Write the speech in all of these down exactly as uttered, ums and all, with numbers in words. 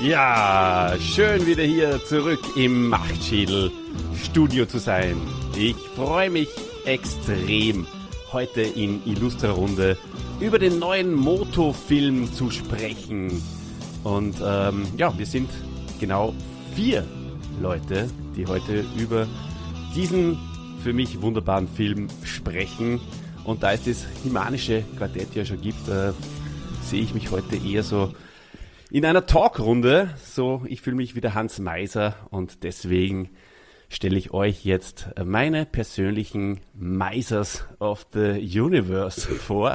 Ja, schön wieder hier zurück im Machtschädel-Studio zu sein. Ich freue mich extrem, heute in illustrer Runde über den neuen Moto-Film zu sprechen. Und ähm, ja, wir sind genau vier Leute, die heute über diesen für mich wunderbaren Film sprechen. Und da es das Himanische Quartett ja schon gibt, äh, sehe ich mich heute eher so in einer Talkrunde. So, ich fühle mich wie der Hans Meiser und deswegen stelle ich euch jetzt meine persönlichen Meisers of the Universe vor.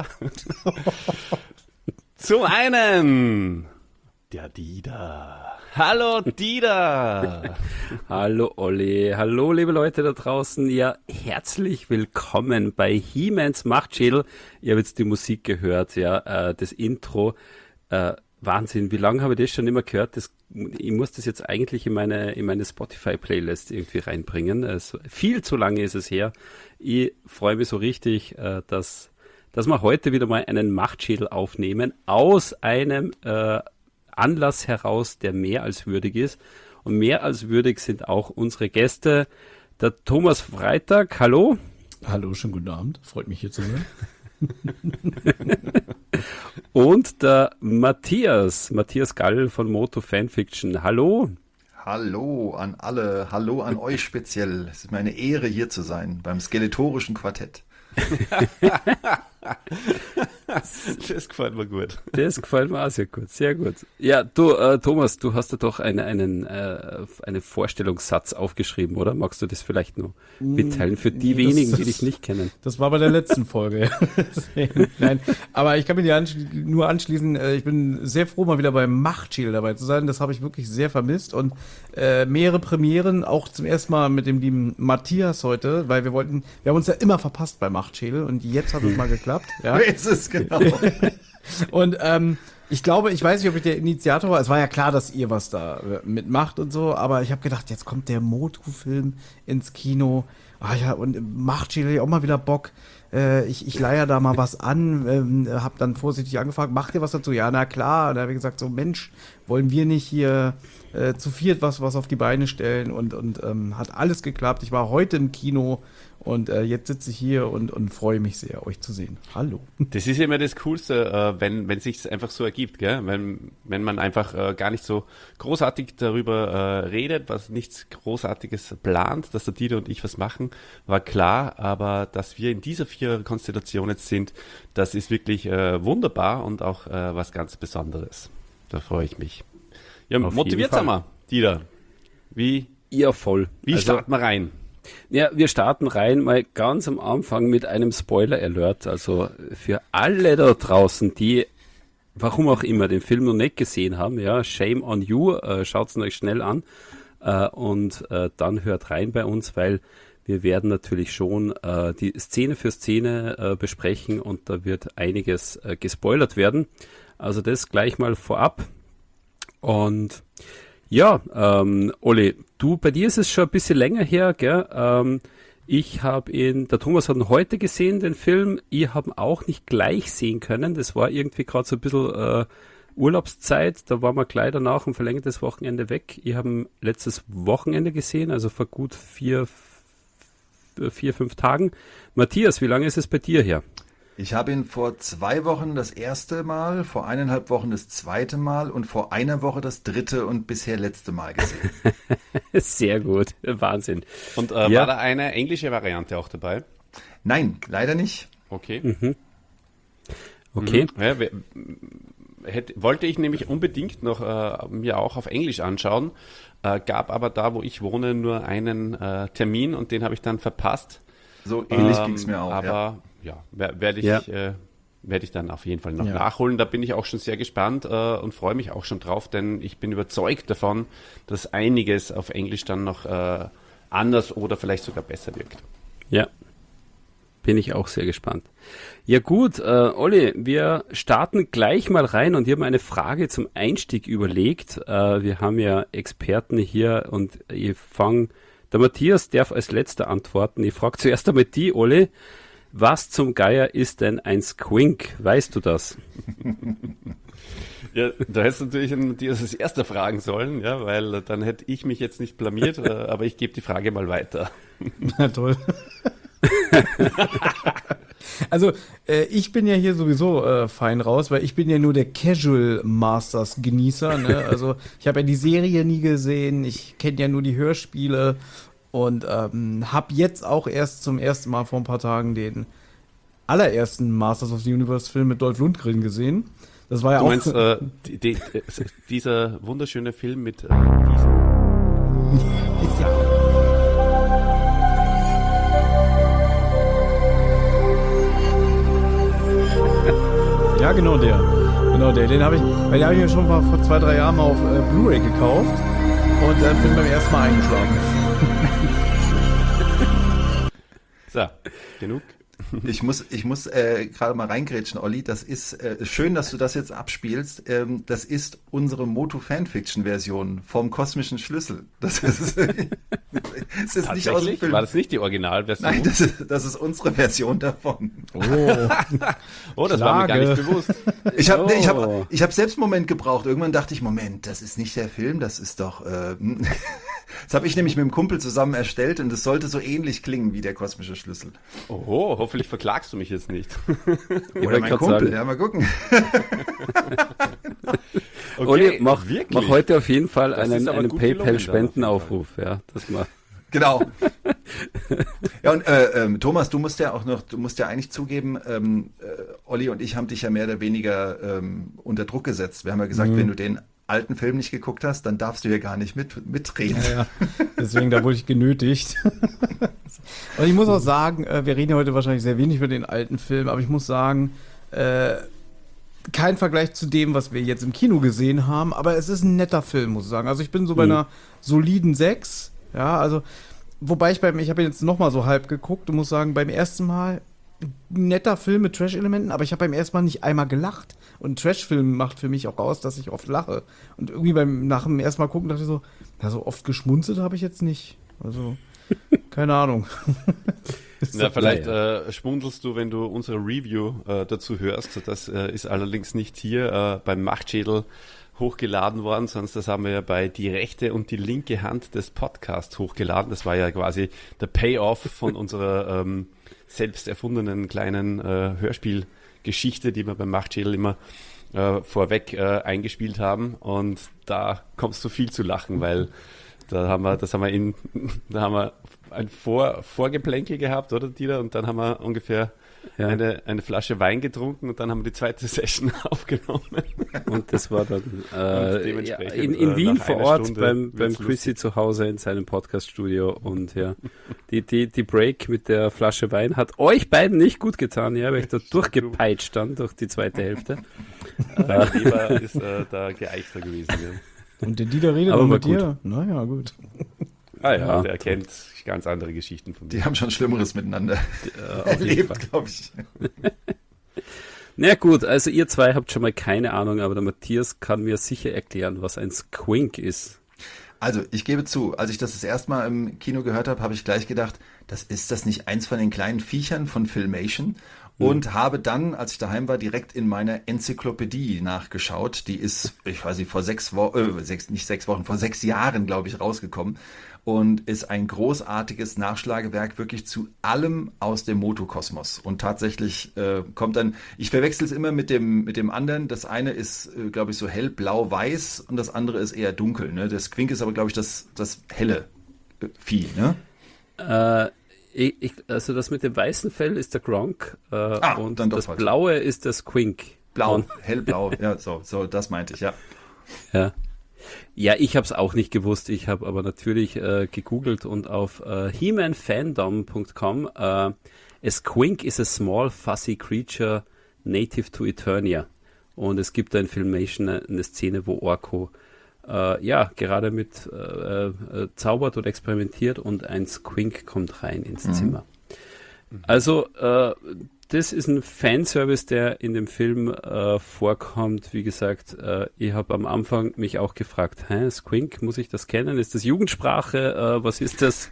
Zum einen der Dieter. Hallo Dieter! Hallo Olli, hallo liebe Leute da draußen, ja herzlich willkommen bei He-Mans Machtschädel. Ihr habt jetzt die Musik gehört, ja, äh, das Intro, äh, Wahnsinn, wie lange habe ich das schon nicht mehr gehört? Das, ich muss das jetzt eigentlich in meine, in meine Spotify-Playlist irgendwie reinbringen, also, viel zu lange ist es her. Ich freue mich so richtig, äh, dass, dass wir heute wieder mal einen Machtschädel aufnehmen, aus einem äh, Anlass heraus, der mehr als würdig ist. Und mehr als würdig sind auch unsere Gäste. Der Thomas Freitag, hallo. Hallo, schönen guten Abend. Freut mich hier zu sein. Und der Matthias, Matthias Gall von Moto Fanfiction. Hallo. Hallo an alle, hallo an euch speziell. Es ist mir eine Ehre, hier zu sein, beim skeletorischen Quartett. Das gefällt mir gut. Das gefällt mir auch sehr gut, sehr gut. Ja, du, äh, Thomas, du hast da doch eine, einen, äh, einen Vorstellungssatz aufgeschrieben, oder? Magst du das vielleicht noch mitteilen für die das, wenigen, das, die dich nicht kennen? Das war bei der letzten Folge. Nein, aber ich kann mir dir anschli- nur anschließen, äh, ich bin sehr froh, mal wieder beim Machtschädel dabei zu sein. Das habe ich wirklich sehr vermisst und äh, mehrere Premieren, auch zum ersten Mal mit dem lieben Matthias heute, weil wir wollten, wir haben uns ja immer verpasst bei Machtschädel und jetzt hat es mal geklappt. Ja. Wer ist es genau? Und ähm, ich glaube, ich weiß nicht, ob ich der Initiator war. Es war ja klar, dass ihr was da äh, mitmacht und so, aber ich habe gedacht, jetzt kommt der Motu-Film ins Kino. Ah ja, und Machtschädel auch mal wieder Bock. Äh, ich ich leier da mal was an, ähm, hab dann vorsichtig angefragt, macht ihr was dazu? Ja, na klar. Und da habe ich gesagt, so Mensch, wollen wir nicht hier äh, zu viert was, was auf die Beine stellen? Und, und ähm, hat alles geklappt. Ich war heute im Kino. Und äh, jetzt sitze ich hier und, und freue mich sehr, euch zu sehen. Hallo. Das ist immer das Coolste, äh, wenn wenn sich's einfach so ergibt, gell? Wenn wenn man einfach äh, gar nicht so großartig darüber äh, redet, was nichts Großartiges plant, dass der Dieter und ich was machen, war klar. Aber dass wir in dieser vier Konstellation jetzt sind, das ist wirklich äh, wunderbar und auch äh, was ganz Besonderes. Da freue ich mich. Ja, Auf motiviert's einmal, Dieter. Wie Ja, voll. wie Also, starten wir rein? Ja, wir starten rein mal ganz am Anfang mit einem Spoiler-Alert. Also für alle da draußen, die, warum auch immer, den Film noch nicht gesehen haben, ja, shame on you, äh, schaut's euch schnell an äh, und äh, dann hört rein bei uns, weil wir werden natürlich schon äh, die Szene für Szene äh, besprechen und da wird einiges äh, gespoilert werden. Also das gleich mal vorab. Und ja, ähm, Olli, du, bei dir ist es schon ein bisschen länger her, gell? Ähm, ich habe ihn, der Thomas hat ihn heute gesehen, den Film. Ich habe ihn auch nicht gleich sehen können. Das war irgendwie gerade so ein bisschen äh, Urlaubszeit. Da waren wir gleich danach ein verlängertes Wochenende weg. Ich habe ihn letztes Wochenende gesehen, also vor gut vier, vier, fünf Tagen. Matthias, wie lange ist es bei dir her? Ich habe ihn vor zwei Wochen das erste Mal, vor eineinhalb Wochen das zweite Mal und vor einer Woche das dritte und bisher letzte Mal gesehen. Sehr gut, Wahnsinn. Und äh, Ja. war da eine englische Variante auch dabei? Nein, leider nicht. Okay. Mhm. Okay. Mhm. Ja, we- hätte, wollte ich nämlich unbedingt noch äh, mir auch auf Englisch anschauen, äh, gab aber da, wo ich wohne, nur einen äh, Termin und den habe ich dann verpasst. So ähnlich Ähm, ging es mir auch. Aber Ja. ja, wer- werde ich, Ja. äh, werde ich dann auf jeden Fall noch Ja. nachholen. Da bin ich auch schon sehr gespannt äh, und freue mich auch schon drauf, denn ich bin überzeugt davon, dass einiges auf Englisch dann noch äh, anders oder vielleicht sogar besser wirkt. Ja, bin ich auch sehr gespannt. Ja gut, äh, Olli, wir starten gleich mal rein und ich habe mir eine Frage zum Einstieg überlegt. Äh, wir haben ja Experten hier und ich fange, der Matthias darf als letzter antworten. Ich frage zuerst einmal die, Olli, was zum Geier ist denn ein Squink? Weißt du das? Ja, da hättest du natürlich dir das erste fragen sollen, ja, weil dann hätte ich mich jetzt nicht blamiert, aber ich gebe die Frage mal weiter. Na toll. Also, äh, ich bin ja hier sowieso äh, fein raus, weil ich bin ja nur der Casual Masters Genießer, ne? Also, ich habe ja die Serie nie gesehen, ich kenne ja nur die Hörspiele und ähm, habe jetzt auch erst zum ersten Mal vor ein paar Tagen den allerersten Masters of the Universe Film mit Dolph Lundgren gesehen. Das war ja du auch. Meinst, äh, die, die, dieser wunderschöne Film mit äh, diesem. Ja. Ja, genau der. Genau der. Den habe ich, weil den habe ich mir schon mal vor zwei, drei Jahren mal auf äh, Blu-ray gekauft und äh, bin beim ersten Mal eingeschlafen. So, genug. Ich muss, ich muss äh, gerade mal reingrätschen, Olli. Das ist äh, schön, dass du das jetzt abspielst. Ähm, das ist unsere Motu-Fanfiction-Version vom kosmischen Schlüssel. Das ist, das ist nicht aus dem Film. War das nicht die Originalversion? Nein, das ist, das ist unsere Version davon. Oh, oh das war mir gar nicht bewusst. Ich habe Oh. nee, ich hab, ich hab selbst einen Moment gebraucht. Irgendwann dachte ich, Moment, das ist nicht der Film, das ist doch... Äh, das habe ich nämlich mit dem Kumpel zusammen erstellt und es sollte so ähnlich klingen wie der kosmische Schlüssel. Oh, hoffentlich verklagst du mich jetzt nicht. Oder mein grad Kumpel, sagen. ja, mal gucken. Okay, Olli, mach, wirklich? mach heute auf jeden Fall Das ist einen, aber einen gut gelungen PayPal-Spendenaufruf. Ja, das mal. Genau. Ja, und äh, ähm, Thomas, du musst ja auch noch, du musst ja eigentlich zugeben, ähm, äh, Olli und ich haben dich ja mehr oder weniger ähm, unter Druck gesetzt. Wir haben ja gesagt, Mhm. wenn du den alten Film nicht geguckt hast, dann darfst du hier gar nicht mit, mitreden. ja, ja. Deswegen, da wurde ich genötigt. Und ich muss auch sagen, äh, wir reden ja heute wahrscheinlich sehr wenig über den alten Film, aber ich muss sagen, äh, kein Vergleich zu dem, was wir jetzt im Kino gesehen haben, aber es ist ein netter Film, muss ich sagen. Also ich bin so bei Mhm. einer soliden sechs, ja, also, wobei ich beim, ich habe jetzt nochmal so halb geguckt und muss sagen, beim ersten Mal ein netter Film mit Trash-Elementen, aber ich habe beim ersten Mal nicht einmal gelacht. Und ein Trash-Film macht für mich auch aus, dass ich oft lache. Und irgendwie beim, nach dem ersten Mal gucken dachte ich so, ja, so oft geschmunzelt habe ich jetzt nicht. Also, keine Ahnung. Na, vielleicht äh, schmunzelst du, wenn du unsere Review äh, dazu hörst. Das äh, ist allerdings nicht hier äh, beim Machtschädel hochgeladen worden, sonst das haben wir ja bei die rechte und die linke Hand des Podcasts hochgeladen. Das war ja quasi der Payoff von unserer ähm, selbst erfundenen kleinen äh, Hörspielgeschichte, die wir beim Machtschädel immer äh, vorweg äh, eingespielt haben. Und da kommst du viel zu lachen, weil da haben wir, das haben wir in, da haben wir ein Vor, Vorgeplänkel gehabt, oder Dieter? Und dann haben wir ungefähr Ja. eine, eine Flasche Wein getrunken und dann haben wir die zweite Session aufgenommen. Und das war dann äh, dementsprechend, ja, in, in äh, Wien nach vor einer Ort Stunde beim, beim wird's Chrissy lustig. zu Hause in seinem Podcast-Studio und ja, die, die, die Break mit der Flasche Wein hat euch beiden nicht gut getan, ja, weil ich da durchgepeitscht dann durch die zweite Hälfte. Dein Leber ist äh, da geeichter gewesen. Ja. Und der Dieter redet Aber noch war mit gut. dir? Naja, gut. Ah ja, Ja. der kennt ganz andere Geschichten von Die dir. haben schon Schlimmeres miteinander Äh, auf jeden Fall. erlebt, glaube ich. Na gut, also ihr zwei habt schon mal keine Ahnung, aber der Matthias kann mir sicher erklären, was ein Squink ist. Also, ich gebe zu, als ich das das erste Mal im Kino gehört habe, habe ich gleich gedacht, das ist das nicht eins von den kleinen Viechern von Filmation? Und habe dann, als ich daheim war, direkt in meiner Enzyklopädie nachgeschaut. Die ist, ich weiß nicht, vor sechs Wochen, äh, sechs, nicht sechs Wochen, vor sechs Jahren, glaube ich, rausgekommen. Und ist ein großartiges Nachschlagewerk wirklich zu allem aus dem Motokosmos. Und tatsächlich äh, kommt dann, ich verwechsel es immer mit dem, mit dem anderen. Das eine ist, äh, glaube ich, so hell, blau, weiß und das andere ist eher dunkel. Ne? Das Squink ist aber, glaube ich, das, das helle äh, Vieh. Ne? Äh, ich, ich, also das mit dem weißen Fell ist der Gronk äh, Ah, und dann doch das falsch. blaue ist der Squink. Blau, Und, hellblau. Ja, so, so, das meinte ich, ja. ja. Ja, ich habe es auch nicht gewusst. Ich habe aber natürlich äh, gegoogelt und auf äh, he man fandom dot com äh, a Squink is a small fuzzy creature native to Eternia. Und es gibt da in Filmation eine, eine Szene, wo Orko äh, ja gerade mit äh, äh, zaubert oder experimentiert und ein Squink kommt rein ins Mhm. Zimmer. Also äh, das ist ein Fanservice, der in dem Film äh, vorkommt. Wie gesagt, äh, ich habe am Anfang mich auch gefragt, hä, Squink, muss ich das kennen? Ist das Jugendsprache? Äh, was ist das?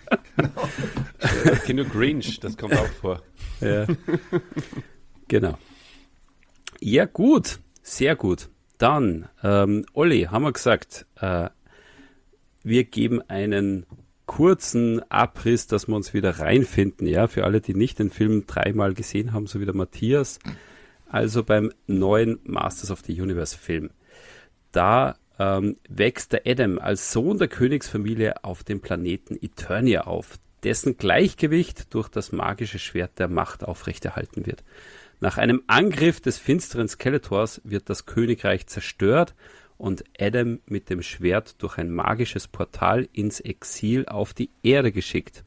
Ich kenne nur Grinch, das kommt auch vor. Ja. Genau. Ja, gut. Sehr gut. Dann, ähm, Olli, haben wir gesagt, äh, wir geben einen kurzen Abriss, dass wir uns wieder reinfinden, ja, für alle, die nicht den Film dreimal gesehen haben, so wie der Matthias. Also beim neuen Masters of the Universe Film. Da ähm, wächst der Adam als Sohn der Königsfamilie auf dem Planeten Eternia auf, dessen Gleichgewicht durch das magische Schwert der Macht aufrechterhalten wird. Nach einem Angriff des finsteren Skeletors wird das Königreich zerstört und Adam mit dem Schwert durch ein magisches Portal ins Exil auf die Erde geschickt.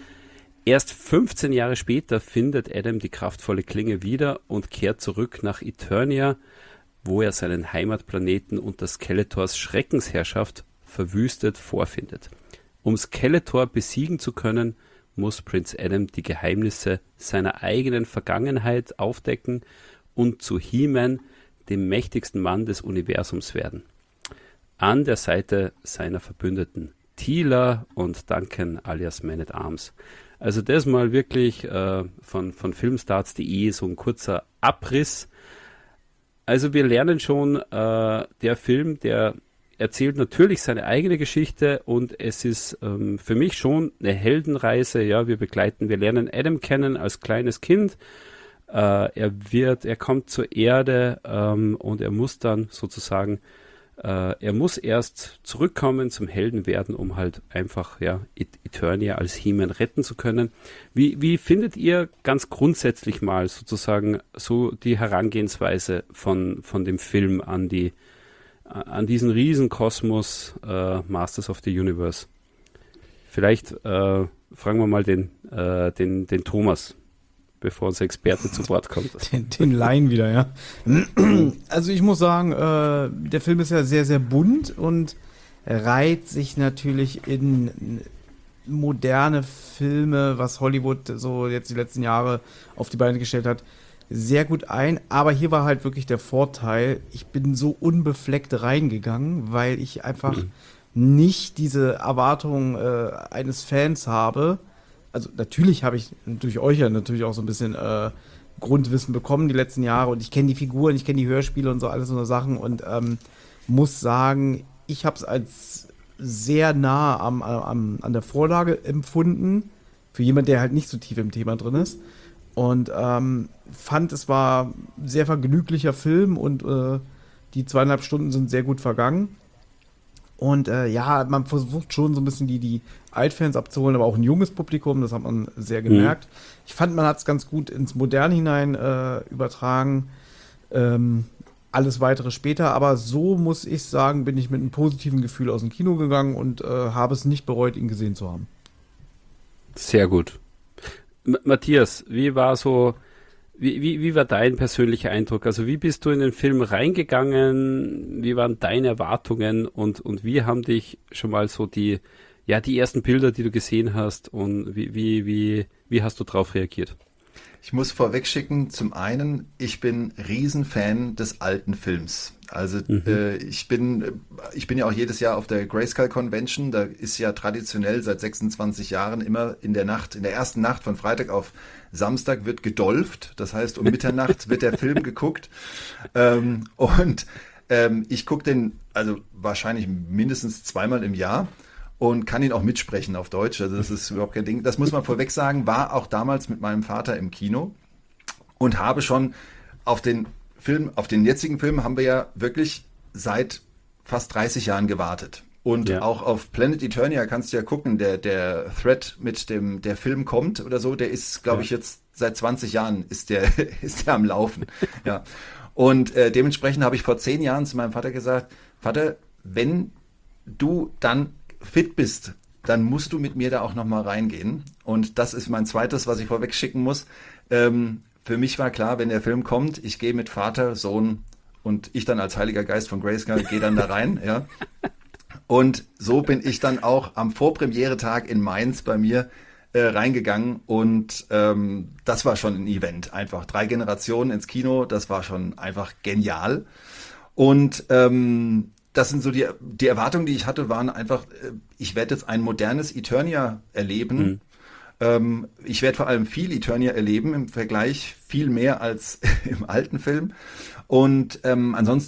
Erst fünfzehn Jahre später findet Adam die kraftvolle Klinge wieder und kehrt zurück nach Eternia, wo er seinen Heimatplaneten unter Skeletors Schreckensherrschaft verwüstet vorfindet. Um Skeletor besiegen zu können, muss Prinz Adam die Geheimnisse seiner eigenen Vergangenheit aufdecken und zu He-Man, dem mächtigsten Mann des Universums, werden. An der Seite seiner Verbündeten Teela und Duncan alias Man at Arms. Also das mal wirklich äh, von, von filmstarts punkt de so ein kurzer Abriss. Also wir lernen schon, äh, der Film, der erzählt natürlich seine eigene Geschichte und es ist ähm, für mich schon eine Heldenreise. Ja, wir begleiten, wir lernen Adam kennen als kleines Kind. Äh, er wird, er kommt zur Erde ähm, und er muss dann sozusagen, äh, er muss erst zurückkommen zum Helden werden, um halt einfach ja Eternia als He-Man retten zu können. Wie, wie findet ihr ganz grundsätzlich mal sozusagen so die Herangehensweise von, von dem Film an die an diesen Riesenkosmos äh, Masters of the Universe? Vielleicht äh, fragen wir mal den, äh, den, den Thomas, bevor unser Experte zu Wort kommt. Den, den Laien wieder, ja. Also ich muss sagen, äh, der Film ist ja sehr, sehr bunt und reiht sich natürlich in moderne Filme, was Hollywood so jetzt die letzten Jahre auf die Beine gestellt hat, sehr gut ein, aber hier war halt wirklich der Vorteil, ich bin so unbefleckt reingegangen, weil ich einfach mhm. nicht diese Erwartungen äh, eines Fans habe. Also natürlich habe ich durch euch ja natürlich auch so ein bisschen äh, Grundwissen bekommen die letzten Jahre und ich kenne die Figuren, ich kenne die Hörspiele und so alles so eine Sachen und ähm, muss sagen, ich habe es als sehr nah am, am, an der Vorlage empfunden, für jemand, der halt nicht so tief im Thema drin ist. Und ähm, fand, es war ein sehr vergnüglicher Film und äh, die zweieinhalb Stunden sind sehr gut vergangen. Und äh, ja, man versucht schon so ein bisschen die, die Altfans abzuholen, aber auch ein junges Publikum, das hat man sehr gemerkt. Mhm. Ich fand, man hat es ganz gut ins Moderne hinein äh, übertragen. Ähm, alles weitere später, aber so muss ich sagen, bin ich mit einem positiven Gefühl aus dem Kino gegangen und äh, habe es nicht bereut, ihn gesehen zu haben. Sehr gut. Matthias, wie war so, wie, wie, wie war dein persönlicher Eindruck? Also wie bist du in den Film reingegangen? Wie waren deine Erwartungen und, und wie haben dich schon mal so die, ja, die ersten Bilder, die du gesehen hast und wie, wie, wie, wie hast du darauf reagiert? Ich muss vorweg schicken, zum einen, ich bin Riesenfan des alten Films. Also mhm. äh, ich bin ich bin ja auch jedes Jahr auf der Grayskull Convention. Da ist ja traditionell seit sechsundzwanzig Jahren immer in der Nacht, in der ersten Nacht von Freitag auf Samstag wird gedolft. Das heißt, um Mitternacht wird der Film geguckt. Ähm, und ähm, ich gucke den also wahrscheinlich mindestens zweimal im Jahr. Und kann ihn auch mitsprechen auf Deutsch, also das ist überhaupt kein Ding. Das muss man vorweg sagen, war auch damals mit meinem Vater im Kino und habe schon auf den Film, auf den jetzigen Film haben wir ja wirklich seit fast dreißig Jahren gewartet. Und ja. auch auf Planet Eternia kannst du ja gucken, der, der Thread mit dem, der Film kommt oder so, der ist, glaube ja. ich, jetzt seit zwanzig Jahren ist der, ist der am Laufen. Ja. Und äh, dementsprechend habe ich vor zehn Jahren zu meinem Vater gesagt, Vater, wenn du dann fit bist, dann musst du mit mir da auch nochmal reingehen. Und das ist mein zweites, was ich vorweg schicken muss. Ähm, für mich war klar, wenn der Film kommt, ich gehe mit Vater, Sohn und ich dann als Heiliger Geist von Grayskull gehe dann da rein. Ja. Und so bin ich dann auch am Vorpremieretag in Mainz bei mir äh, reingegangen und ähm, das war schon ein Event. Einfach drei Generationen ins Kino, das war schon einfach genial. Und ähm, das sind so die, die Erwartungen, die ich hatte, waren einfach, ich werde jetzt ein modernes Eternia erleben. Mhm. Ähm, ich werde vor allem viel Eternia erleben, im Vergleich viel mehr als im alten Film. Und ähm, ansonsten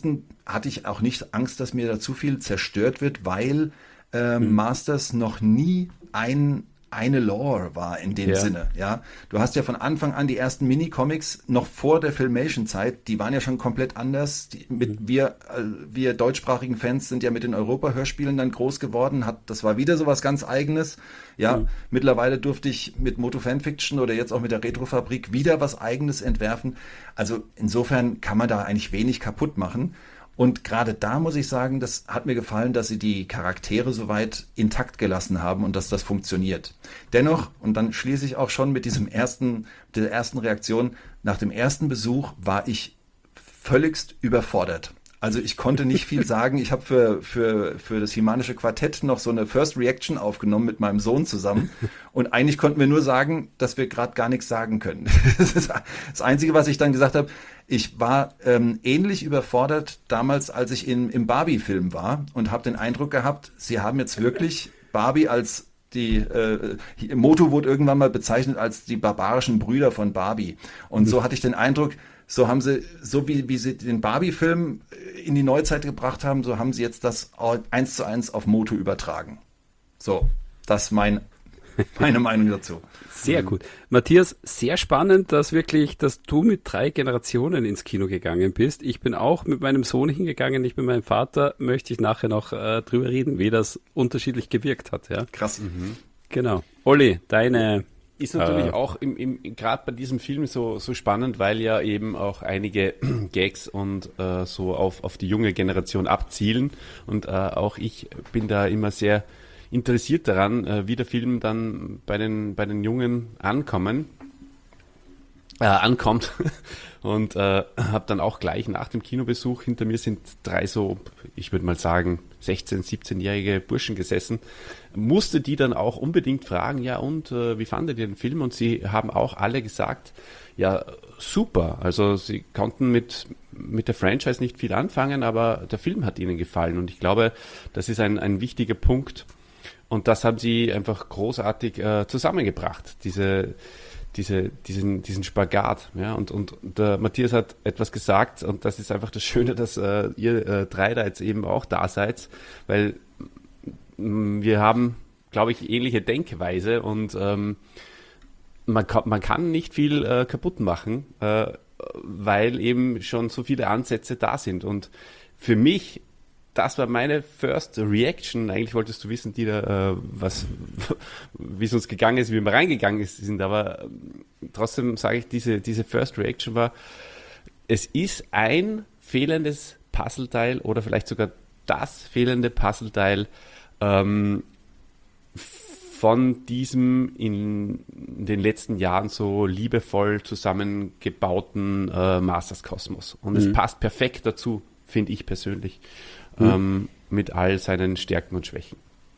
hatte ich auch nicht Angst, dass mir da zu viel zerstört wird, weil äh, hm. Masters noch nie ein eine Lore war in dem ja. Sinne, ja. Du hast ja von Anfang an die ersten Mini-Comics noch vor der Filmation-Zeit, die waren ja schon komplett anders. Die, mit, mhm. wir, äh, wir deutschsprachigen Fans sind ja mit den Europa-Hörspielen dann groß geworden, hat, das war wieder sowas ganz Eigenes. Ja, mhm. mittlerweile durfte ich mit Moto Fanfiction oder jetzt auch mit der Retrofabrik wieder was Eigenes entwerfen. Also insofern kann man da eigentlich wenig kaputt machen. Und gerade da muss ich sagen, das hat mir gefallen, dass sie die Charaktere soweit intakt gelassen haben und dass das funktioniert. Dennoch, und dann schließe ich auch schon mit diesem ersten, der ersten Reaktion, nach dem ersten Besuch war ich völligst überfordert. Also ich konnte nicht viel sagen. Ich habe für, für, für das Himanische Quartett noch so eine First Reaction aufgenommen mit meinem Sohn zusammen. Und eigentlich konnten wir nur sagen, dass wir gerade gar nichts sagen können. Das ist das Einzige, was ich dann gesagt habe. Ich war ähm, ähnlich überfordert damals, als ich in, im Barbie-Film war und habe den Eindruck gehabt, sie haben jetzt wirklich Barbie als die, äh, Moto wurde irgendwann mal bezeichnet als die barbarischen Brüder von Barbie. Und so hatte ich den Eindruck, so haben sie, so wie, wie sie den Barbie-Film in die Neuzeit gebracht haben, so haben sie jetzt das eins zu eins auf Moto übertragen. So, das ist mein, meine Meinung dazu. Sehr gut. Matthias, sehr spannend, dass wirklich, dass du mit drei Generationen ins Kino gegangen bist. Ich bin auch mit meinem Sohn hingegangen, ich bin meinem Vater, möchte ich nachher noch äh, drüber reden, wie das unterschiedlich gewirkt hat. Ja? Krass. Mhm. Genau. Olli, deine... Ist natürlich äh, auch im, im, gerade bei diesem Film so, so spannend, weil ja eben auch einige Gags und äh, so auf, auf die junge Generation abzielen. Und äh, auch ich bin da immer sehr interessiert daran, äh, wie der Film dann bei den, bei den Jungen ankommen, äh, ankommt. Und äh, habe dann auch gleich nach dem Kinobesuch, hinter mir sind drei so, ich würde mal sagen, sechzehn-, siebzehnjährige Burschen gesessen, musste die dann auch unbedingt fragen, ja und, äh, wie fandet ihr den Film? Und sie haben auch alle gesagt, ja, super. Also sie konnten mit, mit der Franchise nicht viel anfangen, aber der Film hat ihnen gefallen. Und ich glaube, das ist ein, ein wichtiger Punkt. Und das haben sie einfach großartig äh, zusammengebracht, diese diese, diesen, diesen Spagat, ja, und, und der Matthias hat etwas gesagt und das ist einfach das Schöne, dass äh, ihr äh, drei da jetzt eben auch da seid, weil mh, wir haben, glaube ich, ähnliche Denkweise und ähm, man kann, man kann nicht viel äh, kaputt machen, äh, weil eben schon so viele Ansätze da sind und für mich das war meine First Reaction. Eigentlich wolltest du wissen, Dieter, äh, was, wie es uns gegangen ist, wie wir reingegangen sind. Aber trotzdem sage ich, diese, diese First Reaction war, es ist ein fehlendes Puzzleteil oder vielleicht sogar das fehlende Puzzleteil ähm, von diesem in den letzten Jahren so liebevoll zusammengebauten äh, Masters Kosmos. Und mhm. es passt perfekt dazu, finde ich persönlich. Mhm. Ähm, mit all seinen Stärken und Schwächen.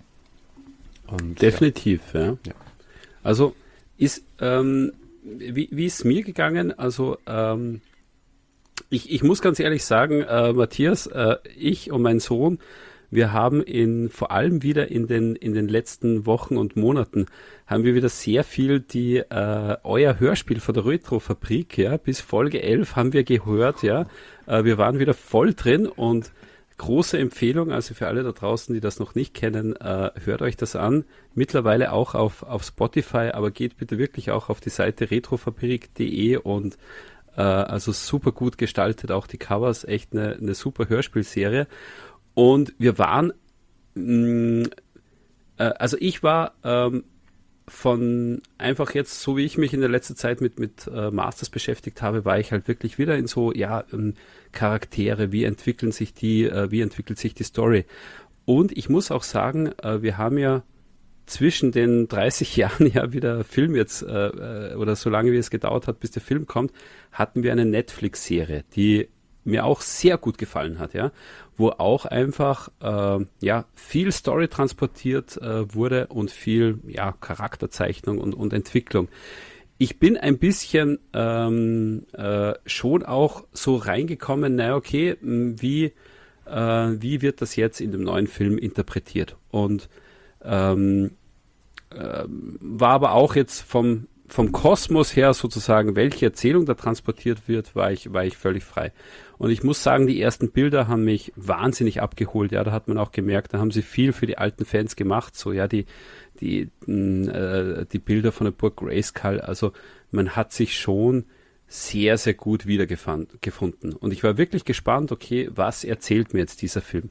Und, definitiv, ja. ja. ja. Also ist, ähm, wie, wie ist es mir gegangen? Also ähm, ich, ich muss ganz ehrlich sagen, äh, Matthias, äh, ich und mein Sohn, wir haben in vor allem wieder in den in den letzten Wochen und Monaten haben wir wieder sehr viel die äh, euer Hörspiel von der Retrofabrik, ja, bis Folge elf haben wir gehört, ja. Äh, wir waren wieder voll drin und große Empfehlung, also für alle da draußen, die das noch nicht kennen, äh, hört euch das an. Mittlerweile auch auf, auf Spotify, aber geht bitte wirklich auch auf die Seite retrofabrik punkt de und äh, also super gut gestaltet, auch die Covers, echt eine, eine super Hörspielserie. Und wir waren, mh, äh, also ich war ähm, von einfach jetzt, so wie ich mich in der letzten Zeit mit, mit äh, Masters beschäftigt habe, war ich halt wirklich wieder in so, ja, ähm, Charaktere, wie entwickeln sich die, äh, wie entwickelt sich die Story. Und ich muss auch sagen, äh, wir haben ja zwischen den dreißig Jahren ja wieder Film jetzt, äh, oder so lange wie es gedauert hat, bis der Film kommt, hatten wir eine Netflix-Serie, die mir auch sehr gut gefallen hat, ja, wo auch einfach äh, ja viel Story transportiert äh, wurde und viel ja Charakterzeichnung und, und Entwicklung. Ich bin ein bisschen ähm, äh, schon auch so reingekommen, na okay, wie äh, wie wird das jetzt in dem neuen Film interpretiert? Und ähm, äh, war aber auch jetzt vom vom Kosmos her sozusagen, welche Erzählung da transportiert wird, war ich, war ich völlig frei. Und ich muss sagen, die ersten Bilder haben mich wahnsinnig abgeholt. Ja, da hat man auch gemerkt, da haben sie viel für die alten Fans gemacht. So, ja, die, die, äh, die Bilder von der Burg Grayskull. Also, man hat sich schon sehr, sehr gut wiedergefunden. Und ich war wirklich gespannt, okay, was erzählt mir jetzt dieser Film?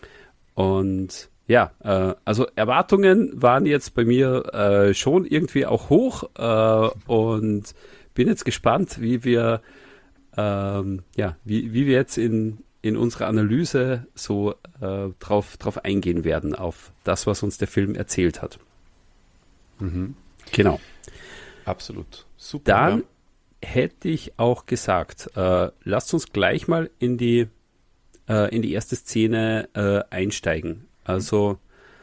Und ja, äh, also Erwartungen waren jetzt bei mir äh, schon irgendwie auch hoch äh, und bin jetzt gespannt, wie wir ähm, ja, wie, wie wir jetzt in, in unserer Analyse so äh, drauf, drauf eingehen werden, auf das, was uns der Film erzählt hat. Mhm. Genau. Absolut. Super. Dann ja. hätte ich auch gesagt, äh, lasst uns gleich mal in die, äh, in die erste Szene äh, einsteigen. Also,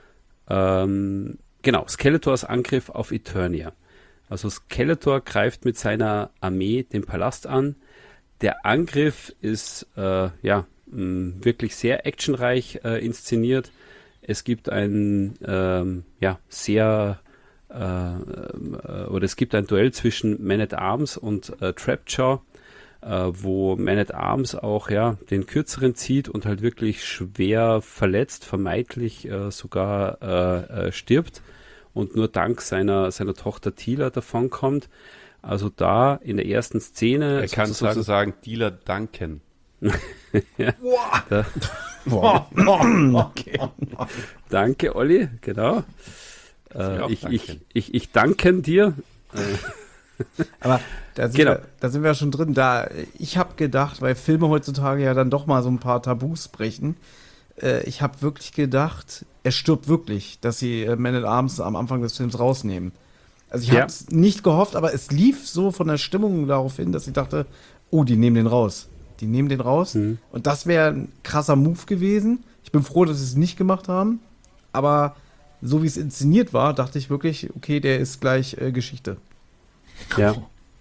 ähm, genau, Skeletors Angriff auf Eternia. Also Skeletor greift mit seiner Armee den Palast an. Der Angriff ist äh, ja mh, wirklich sehr actionreich äh, inszeniert. Es gibt ein ähm, ja sehr äh, äh, oder es gibt ein Duell zwischen Man-at-Arms und äh, Trapjaw, äh, wo Man-at-Arms auch ja den kürzeren zieht und halt wirklich schwer verletzt, vermeintlich äh, sogar äh, äh, stirbt und nur dank seiner seiner Tochter Teela davonkommt. Also da in der ersten Szene er kann sozusagen, sozusagen Dealer danken. ja, Boah. da, Boah. Okay. danke, Olli, genau. Äh, ich, ich, ich, ich danke dir. Aber da sind, Genau. wir, da sind wir schon drin. Da, ich habe gedacht, weil Filme heutzutage ja dann doch mal so ein paar Tabus brechen, äh, ich habe wirklich gedacht, er stirbt wirklich, dass sie äh, Man-at-Arms am Anfang des Films rausnehmen. Also ich Ja. habe es nicht gehofft, aber es lief so von der Stimmung darauf hin, dass ich dachte, oh, die nehmen den raus. Die nehmen den raus. Mhm. Und das wäre ein krasser Move gewesen. Ich bin froh, dass sie es nicht gemacht haben. Aber so wie es inszeniert war, dachte ich wirklich, okay, der ist gleich äh, Geschichte. Ja.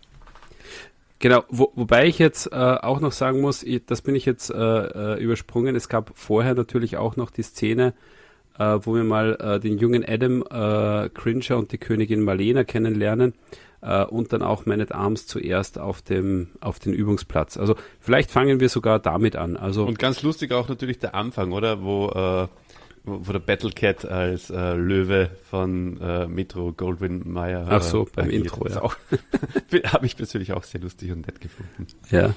Genau, wo, wobei ich jetzt äh, auch noch sagen muss, ich, das bin ich jetzt äh, äh, übersprungen. Es gab vorher natürlich auch noch die Szene, äh, wo wir mal äh, den jungen Adam äh, Cringer und die Königin Malena kennenlernen äh, und dann auch Man-at-Arms zuerst auf dem auf den Übungsplatz. Also vielleicht fangen wir sogar damit an. Also Und ganz lustig auch natürlich der Anfang, oder? Wo, äh, wo, wo der Battlecat als äh, Löwe von äh, Metro Goldwyn Mayer. Ach so, äh, beim agiert. Intro, Das ja. auch- Habe ich persönlich auch sehr lustig und nett gefunden. Ja.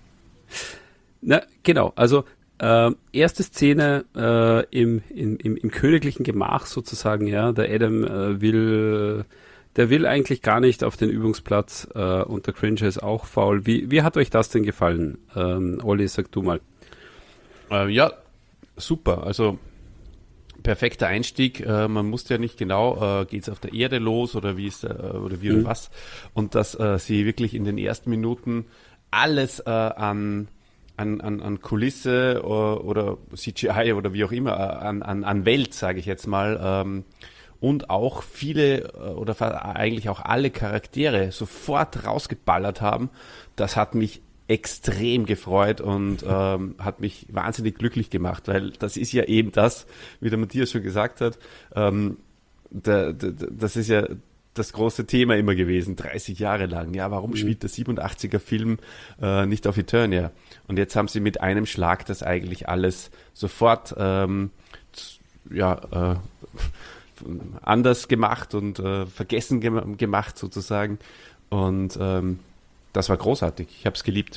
Na, genau, also äh, erste Szene äh, im, im, im, im königlichen Gemach sozusagen, ja, der Adam äh, will, der will eigentlich gar nicht auf den Übungsplatz äh, und der Cringer ist auch faul. Wie, wie hat euch das denn gefallen? Ähm, Olli, sag du mal. Äh, ja, super. Also perfekter Einstieg. Äh, man wusste ja nicht genau, äh, geht es auf der Erde los oder wie ist äh, oder wie Mhm. oder was. Und dass äh, sie wirklich in den ersten Minuten alles äh, an An, an, an Kulisse oder, oder C G I oder wie auch immer, äh, an, an, an Welt, sage ich jetzt mal, ähm, und auch viele äh, oder fa- eigentlich auch alle Charaktere sofort rausgeballert haben. Das hat mich extrem gefreut und ähm, hat mich wahnsinnig glücklich gemacht, weil das ist ja eben das, wie der Matthias schon gesagt hat, ähm, der, der, das ist ja das große Thema immer gewesen, dreißig Jahre lang. Ja, warum spielt der siebenundachtziger Film äh, nicht auf Eternia? Und jetzt haben sie mit einem Schlag das eigentlich alles sofort ähm, z- ja, äh, anders gemacht und äh, vergessen gem- gemacht sozusagen. Und ähm, das war großartig. Ich habe es geliebt.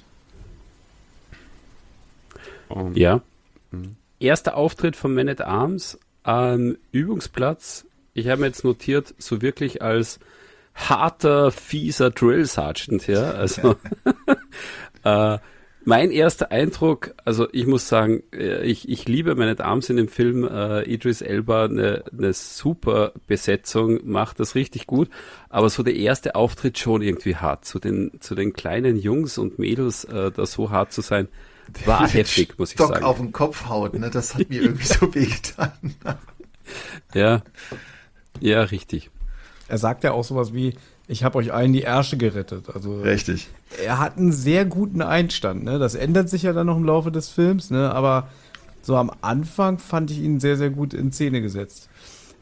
Und Ja. Mhm. Erster Auftritt von Man-at-Arms am Übungsplatz. Ich habe mir jetzt notiert, so wirklich als harter, fieser Drill Sergeant, ja. Also äh, mein erster Eindruck, also ich muss sagen, äh, ich, ich liebe Man-at-Arms in dem Film. Äh, Idris Elba, eine ne super Besetzung, macht das richtig gut. Aber so der erste Auftritt schon irgendwie hart. Zu den, zu den kleinen Jungs und Mädels äh, da so hart zu sein, war heftig, muss ich Stock sagen. auf den Kopf haut, ne? Das hat mir irgendwie so wehgetan. Ja, ja, richtig. Er sagt ja auch sowas wie, ich habe euch allen die Ärsche gerettet. Also Richtig. er hat einen sehr guten Einstand. Ne? Das ändert sich ja dann noch im Laufe des Films, ne? Aber so am Anfang fand ich ihn sehr, sehr gut in Szene gesetzt.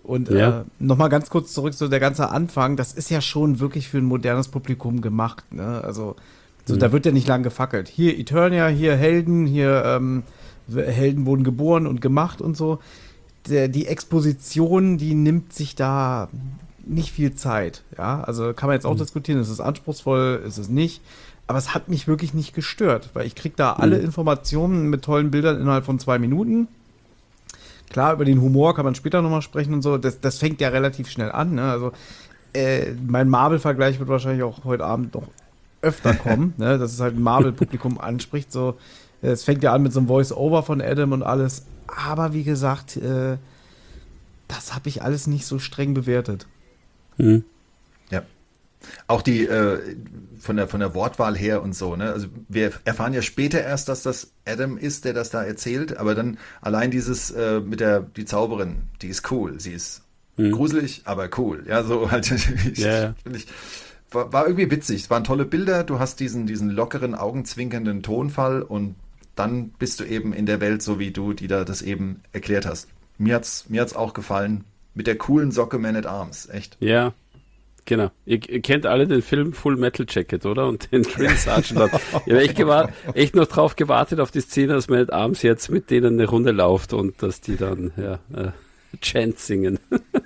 Und Ja. äh, nochmal ganz kurz zurück, so der ganze Anfang, das ist ja schon wirklich für ein modernes Publikum gemacht, ne? Also, so, Mhm. da wird ja nicht lang gefackelt. Hier Eternia, hier Helden, hier ähm, Helden wurden geboren und gemacht und so. Der, die Exposition, die nimmt sich da nicht viel Zeit, ja? Also kann man jetzt auch Mhm. diskutieren, ist es anspruchsvoll, ist es nicht. Aber es hat mich wirklich nicht gestört, weil ich krieg da alle Mhm. Informationen mit tollen Bildern innerhalb von zwei Minuten. Klar, über den Humor kann man später nochmal sprechen und so. Das, das fängt ja relativ schnell an. Ne? Also äh, mein Marvel-Vergleich wird wahrscheinlich auch heute Abend noch öfter kommen, ne? Dass es halt ein Marvel-Publikum anspricht. So, es fängt ja an mit so einem Voice-Over von Adam und alles. Aber wie gesagt, äh, das habe ich alles nicht so streng bewertet. Mhm. Ja. Auch die äh, von der von der Wortwahl her und so, ne? Also wir erfahren ja später erst, dass das Adam ist, der das da erzählt, aber dann allein dieses äh, mit der die Zauberin, die ist cool, sie ist Mhm. gruselig, aber cool. Ja, so halt ich, Ja. finde ich war, war irgendwie witzig. Es waren tolle Bilder, du hast diesen diesen lockeren, augenzwinkernden Tonfall und dann bist du eben in der Welt, so wie du, die da das eben erklärt hast. Mir hat's mir hat's auch gefallen mit der coolen Socke Man at Arms, echt. Ja, genau. Ihr, ihr kennt alle den Film Full Metal Jacket, oder? Und den Drill Sergeant. hat. Ich habe echt, gewart- echt noch drauf gewartet auf die Szene, dass Man at Arms jetzt mit denen eine Runde läuft und dass die dann ja, äh, Chant singen.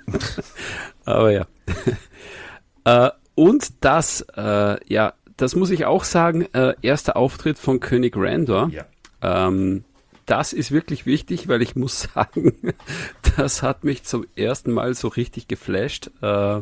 Aber ja. äh, und das, äh, ja, das muss ich auch sagen, äh, erster Auftritt von König Randor. Ja. Ähm, das ist wirklich wichtig, weil ich muss sagen, das hat mich zum ersten Mal so richtig geflasht. Äh,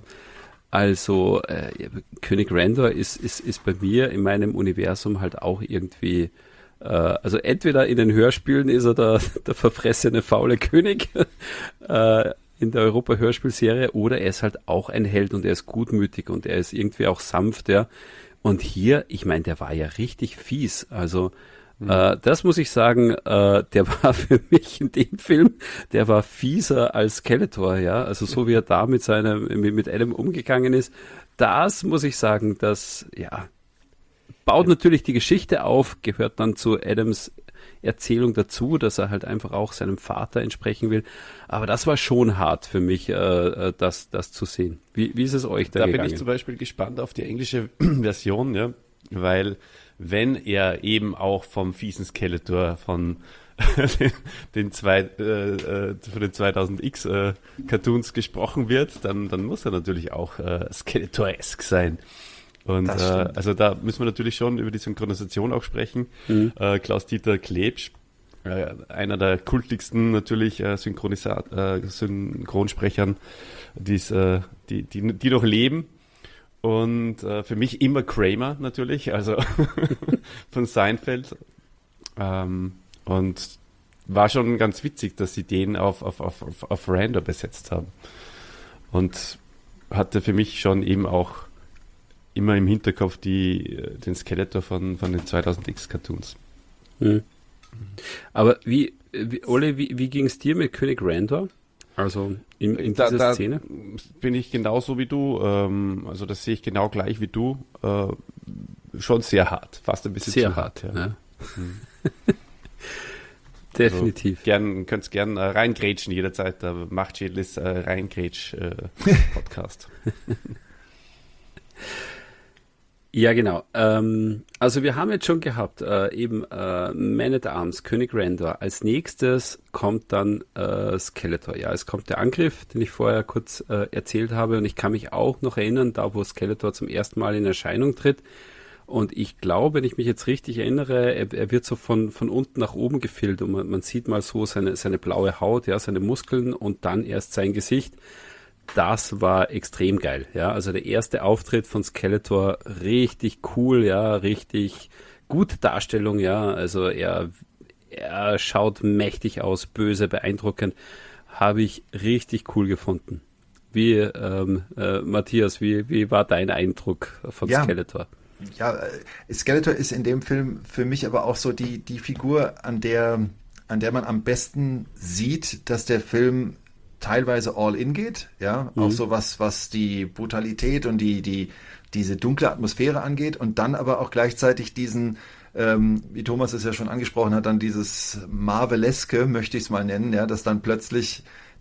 also äh, König Randor ist, ist, ist bei mir in meinem Universum halt auch irgendwie, äh, also entweder in den Hörspielen ist er der, der verfressene faule König äh, in der Europa-Hörspielserie, oder er ist halt auch ein Held und er ist gutmütig und er ist irgendwie auch sanft, ja. Und hier, ich meine, der war ja richtig fies, also Mhm. Äh, das muss ich sagen, äh, der war für mich in dem Film, der war fieser als Skeletor, ja, also so wie er da mit seinem, mit, mit Adam umgegangen ist, das muss ich sagen, das, ja, baut natürlich die Geschichte auf, gehört dann zu Adams Erzählung dazu, dass er halt einfach auch seinem Vater entsprechen will, aber das war schon hart für mich, äh, das, das zu sehen. Wie, wie ist es euch da, Da gegangen? bin ich zum Beispiel gespannt auf die englische Version, ja, weil wenn er eben auch vom fiesen Skeletor von den, den, zwei, äh, äh, von den zweitausend X äh, Cartoons gesprochen wird, dann, dann muss er natürlich auch äh, Skeletor-esque sein. Und Das äh, stimmt. also da müssen wir natürlich schon über die Synchronisation auch sprechen. Mhm. Äh, Klaus-Dieter Klebsch, äh, einer der kultigsten natürlich äh, Synchronisa- äh, Synchronsprechern, die's, äh, die, die, die noch leben. Und äh, für mich immer Kramer natürlich, also von Seinfeld. Ähm, und war schon ganz witzig, dass sie den auf, auf, auf, auf, auf Randor besetzt haben. Und hatte für mich schon eben auch immer im Hinterkopf die, den Skeletor von, von den zweitausend X Cartoons. Mhm. Aber wie, wie Ole, wie, wie ging es dir mit König Randor? Also in, in Da- dieser da Szene? bin ich genauso wie du, ähm, also das sehe ich genau gleich wie du, äh, schon sehr hart, fast ein bisschen Sehr zu hart, hart. ja. Mhm. Definitiv. Also, gern, könnt's gern äh, reingrätschen jederzeit, der Machtschädel ist äh, Reingrätsch äh, Podcast. Ja, genau. Ähm, also wir haben jetzt schon gehabt, äh, eben äh, Man at Arms, König Randor. Als nächstes kommt dann äh, Skeletor. Ja, es kommt der Angriff, den ich vorher kurz äh, erzählt habe. Und ich kann mich auch noch erinnern, da wo Skeletor zum ersten Mal in Erscheinung tritt. Und ich glaube, wenn ich mich jetzt richtig erinnere, er, er wird so von, von unten nach oben gefilmt und man, man sieht mal so seine, seine blaue Haut, ja, seine Muskeln und dann erst sein Gesicht. Das war extrem geil, ja, also der erste Auftritt von Skeletor, richtig cool, ja, richtig gute Darstellung, ja, also er, er schaut mächtig aus, böse, beeindruckend, habe ich richtig cool gefunden. Wie, ähm, äh, Matthias, wie, wie war dein Eindruck von Ja. Skeletor? Ja, äh, Skeletor ist in dem Film für mich aber auch so die, die Figur, an der, an der man am besten sieht, dass der Film teilweise all in geht, ja, Mhm. auch so was, was die Brutalität und die, die, diese dunkle Atmosphäre angeht und dann aber auch gleichzeitig diesen, ähm, wie Thomas es ja schon angesprochen hat, dann dieses Marveleske, möchte ich es mal nennen, ja, dass dann plötzlich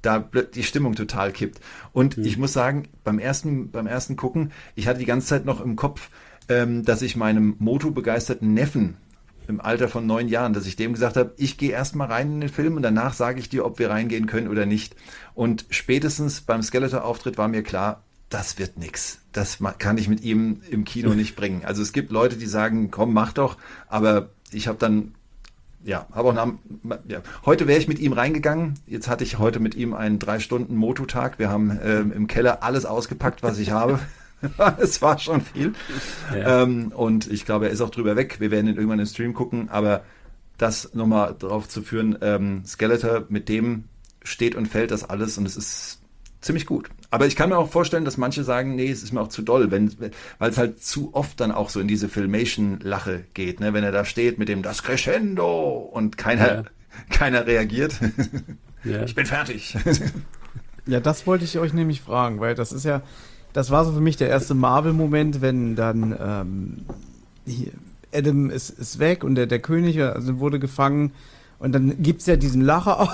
da die Stimmung total kippt. Und Mhm. ich muss sagen, beim ersten, beim ersten Gucken, ich hatte die ganze Zeit noch im Kopf, ähm, dass ich meinem Motu-begeisterten Neffen im Alter von neun Jahren, dass ich dem gesagt habe, ich gehe erstmal rein in den Film und danach sage ich dir, ob wir reingehen können oder nicht. Und spätestens beim Skeletor-Auftritt war mir klar, das wird nix. Das ma- kann ich mit ihm im Kino nicht bringen. Also es gibt Leute, die sagen, komm, mach doch, aber ich habe dann, ja, habe auch nach, ja, heute wäre ich mit ihm reingegangen. Jetzt hatte ich heute mit ihm einen drei Stunden Motu-Tag. Wir haben ähm, im Keller alles ausgepackt, was ich habe. Es war schon viel. Ja. Ähm, und ich glaube, er ist auch drüber weg. Wir werden ihn irgendwann im Stream gucken. Aber das nochmal drauf zu führen, ähm, Skeletor, mit dem steht und fällt das alles. Und es ist ziemlich gut. Aber ich kann mir auch vorstellen, dass manche sagen, nee, es ist mir auch zu doll, wenn, weil es halt zu oft dann auch so in diese Filmation-Lache geht. Ne? Wenn er da steht mit dem Das Crescendo und keiner, Ja. keiner reagiert. Ja. Ich bin fertig. Ja, das wollte ich euch nämlich fragen, weil das ist ja, das war so für mich der erste Marvel-Moment, wenn dann ähm, hier, Adam ist, ist weg und der, der König also wurde gefangen und dann gibt's ja diesen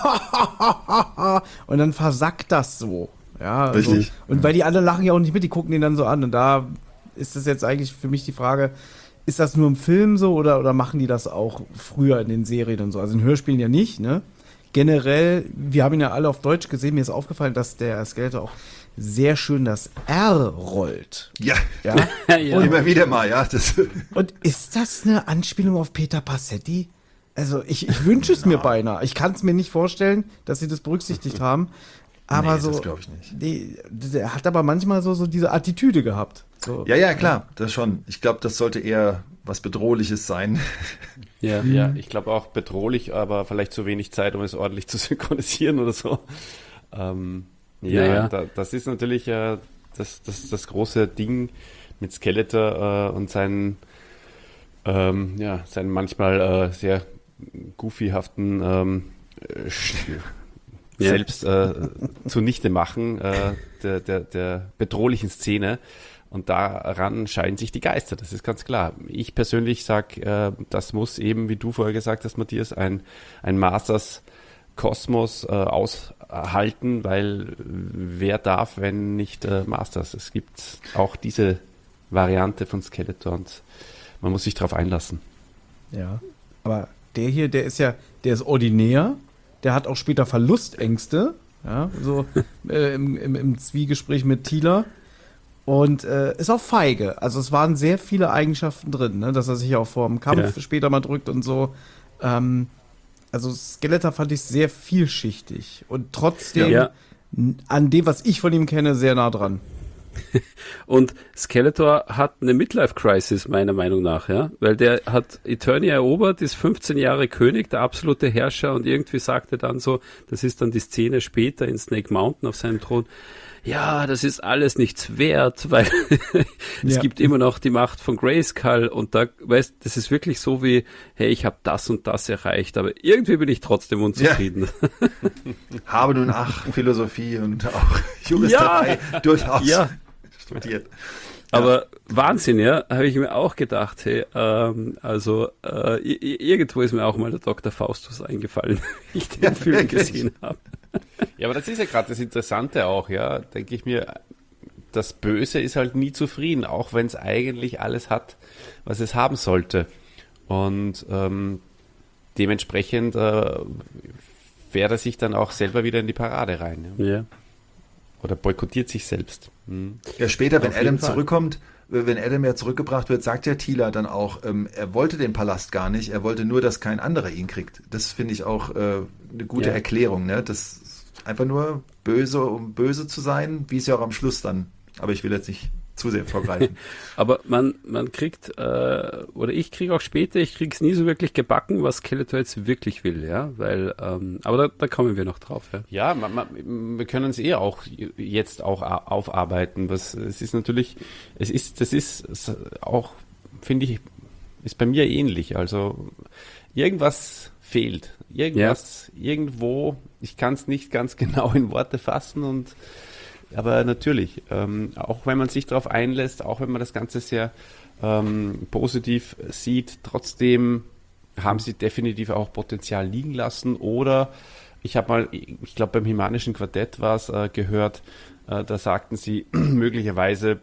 Lacher und dann versackt das so. Ja, also, Richtig. und weil die anderen lachen ja auch nicht mit, die gucken den dann so an und da ist das jetzt eigentlich für mich die Frage, ist das nur im Film so oder, oder machen die das auch früher in den Serien und so? Also in Hörspielen ja nicht, ne? Generell, wir haben ihn ja alle auf Deutsch gesehen, mir ist aufgefallen, dass der Skeletor auch sehr schön das R rollt. Ja, Ja? Ja. Und, immer wieder mal, ja. Das, und ist das eine Anspielung auf Peter Passetti? Also ich, ich wünsche es mir beinahe. Ich kann es mir nicht vorstellen, dass sie das berücksichtigt haben. Aber Nee, so, das glaube ich nicht. Die, der hat aber manchmal so, so diese Attitüde gehabt. So. Ja, ja, klar, das schon. Ich glaube, das sollte eher was Bedrohliches sein. Ja. Ja, ich glaube auch bedrohlich, aber vielleicht zu wenig Zeit, um es ordentlich zu synchronisieren oder so. Ähm, ja, Ja, ja. Da, das ist natürlich äh, das, das, das große Ding mit Skeletor äh, und seinen, ähm, ja, seinen manchmal äh, sehr goofyhaften ähm, äh, sch- Ja. selbst äh, zunichte machen äh, der, der, der bedrohlichen Szene. Und daran scheiden sich die Geister, das ist ganz klar. Ich persönlich sage, äh, das muss eben, wie du vorher gesagt hast, Matthias, ein, ein Masters Kosmos äh, aushalten, weil wer darf, wenn nicht äh, Masters? Es gibt auch diese Variante von Skeletor und man muss sich darauf einlassen. Ja. Aber der hier, der ist ja, der ist ordinär, der hat auch später Verlustängste, ja, so äh, im, im, im Zwiegespräch mit Teela. Und äh, ist auch feige. Also es waren sehr viele Eigenschaften drin, ne? Dass er sich auch vor dem Kampf Ja. später mal drückt und so. Ähm, also Skeletor fand ich sehr vielschichtig und trotzdem Ja. n- an dem, was ich von ihm kenne, sehr nah dran. Und Skeletor hat eine Midlife-Crisis, meiner Meinung nach, ja, weil der hat Eternia erobert, ist fünfzehn Jahre König, der absolute Herrscher und irgendwie sagt er dann so, das ist dann die Szene später in Snake Mountain auf seinem Thron, ja, das ist alles nichts wert, weil es Ja. gibt immer noch die Macht von Grayskull und da, weißt, das ist wirklich so wie, hey, ich habe das und das erreicht, aber irgendwie bin ich trotzdem unzufrieden. Habe nun ach, Philosophie und auch Juristerei durchaus Ja. studiert. Aber Wahnsinn, ja, habe ich mir auch gedacht, hey, ähm, also äh, i- i- irgendwo ist mir auch mal der Doktor Faustus eingefallen, wie ich den Ja, Film wirklich. gesehen habe. Ja, aber das ist ja gerade das Interessante auch, ja, denke ich mir, das Böse ist halt nie zufrieden, auch wenn es eigentlich alles hat, was es haben sollte. Und ähm, dementsprechend äh, fährt er sich dann auch selber wieder in die Parade rein. Ja. Ja. Oder boykottiert sich selbst. Hm. Ja, später, wenn Auf jeden Adam Fall. zurückkommt, äh, wenn Adam ja zurückgebracht wird, sagt ja Teela dann auch, ähm, er wollte den Palast gar nicht, er wollte nur, dass kein anderer ihn kriegt. Das finde ich auch äh, eine gute Ja. Erklärung, ne? Das ist einfach nur böse, um böse zu sein, wie es ja auch am Schluss dann. Aber ich will jetzt nicht zu sehr vorgreifen. Aber man, man kriegt, äh, oder ich kriege auch später, ich krieg's nie so wirklich gebacken, was Skeletor jetzt wirklich will, ja, weil, ähm, aber da, da kommen wir noch drauf, ja. Ja, man, man, wir können es eh auch jetzt auch a- aufarbeiten. Was, es ist natürlich, es ist, das ist es auch, finde ich, ist bei mir ähnlich. Also irgendwas fehlt. Irgendwas, irgendwo, ich kann es nicht ganz genau in Worte fassen und aber natürlich, ähm, auch wenn man sich darauf einlässt, auch wenn man das Ganze sehr ähm, positiv sieht, trotzdem haben sie definitiv auch Potenzial liegen lassen oder ich habe mal, ich glaube beim Himanischen Quartett war es äh, gehört, äh, da sagten sie, möglicherweise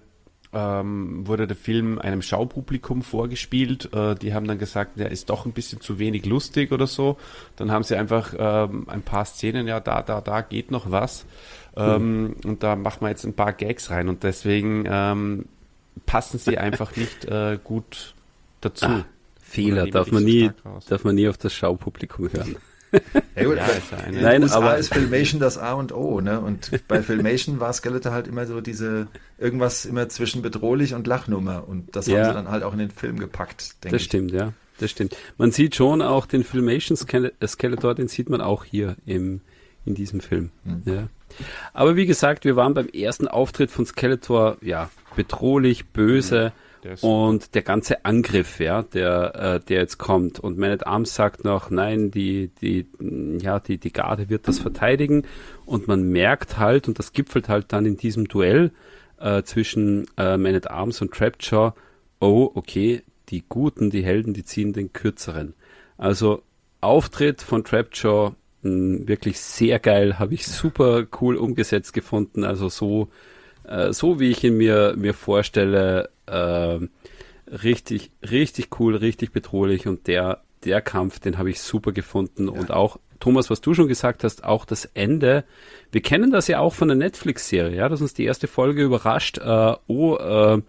ähm, wurde der Film einem Schaupublikum vorgespielt. Äh, die haben dann gesagt, der ist doch ein bisschen zu wenig lustig oder so. Dann haben sie einfach ähm, ein paar Szenen, ja, da, da, da geht noch was. Ähm, mhm. Und da machen wir jetzt ein paar Gags rein. Und deswegen ähm, passen sie einfach nicht äh, gut dazu. Ah, Fehler, darf man, nie, darf man nie auf das Schaupublikum hören. Ja, gut, ja, ist ja eine, in den U S A ist Filmation das A und O, ne? Und bei Filmation war Skeletor halt immer so diese, irgendwas immer zwischen bedrohlich und Lachnummer. Und das ja. haben sie dann halt auch in den Film gepackt, denke Das ich. stimmt, ja. Das stimmt. Man sieht schon auch den Filmation Skeletor, den sieht man auch hier im, in diesem Film. Mhm. Ja. Aber wie gesagt, wir waren beim ersten Auftritt von Skeletor, ja, bedrohlich, böse. Mhm. Der und der ganze Angriff, ja, der, äh, der jetzt kommt. Und Man at Arms sagt noch, nein, die, die, ja, die, die Garde wird das verteidigen. Und man merkt halt, und das gipfelt halt dann in diesem Duell äh, zwischen äh, Man at Arms und Trapjaw, oh, okay, die Guten, die Helden, die ziehen den Kürzeren. Also Auftritt von Trapjaw, mh, wirklich sehr geil, habe ich super cool umgesetzt gefunden. Also so, äh, so wie ich ihn mir, mir vorstelle, äh, richtig, richtig cool, richtig bedrohlich. Und der, der Kampf, den habe ich super gefunden. Ja. Und auch, Thomas, was du schon gesagt hast, auch das Ende. Wir kennen das ja auch von der Netflix-Serie, ja, dass uns die erste Folge überrascht, äh, oh, äh,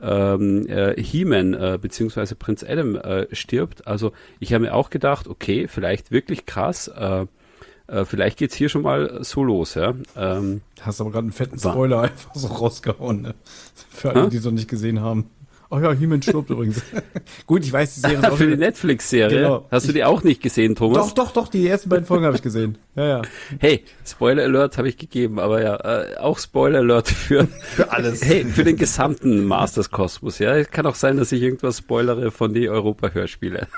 ähm, äh, He-Man äh, beziehungsweise Prinz Adam äh, stirbt. Also ich habe mir auch gedacht, okay, vielleicht wirklich krass, äh, äh, vielleicht geht's hier schon mal so los, ja. Ähm, Hast aber gerade einen fetten Spoiler einfach so rausgehauen, ne? Für alle, die es noch nicht gesehen haben. Ach ja, He-Man stirbt übrigens. Gut, ich weiß, die Serie ist auch für die Netflix-Serie. Genau. Hast du die auch nicht gesehen, Thomas? Doch, doch, doch, die ersten beiden Folgen habe ich gesehen. Ja, ja. Hey, Spoiler-Alert habe ich gegeben, aber ja, äh, auch Spoiler-Alert für, für alles. Hey, für den gesamten Masters-Kosmos, ja. Es kann auch sein, dass ich irgendwas spoilere von die Europa-Hörspiele.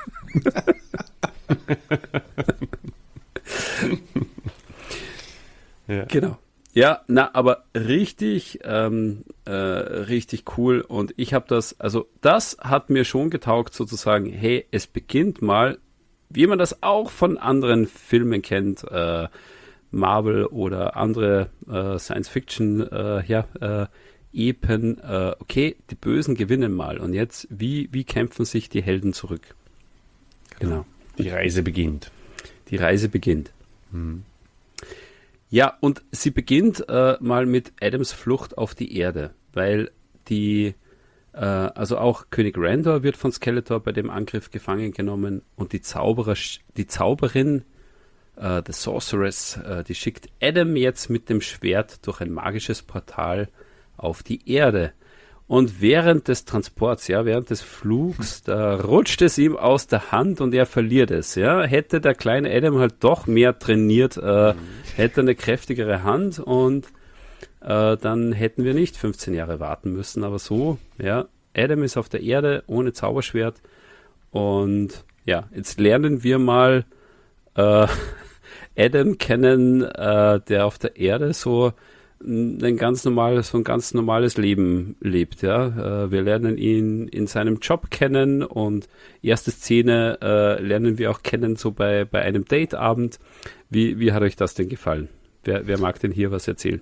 Ja. Genau. Ja, na, aber richtig, ähm, äh, richtig cool. Und ich habe das, also das hat mir schon getaugt, sozusagen, hey, es beginnt mal, wie man das auch von anderen Filmen kennt, äh, Marvel oder andere äh, Science-Fiction, äh, ja, äh, Epen, äh, okay, die Bösen gewinnen mal. Und jetzt, wie, wie kämpfen sich die Helden zurück? Genau. Die Reise beginnt. Die Reise beginnt. Hm. Ja, und sie beginnt äh, mal mit Adams Flucht auf die Erde, weil die, äh, also auch König Randor wird von Skeletor bei dem Angriff gefangen genommen und die Zauberer, die Zauberin, äh, The Sorceress, äh, die schickt Adam jetzt mit dem Schwert durch ein magisches Portal auf die Erde. Und während des Transports, ja, während des Flugs, da rutscht es ihm aus der Hand und er verliert es, ja. Hätte der kleine Adam halt doch mehr trainiert, äh, hätte eine kräftigere Hand und äh, dann hätten wir nicht fünfzehn Jahre warten müssen. Aber so, ja, Adam ist auf der Erde ohne Zauberschwert und ja, jetzt lernen wir mal äh, Adam kennen, äh, der auf der Erde so ein ganz normales, so ein ganz normales Leben lebt, ja. Wir lernen ihn in seinem Job kennen und erste Szene äh, lernen wir auch kennen, so bei, bei einem Dateabend. Wie, wie hat euch das denn gefallen? Wer, wer mag denn hier was erzählen?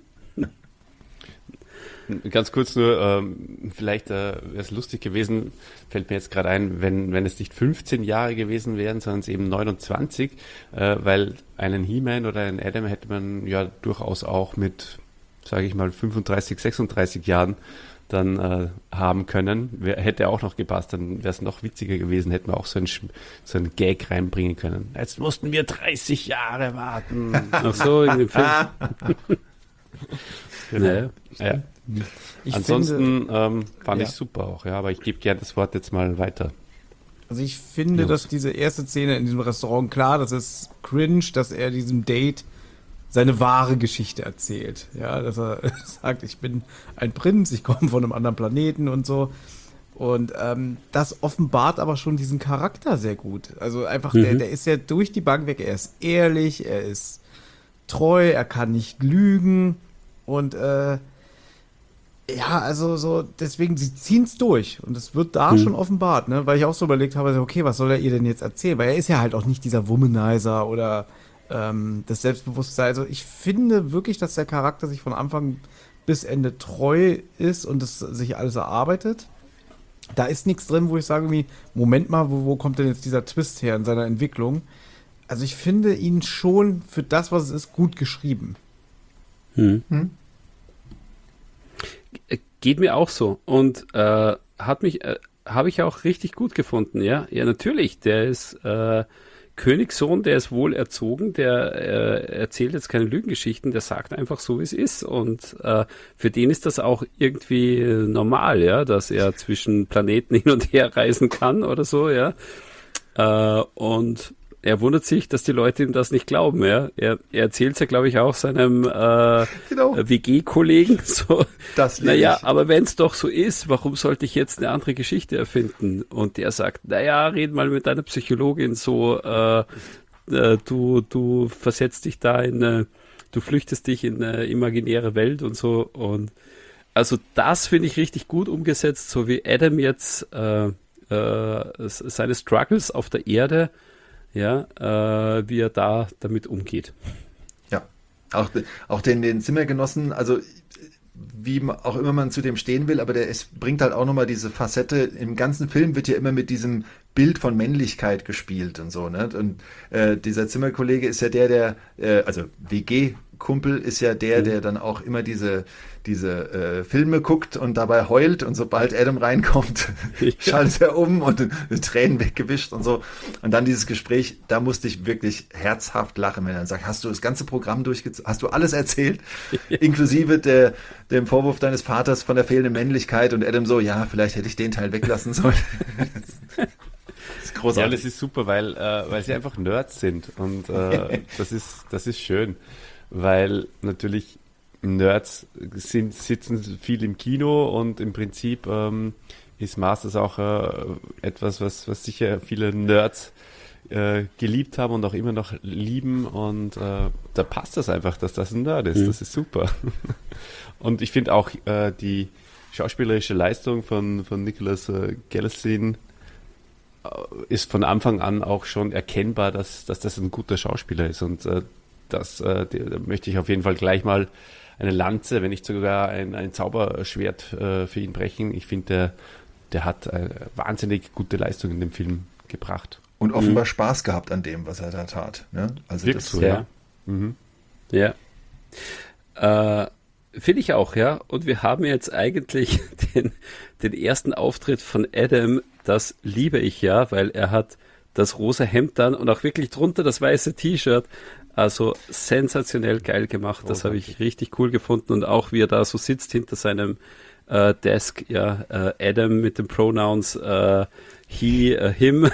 Ganz kurz nur, ähm, vielleicht äh, wäre es lustig gewesen, fällt mir jetzt gerade ein, wenn, wenn es nicht fünfzehn Jahre gewesen wären, sondern es eben neunundzwanzig, äh, weil einen He-Man oder einen Adam hätte man ja durchaus auch mit, sage ich mal, fünfunddreißig, sechsunddreißig Jahren dann äh, haben können. Wer, hätte auch noch gepasst, dann wäre es noch witziger gewesen, hätten wir auch so einen, so einen Gag reinbringen können. Jetzt mussten wir dreißig Jahre warten. Ach so, in dem Film. Genau. Ja, ja. Ich Ansonsten finde, ähm, fand ja. ich super auch, ja, aber ich gebe gerne das Wort jetzt mal weiter. Also ich finde, Jungs. dass diese erste Szene in diesem Restaurant, klar, das ist cringe, dass er diesem Date seine wahre Geschichte erzählt. Ja, dass er sagt, ich bin ein Prinz, ich komme von einem anderen Planeten und so. Und ähm, das offenbart aber schon diesen Charakter sehr gut. Also einfach, mhm. der, der ist ja durch die Bank weg. Er ist ehrlich, er ist treu, er kann nicht lügen. Und äh, ja, also so, deswegen, sie ziehen es durch. Und es wird da mhm. schon offenbart, ne? Weil ich auch so überlegt habe, okay, was soll er ihr denn jetzt erzählen? Weil er ist ja halt auch nicht dieser Womanizer oder ähm, das Selbstbewusstsein. Also ich finde wirklich, dass der Charakter sich von Anfang bis Ende treu ist und es sich alles erarbeitet. Da ist nichts drin, wo ich sage, irgendwie, Moment mal, wo, wo kommt denn jetzt dieser Twist her in seiner Entwicklung? Also ich finde ihn schon für das, was es ist, gut geschrieben. Hm. Hm? Geht mir auch so. Und äh, hat mich, äh, habe ich auch richtig gut gefunden, ja. Ja, natürlich, der ist äh, Königssohn, der ist wohl erzogen, der äh, erzählt jetzt keine Lügengeschichten, der sagt einfach so, wie es ist. Und äh, für den ist das auch irgendwie normal, ja, dass er zwischen Planeten hin und her reisen kann oder so, ja. Äh, und er wundert sich, dass die Leute ihm das nicht glauben, ja. Er, er erzählt es ja, glaube ich, auch seinem äh, Genau. W G-Kollegen so. Das liebe Naja, ich. aber wenn es doch so ist, warum sollte ich jetzt eine andere Geschichte erfinden? Und der sagt, naja, red mal mit deiner Psychologin so, äh, äh, du, du versetzt dich da in, äh, du flüchtest dich in eine imaginäre Welt und so. Und also das finde ich richtig gut umgesetzt, so wie Adam jetzt äh, äh, seine Struggles auf der Erde, ja, äh, wie er da damit umgeht. Ja, auch, auch den, den Zimmergenossen, also wie auch immer man zu dem stehen will, aber der es bringt halt auch nochmal diese Facette. Im ganzen Film wird ja immer mit diesem Bild von Männlichkeit gespielt und so, ne? Und äh, dieser Zimmerkollege ist ja der, der, äh, also W G-Kumpel ist ja der, der dann auch immer diese, diese äh, Filme guckt und dabei heult und sobald Adam reinkommt, Ja. schaltet er um und äh, Tränen weggewischt und so. Und dann dieses Gespräch, da musste ich wirklich herzhaft lachen, wenn er dann sagt, hast du das ganze Programm durchgezogen, hast du alles erzählt, inklusive der, dem Vorwurf deines Vaters von der fehlenden Männlichkeit und Adam so, ja, vielleicht hätte ich den Teil weglassen sollen. Das ist Ja, großartig. das ist super, weil, äh, weil sie einfach Nerds sind und äh, das ist, das ist schön, weil natürlich Nerds sind, sitzen viel im Kino und im Prinzip ähm, ist Masters auch äh, etwas, was, was sicher viele Nerds äh, geliebt haben und auch immer noch lieben und äh, da passt das einfach, dass das ein Nerd ist, Mhm. das ist super. Und ich finde auch äh, die schauspielerische Leistung von, von Nicholas äh, Galitzine ist von Anfang an auch schon erkennbar, dass, dass das ein guter Schauspieler ist und äh, das äh, die, da möchte ich auf jeden Fall gleich mal eine Lanze, wenn nicht sogar ein, ein Zauberschwert äh, für ihn brechen. Ich finde, der, der hat eine wahnsinnig gute Leistung in dem Film gebracht. Und offenbar Spaß gehabt an dem, was er da tat. Ne? Also Wirkt das, so, ja. ja. Mhm. Ja. Äh, Finde ich auch, ja. Und wir haben jetzt eigentlich den, den ersten Auftritt von Adam, das liebe ich ja, weil er hat das rosa Hemd dann und auch wirklich drunter das weiße T-Shirt. Also sensationell geil gemacht. Das habe ich richtig cool gefunden. Und auch wie er da so sitzt hinter seinem äh, Desk, ja, äh, Adam mit den Pronouns äh, he, äh, him.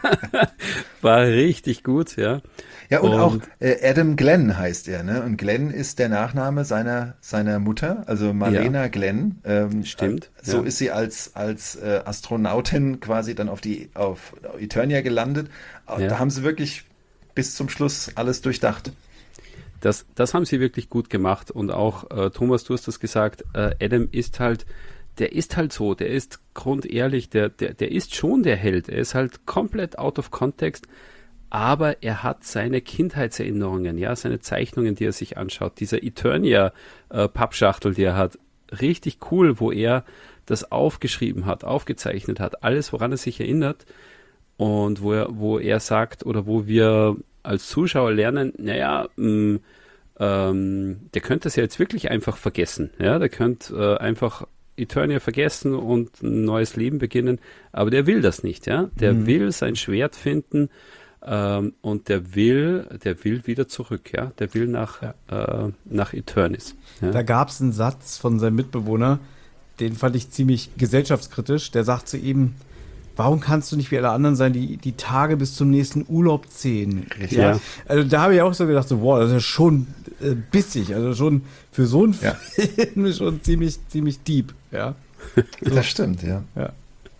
War richtig gut, ja. Ja, und, Und- auch äh, Adam Glenn heißt er, ne? Und Glenn ist der Nachname seiner, seiner Mutter, also Marlena Ja. Glenn. Ähm, Stimmt, So ja. ist sie als, als äh, Astronautin quasi dann auf die auf Eternia gelandet. Ja. Da haben sie wirklich bis zum Schluss alles durchdacht. Das, das haben sie wirklich gut gemacht und auch, äh, Thomas, du hast das gesagt, äh, Adam ist halt, der ist halt so, der ist grundehrlich, der, der, der ist schon der Held, er ist halt komplett out of context, aber er hat seine Kindheitserinnerungen, ja, seine Zeichnungen, die er sich anschaut, dieser Eternia-Pappschachtel, die er hat, richtig cool, wo er das aufgeschrieben hat, aufgezeichnet hat, alles, woran er sich erinnert und wo er, wo er sagt oder wo wir als Zuschauer lernen, naja, mh, ähm, der könnte es ja jetzt wirklich einfach vergessen. Ja, der könnte äh, einfach Eternia vergessen und ein neues Leben beginnen, aber der will das nicht. Ja, der Mhm. will sein Schwert finden ähm, und der will, der will wieder zurück. Ja, der will nach Ja. äh, nach Eternis. Ja? Da gab es einen Satz von seinem Mitbewohner, den fand ich ziemlich gesellschaftskritisch. Der sagt zu ihm, warum kannst du nicht wie alle anderen sein, die die Tage bis zum nächsten Urlaub zählen? Richtig. Ja. Also da habe ich auch so gedacht, so, wow, das ist ja schon äh, bissig. Also schon für so einen Ja. Film schon ziemlich, ziemlich deep. Ja. Das stimmt, ja. Ja.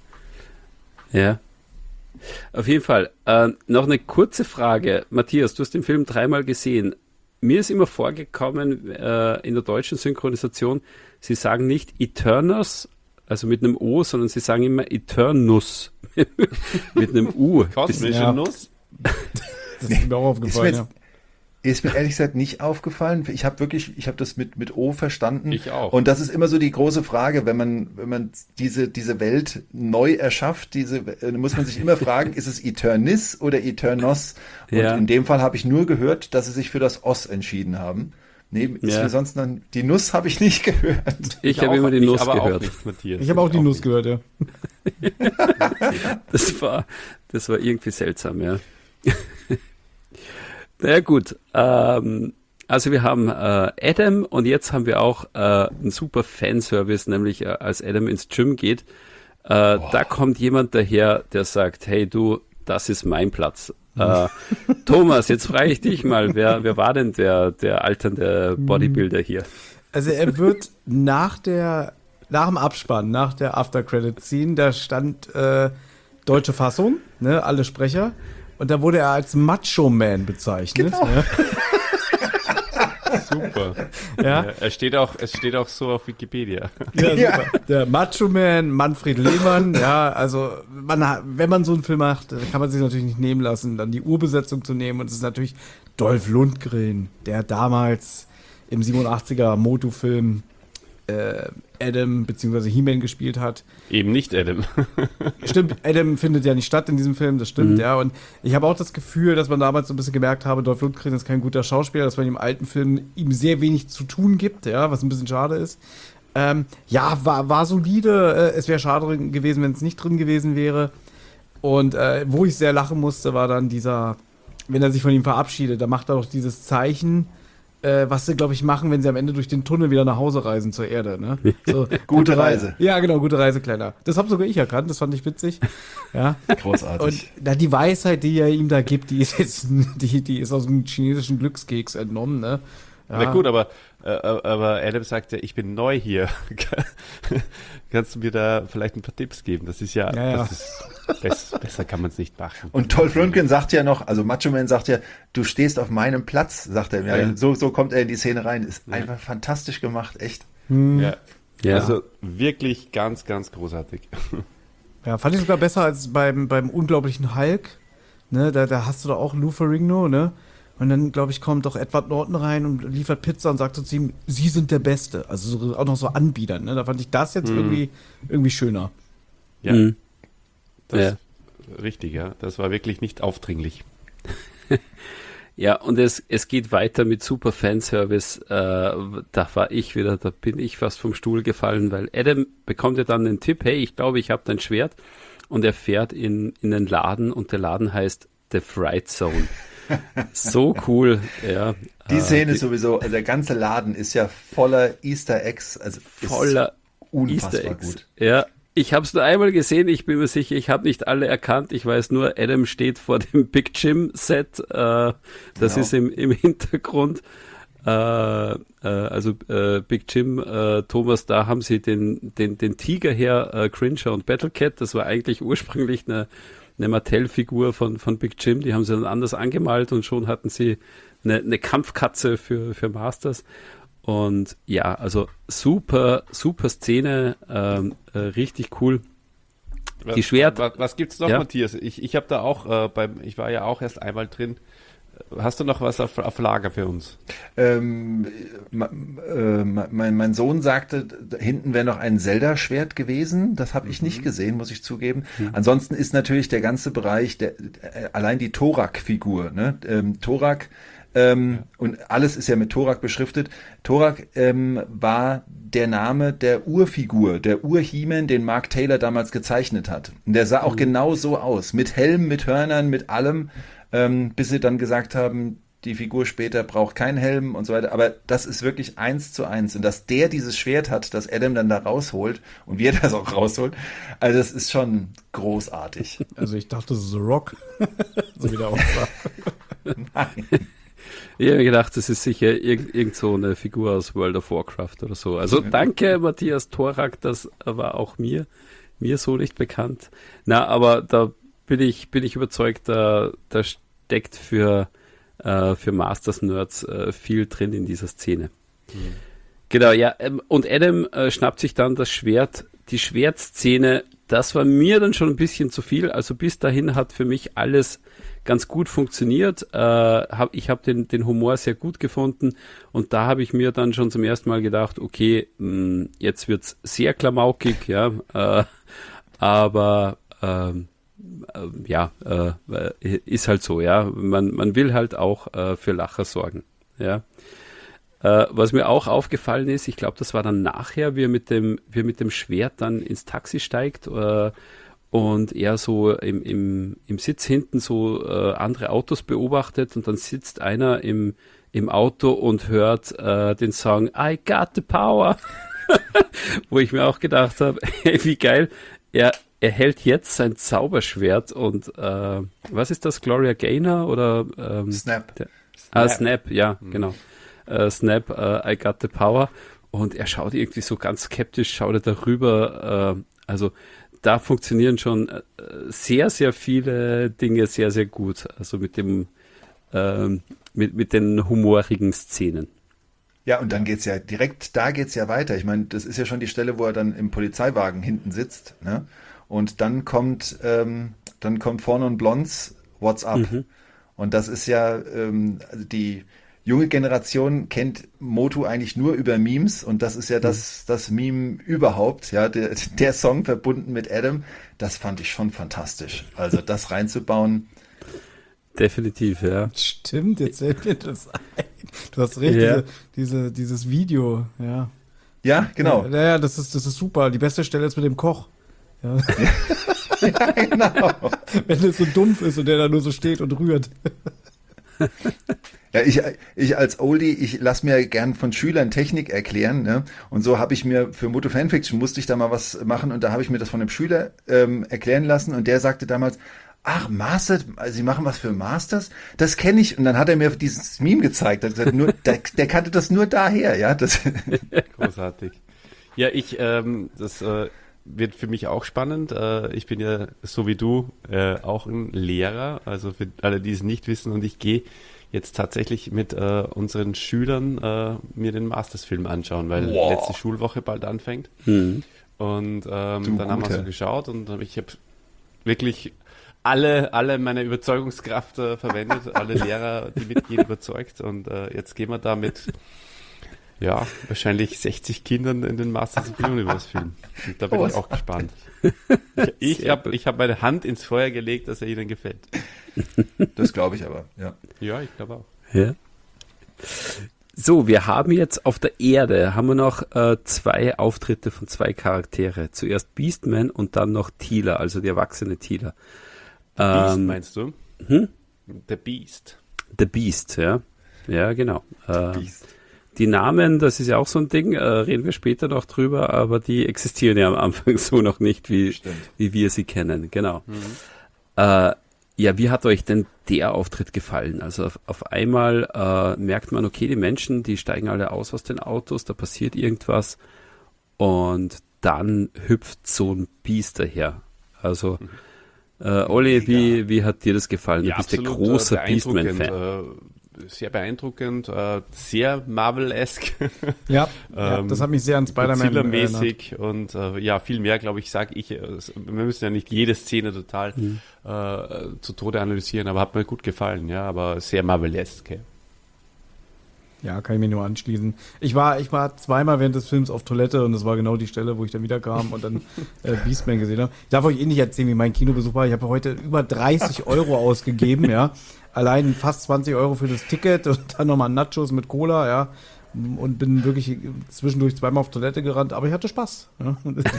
Ja. Auf jeden Fall. Äh, noch eine kurze Frage. Matthias, du hast den Film dreimal gesehen. Mir ist immer vorgekommen, äh, in der deutschen Synchronisation, sie sagen nicht Eternus, also mit einem O, sondern sie sagen immer Eternus. Mit einem U. Kosmische Ja. Nuss? Das ist mir auch Ist mir aufgefallen. jetzt, Ist mir ehrlich gesagt nicht aufgefallen. Ich habe wirklich, ich habe das mit mit O verstanden. Ich auch. Und das ist immer so die große Frage, wenn man wenn man diese diese Welt neu erschafft, diese äh, muss man sich immer fragen, ist es Eternis oder Eternos? Und Ja. in dem Fall habe ich nur gehört, dass sie sich für das Os entschieden haben. Nee, ist Ja. mir sonst dann die Nuss habe ich nicht gehört. Ich habe auch- immer die ich Nuss aber gehört. Auch nicht, Matthias. Ich habe auch die Nuss nicht. gehört, ja. Das war, das war irgendwie seltsam, ja. Naja, gut. Ähm, also wir haben äh, Adam und jetzt haben wir auch äh, einen super Fanservice, nämlich äh, als Adam ins Gym geht, äh, da kommt jemand daher, der sagt, hey du, das ist mein Platz. Äh, Thomas, jetzt frage ich dich mal, wer, wer war denn der, der alternde Bodybuilder hier? Also er wird nach der, nach dem Abspann, nach der After-Credit-Scene, da stand äh, deutsche Fassung, ne, alle Sprecher. Und da wurde er als Macho-Man bezeichnet. Genau. Ne? Super. Ja. Ja, es steht auch, es steht auch so auf Wikipedia. Ja, Ja. super. Der Macho-Man, Manfred Lehmann, ja, also man, hat- wenn man so einen Film macht, kann man sich natürlich nicht nehmen lassen, dann die Urbesetzung zu nehmen. Und es ist natürlich Dolph Lundgren, der damals im siebenundachtziger Motu-Film äh, Adam bzw. He-Man gespielt hat. Eben nicht Adam. Stimmt, Adam findet ja nicht statt in diesem Film, das stimmt, ja. Und ich habe auch das Gefühl, dass man damals so ein bisschen gemerkt habe, Dolph Lundgren ist kein guter Schauspieler, dass man im alten Film ihm sehr wenig zu tun gibt, ja, was ein bisschen schade ist. Ähm, ja, war, war solide. Äh, es wäre schade gewesen, wenn es nicht drin gewesen wäre. Und äh, wo ich sehr lachen musste, war dann dieser, wenn er sich von ihm verabschiedet, da macht er doch dieses Zeichen, äh, was sie, glaube ich, machen, wenn sie am Ende durch den Tunnel wieder nach Hause reisen zur Erde. Ne? So, Gute Reise. Ja, genau, gute Reise, Kleiner. Das habe sogar ich erkannt, das fand ich witzig. Ja. Großartig. Und na, die Weisheit, die er ihm da gibt, die ist jetzt, die, die ist aus dem chinesischen Glückskeks entnommen, ne? Ja. Na gut, aber, äh, aber Adam sagt ja, ich bin neu hier. Kannst du mir da vielleicht ein paar Tipps geben? Das ist ja, Ja, ja. Das ist, bess, besser kann man es nicht machen. Und Dolph Lundgren sagt ja noch, also Macho Man sagt ja, du stehst auf meinem Platz, sagt er. Ja, Ja. So, so kommt er in die Szene rein. Ist einfach fantastisch gemacht, echt. Ja. Ja. Also wirklich ganz, ganz großartig. Ja, fand ich sogar besser als beim, beim unglaublichen Hulk. Ne, da, da hast du doch auch Lou Ferrigno, ne? Und dann, glaube ich, kommt doch Edward Norton rein und liefert Pizza und sagt so zu ihm, Sie sind der Beste. Also so, auch noch so anbiedern, ne? Da fand ich das jetzt irgendwie, irgendwie schöner. Ja, Mhm. das Ja. richtig, ja. Das war wirklich nicht aufdringlich. Ja, und es, es geht weiter mit super Fanservice. Äh, da war ich wieder, da bin ich fast vom Stuhl gefallen, weil Adam bekommt ja dann den Tipp, hey, ich glaube, ich habe dein Schwert. Und er fährt in, in den Laden und der Laden heißt The Fright Zone. So cool, ja. Die Äh, Szene sowieso, also der ganze Laden ist ja voller Easter Eggs. Also ist voller unfassbar Easter Eggs. gut. Ja, ich habe es nur einmal gesehen, ich bin mir sicher, ich habe nicht alle erkannt. Ich weiß nur, Adam steht vor dem Big Jim Set, äh, das Genau. ist im, im Hintergrund. Äh, äh, also äh, Big Jim, äh, Thomas, da haben sie den, den, den Tiger her, äh, Cringer und Battlecat, das war eigentlich ursprünglich eine, eine Mattel-Figur von, von Big Jim, die haben sie dann anders angemalt und schon hatten sie eine, eine Kampfkatze für, für Masters. Und ja, also super, super Szene, ähm, äh, richtig cool. Die Schwert- Was, was gibt's noch, Ja. Matthias? Ich, ich habe da auch äh, beim, ich war ja auch erst einmal drin. Hast du noch was auf, auf Lager für uns? Ähm, ma- äh, mein, mein Sohn sagte, da hinten wäre noch ein Zelda-Schwert gewesen. Das habe ich nicht gesehen, muss ich zugeben. Ansonsten ist natürlich der ganze Bereich, der, äh, allein die Thorak-Figur. Ne? Ähm, Thorak, ähm, und alles ist ja mit Thorak beschriftet. Thorak ähm, war der Name der Urfigur, der Ur-He-Man, den Mark Taylor damals gezeichnet hat. Und der sah auch genau so aus. Mit Helm, mit Hörnern, mit allem. Ähm, bis sie dann gesagt haben, die Figur später braucht keinen Helm und so weiter. Aber das ist wirklich eins zu eins. Und dass der dieses Schwert hat, das Adam dann da rausholt und wie er das auch rausholt, also das ist schon großartig. Also ich dachte, das ist The Rock. So wie der aussah. Nein. Ich habe mir gedacht, das ist sicher irgend, irgend so eine Figur aus World of Warcraft oder so. Also danke, Matthias Thorak, das war auch mir, mir so nicht bekannt. Na, aber da bin ich, bin ich überzeugt, da, da steckt für, äh, für Masters-Nerds äh, viel drin in dieser Szene. Genau, ja, ähm, und Adam äh, schnappt sich dann das Schwert. Die Schwertszene, das war mir dann schon ein bisschen zu viel. Also bis dahin hat für mich alles ganz gut funktioniert. Äh, hab, ich habe den, den Humor sehr gut gefunden und da habe ich mir dann schon zum ersten Mal gedacht, okay, mh, jetzt wird's sehr klamaukig, ja, äh, aber ähm, äh, ja, äh, ist halt so, ja. Man, man will halt auch äh, für Lacher sorgen, ja. Äh, was mir auch aufgefallen ist, ich glaube, das war dann nachher, wie er mit dem, wie er mit dem Schwert dann ins Taxi steigt äh, und er so im, im, im Sitz hinten so äh, andere Autos beobachtet und dann sitzt einer im, im Auto und hört äh, den Song I Got the Power, wo ich mir auch gedacht habe, hey, wie geil, er, er hält jetzt sein Zauberschwert und äh, was ist das, Gloria Gaynor oder ähm, Snap. Der, ah, Snap, ja, mhm. genau. Uh, Snap, uh, I Got the Power und er schaut irgendwie so ganz skeptisch, schaut er darüber, uh, also da funktionieren schon uh, sehr, sehr viele Dinge sehr, sehr gut, also mit dem, uh, mit, mit den humorigen Szenen. Ja, und dann geht's ja direkt, da geht's ja weiter. Ich meine, das ist ja schon die Stelle, wo er dann im Polizeiwagen hinten sitzt, ne? Und dann kommt, ähm, dann kommt vorne und Blondes What's Up. Mhm. Und das ist ja ähm, also die junge Generation kennt Motu eigentlich nur über Memes und das ist ja das, das Meme überhaupt, ja, der, der Song verbunden mit Adam, das fand ich schon fantastisch. Also das reinzubauen. Definitiv, ja. Stimmt, jetzt fällt mir das ein. Du hast recht, Ja. diese, diese, dieses Video, ja. Ja, genau. Ja, ja, das ist, das ist super. Die beste Stelle ist mit dem Koch. Ja. Ja, genau. Wenn es so dumpf ist und der da nur so steht und rührt. Ja, ich, ich als Oldie, ich lasse mir gern von Schülern Technik erklären, ne? Und so habe ich mir für Moto Fanfiction musste ich da mal was machen und da habe ich mir das von einem Schüler ähm, erklären lassen und der sagte damals, ach, Master, also Sie machen was für Masters? Das kenne ich. Und dann hat er mir dieses Meme gezeigt. Er hat gesagt, nur, der, der kannte das nur daher, ja. Das Großartig. Ja, ich, ähm, das äh, wird für mich auch spannend. Äh, ich bin ja, so wie du, äh, auch ein Lehrer. Also für alle, die es nicht wissen. Und ich gehe jetzt tatsächlich mit äh, unseren Schülern äh, mir den Masters-Film anschauen, weil Wow. letzte Schulwoche bald anfängt. Mhm. Und ähm, Du dann haben wir Guter. so geschaut und hab- ich habe wirklich alle, alle meine Überzeugungskraft äh, verwendet, alle Lehrer, die mitgehen, überzeugt. Und äh, jetzt gehen wir da mit, ja, wahrscheinlich sechzig Kindern in den Masters of the Universe Film. Und da bin Oh, ich auch gespannt. Ich, ich habe ich hab meine Hand ins Feuer gelegt, dass er ihnen gefällt. Das glaube ich aber, ja. Ja, ich glaube auch. Ja. So, wir haben jetzt auf der Erde, haben wir noch äh, zwei Auftritte von zwei Charaktere. Zuerst Beastman und dann noch Teela, also die erwachsene Teela. Beast Ähm, meinst du? hm? The Beast. The Beast, ja. Ja, genau. Äh, Beast. die Namen, das ist ja auch so ein Ding, äh, reden wir später noch drüber, aber die existieren ja am Anfang so noch nicht, wie, Stimmt. wie wir sie kennen. Genau. Äh, ja, wie hat euch denn der Auftritt gefallen? Also auf, auf einmal äh, merkt man, okay, die Menschen, die steigen alle aus aus den Autos, da passiert irgendwas und dann hüpft so ein Biest daher. Also äh, Olli, wie, wie hat dir das gefallen? Du bist der große äh, Beastman-Fan. beeindruckend, äh, sehr beeindruckend, äh, sehr Marvel-esque. Ja, ja, Ähm, das hat mich sehr an Spider-Man erinnert. Godzilla-mäßig und äh, ja, viel mehr, glaube ich, sage ich. Äh, wir müssen ja nicht jede Szene total Mhm. äh, zu Tode analysieren, aber hat mir gut gefallen, ja, aber sehr Marvel-esque. Ja, kann ich mir nur anschließen. Ich war, ich war zweimal während des Films auf Toilette und das war genau die Stelle, wo ich dann wieder kam und dann äh, Beastman gesehen habe. Ich darf euch eh nicht erzählen, wie mein Kinobesuch war. Ich habe heute über dreißig Euro ausgegeben, ja. Allein fast zwanzig Euro für das Ticket und dann nochmal Nachos mit Cola, ja. Und bin wirklich zwischendurch zweimal auf Toilette gerannt, aber ich hatte Spaß. Ja.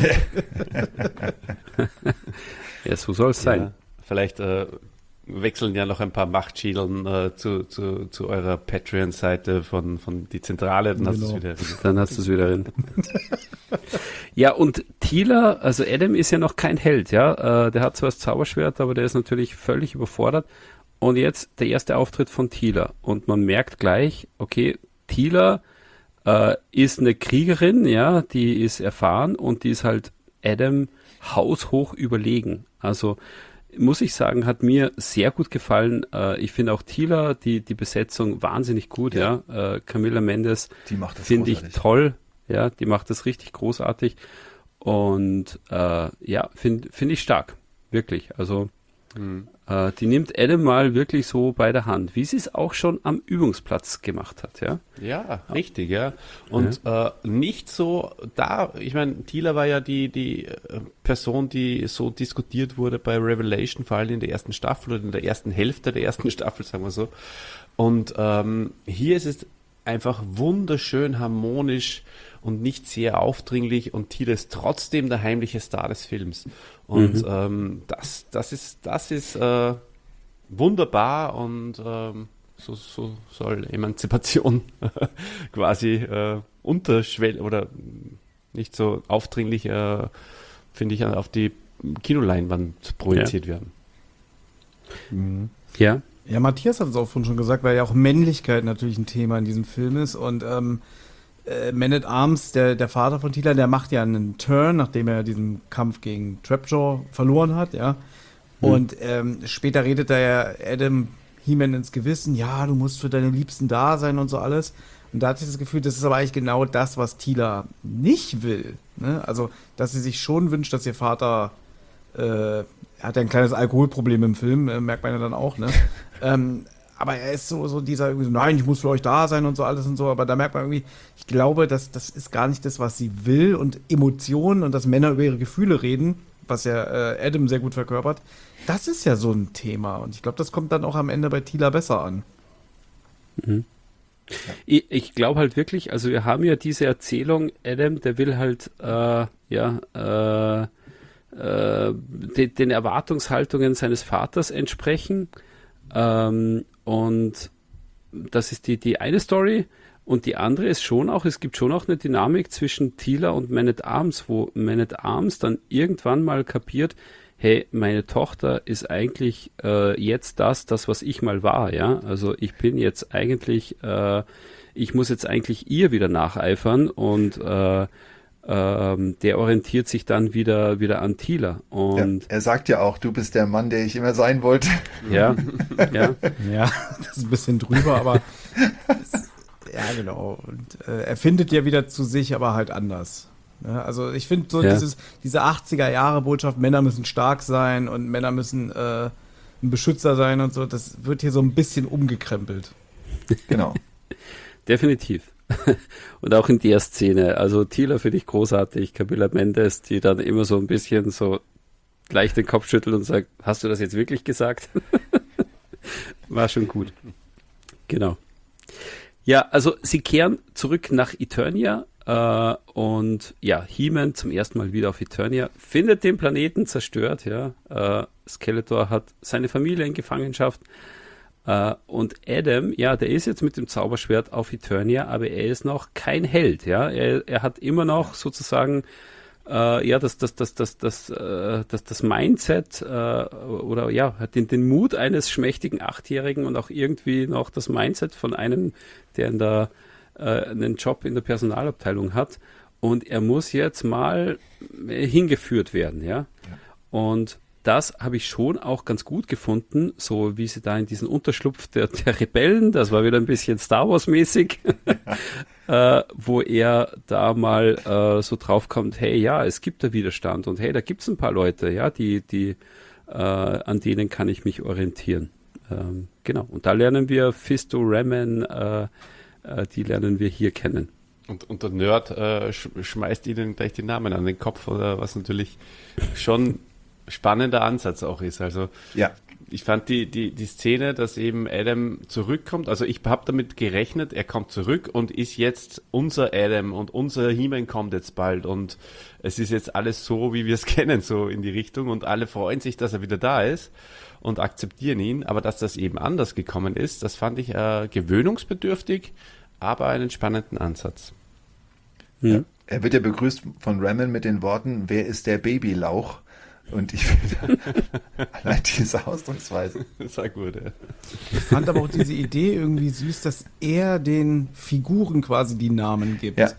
Ja, so soll es sein. Ja, vielleicht äh, wechseln ja noch ein paar Machtschädeln äh, zu, zu, zu eurer Patreon-Seite von, von die Zentrale, dann hast du es Genau. wieder. Dann hast du es wieder drin. Ja, und Teela, also Adam ist ja noch kein Held, ja. Äh, der hat zwar das Zauberschwert, aber der ist natürlich völlig überfordert. Und jetzt der erste Auftritt von Teela. Und man merkt gleich, okay, Teela äh, ist eine Kriegerin, ja, die ist erfahren und die ist halt Adam haushoch überlegen. Also muss ich sagen, hat mir sehr gut gefallen. Äh, ich finde auch Teela, die, die Besetzung wahnsinnig gut, ja. ja. Äh, Camilla Mendes Die macht das finde ich großartig. toll, ja, die macht das richtig großartig. Und äh, ja, finde find ich stark, wirklich. Also hm. äh, die nimmt Adam mal wirklich so bei der Hand, wie sie es auch schon am Übungsplatz gemacht hat, ja. Ja, richtig, ja. Und ja. Äh, nicht so da, ich meine, Tila war ja die, die Person, die so diskutiert wurde bei Revelation, vor allem in der ersten Staffel oder in der ersten Hälfte der ersten Staffel, sagen wir so. Und ähm, hier ist es einfach wunderschön harmonisch und nicht sehr aufdringlich und Tila ist trotzdem der heimliche Star des Films. Und mhm. ähm, das, das ist, das ist äh, wunderbar und ähm, so, so soll Emanzipation quasi äh, unterschwell oder nicht so aufdringlich, äh, finde ich, auf die Kinoleinwand projiziert ja. werden. Mhm. Ja. Ja, Matthias hat es auch vorhin schon gesagt, weil ja auch Männlichkeit natürlich ein Thema in diesem Film ist und ähm, äh, Man at Arms, der, der Vater von Tila, der macht ja einen Turn, nachdem er diesen Kampf gegen Trapjaw verloren hat, ja. Mhm. Und ähm, später redet er ja Adam He-Man ins Gewissen, ja, du musst für deine Liebsten da sein und so alles. Und da hatte ich das Gefühl, das ist aber eigentlich genau das, was Tila nicht will. Ne? Also, dass sie sich schon wünscht, dass ihr Vater äh, er hat ja ein kleines Alkoholproblem im Film, äh, merkt man ja dann auch, ne? ähm, aber er ist so, so dieser, irgendwie so, nein, ich muss für euch da sein und so alles und so, aber da merkt man irgendwie, ich glaube, dass das ist gar nicht das, was sie will und Emotionen und dass Männer über ihre Gefühle reden, was ja äh, Adam sehr gut verkörpert, das ist ja so ein Thema und ich glaube, das kommt dann auch am Ende bei Tila besser an. Mhm. Ich, ich glaube halt wirklich, also wir haben ja diese Erzählung, Adam, der will halt, äh, ja, äh, äh, de, den Erwartungshaltungen seines Vaters entsprechen. Ähm, und das ist die, die eine Story. Und die andere ist schon auch, es gibt schon auch eine Dynamik zwischen Tila und Man at Arms, wo Man at Arms dann irgendwann mal kapiert, hey, meine Tochter ist eigentlich äh, jetzt das, das, was ich mal war, ja. Also ich bin jetzt eigentlich, äh, ich muss jetzt eigentlich ihr wieder nacheifern und äh, ähm, der orientiert sich dann wieder wieder an Tila. Und ja, er sagt ja auch, du bist der Mann, der ich immer sein wollte. Ja, ja. Ja, das ist ein bisschen drüber, aber das, ja, genau. Und äh, er findet ja wieder zu sich, aber halt anders. Ja, also ich finde so ja. dieses, diese achtziger-Jahre-Botschaft, Männer müssen stark sein und Männer müssen äh, ein Beschützer sein und so, das wird hier so ein bisschen umgekrempelt. Genau. Definitiv. Und auch in der Szene, also Tila finde ich großartig, Camila Mendes, die dann immer so ein bisschen so leicht den Kopf schüttelt und sagt, hast du das jetzt wirklich gesagt? War schon gut. Genau. Ja, also sie kehren zurück nach Eternia äh, und ja, He-Man zum ersten Mal wieder auf Eternia, findet den Planeten zerstört, ja. Äh, Skeletor hat seine Familie in Gefangenschaft. Uh, und Adam, ja, der ist jetzt mit dem Zauberschwert auf Eternia, aber er ist noch kein Held, ja. Er, er hat immer noch sozusagen, uh, ja, das, das, das, das, das, uh, das, das Mindset uh, oder ja, hat den, den Mut eines schmächtigen Achtjährigen und auch irgendwie noch das Mindset von einem, der in der, uh, einen Job in der Personalabteilung hat. Und er muss jetzt mal hingeführt werden, ja. ja. Und das habe ich schon auch ganz gut gefunden, so wie sie da in diesen Unterschlupf der, der Rebellen, das war wieder ein bisschen Star Wars-mäßig, äh, wo er da mal äh, so draufkommt, hey, ja, es gibt da Widerstand und hey, da gibt es ein paar Leute, ja, die, die, äh, an denen kann ich mich orientieren. Ähm, genau, und da lernen wir Fisto Raman, äh, äh, die lernen wir hier kennen. Und, und der Nerd äh, sch- schmeißt ihnen gleich die Namen an den Kopf, oder was natürlich schon spannender Ansatz auch ist. Also ja. Ich fand die, die, die Szene, dass eben Adam zurückkommt, also ich habe damit gerechnet, er kommt zurück und ist jetzt unser Adam und unser He-Man kommt jetzt bald und es ist jetzt alles so, wie wir es kennen, so in die Richtung und alle freuen sich, dass er wieder da ist und akzeptieren ihn, aber dass das eben anders gekommen ist, das fand ich äh, gewöhnungsbedürftig, aber einen spannenden Ansatz. Ja. Er wird ja begrüßt von Raman mit den Worten, wer ist der Babylauch? Und ich finde, allein diese Ausdrucksweise. Das war gut, ja. Ich fand aber auch diese Idee irgendwie süß, dass er den Figuren quasi die Namen gibt. Ja.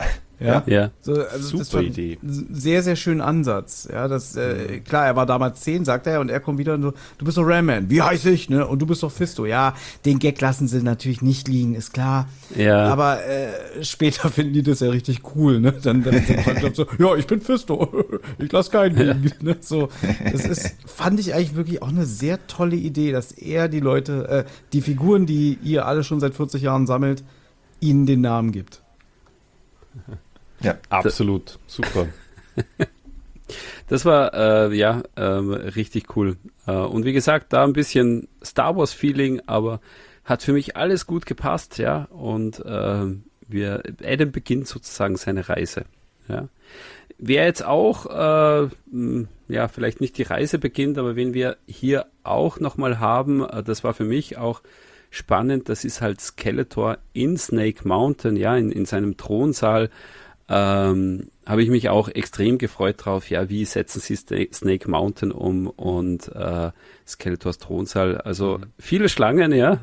Ja. Ja. So, also Super das fand Idee. ich einen sehr, sehr schönen Ansatz. Ja, das, äh, klar, er war damals zehn, sagt er, und er kommt wieder und so, du bist doch Ram-Man, wie heiß ich, ne? Und du bist doch Fisto. Ja, den Gag lassen sie natürlich nicht liegen, ist klar. Ja. Aber äh, später finden die das ja richtig cool, ne? Dann, dann dann so, ja, ich bin Fisto, ich lass keinen liegen. Ne? So, das ist, fand ich eigentlich wirklich auch eine sehr tolle Idee, dass er die Leute, äh, die Figuren, die ihr alle schon seit vierzig Jahren sammelt, ihnen den Namen gibt. Ja. Absolut. Super. Das war, äh, ja, ähm, richtig cool. Äh, und wie gesagt, da ein bisschen Star Wars-Feeling, aber hat für mich alles gut gepasst, ja. Und äh, wir, Adam beginnt sozusagen seine Reise, ja. Wer jetzt auch, äh, mh, ja, vielleicht nicht die Reise beginnt, aber wen wir hier auch nochmal haben, äh, das war für mich auch spannend, das ist halt Skeletor in Snake Mountain, ja, in, in seinem Thronsaal. Ähm, habe ich mich auch extrem gefreut drauf, ja, wie setzen sie Sta- Snake Mountain um und äh, Skeletors Thronsaal, also mhm. viele Schlangen, ja.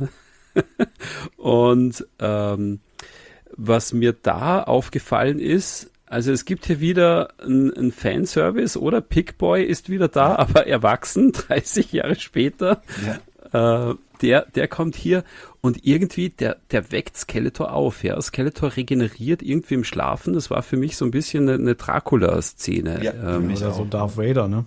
Und ähm, was mir da aufgefallen ist, also es gibt hier wieder einen Fanservice, oder? Pigboy ist wieder da, aber erwachsen, dreißig Jahre später. Ja. Äh, der, der kommt hier und irgendwie, der, der weckt Skeletor auf, ja. Skeletor regeneriert irgendwie im Schlafen. Das war für mich so ein bisschen eine, eine Dracula-Szene. Ja, ähm, Oder so Darth Vader, ne?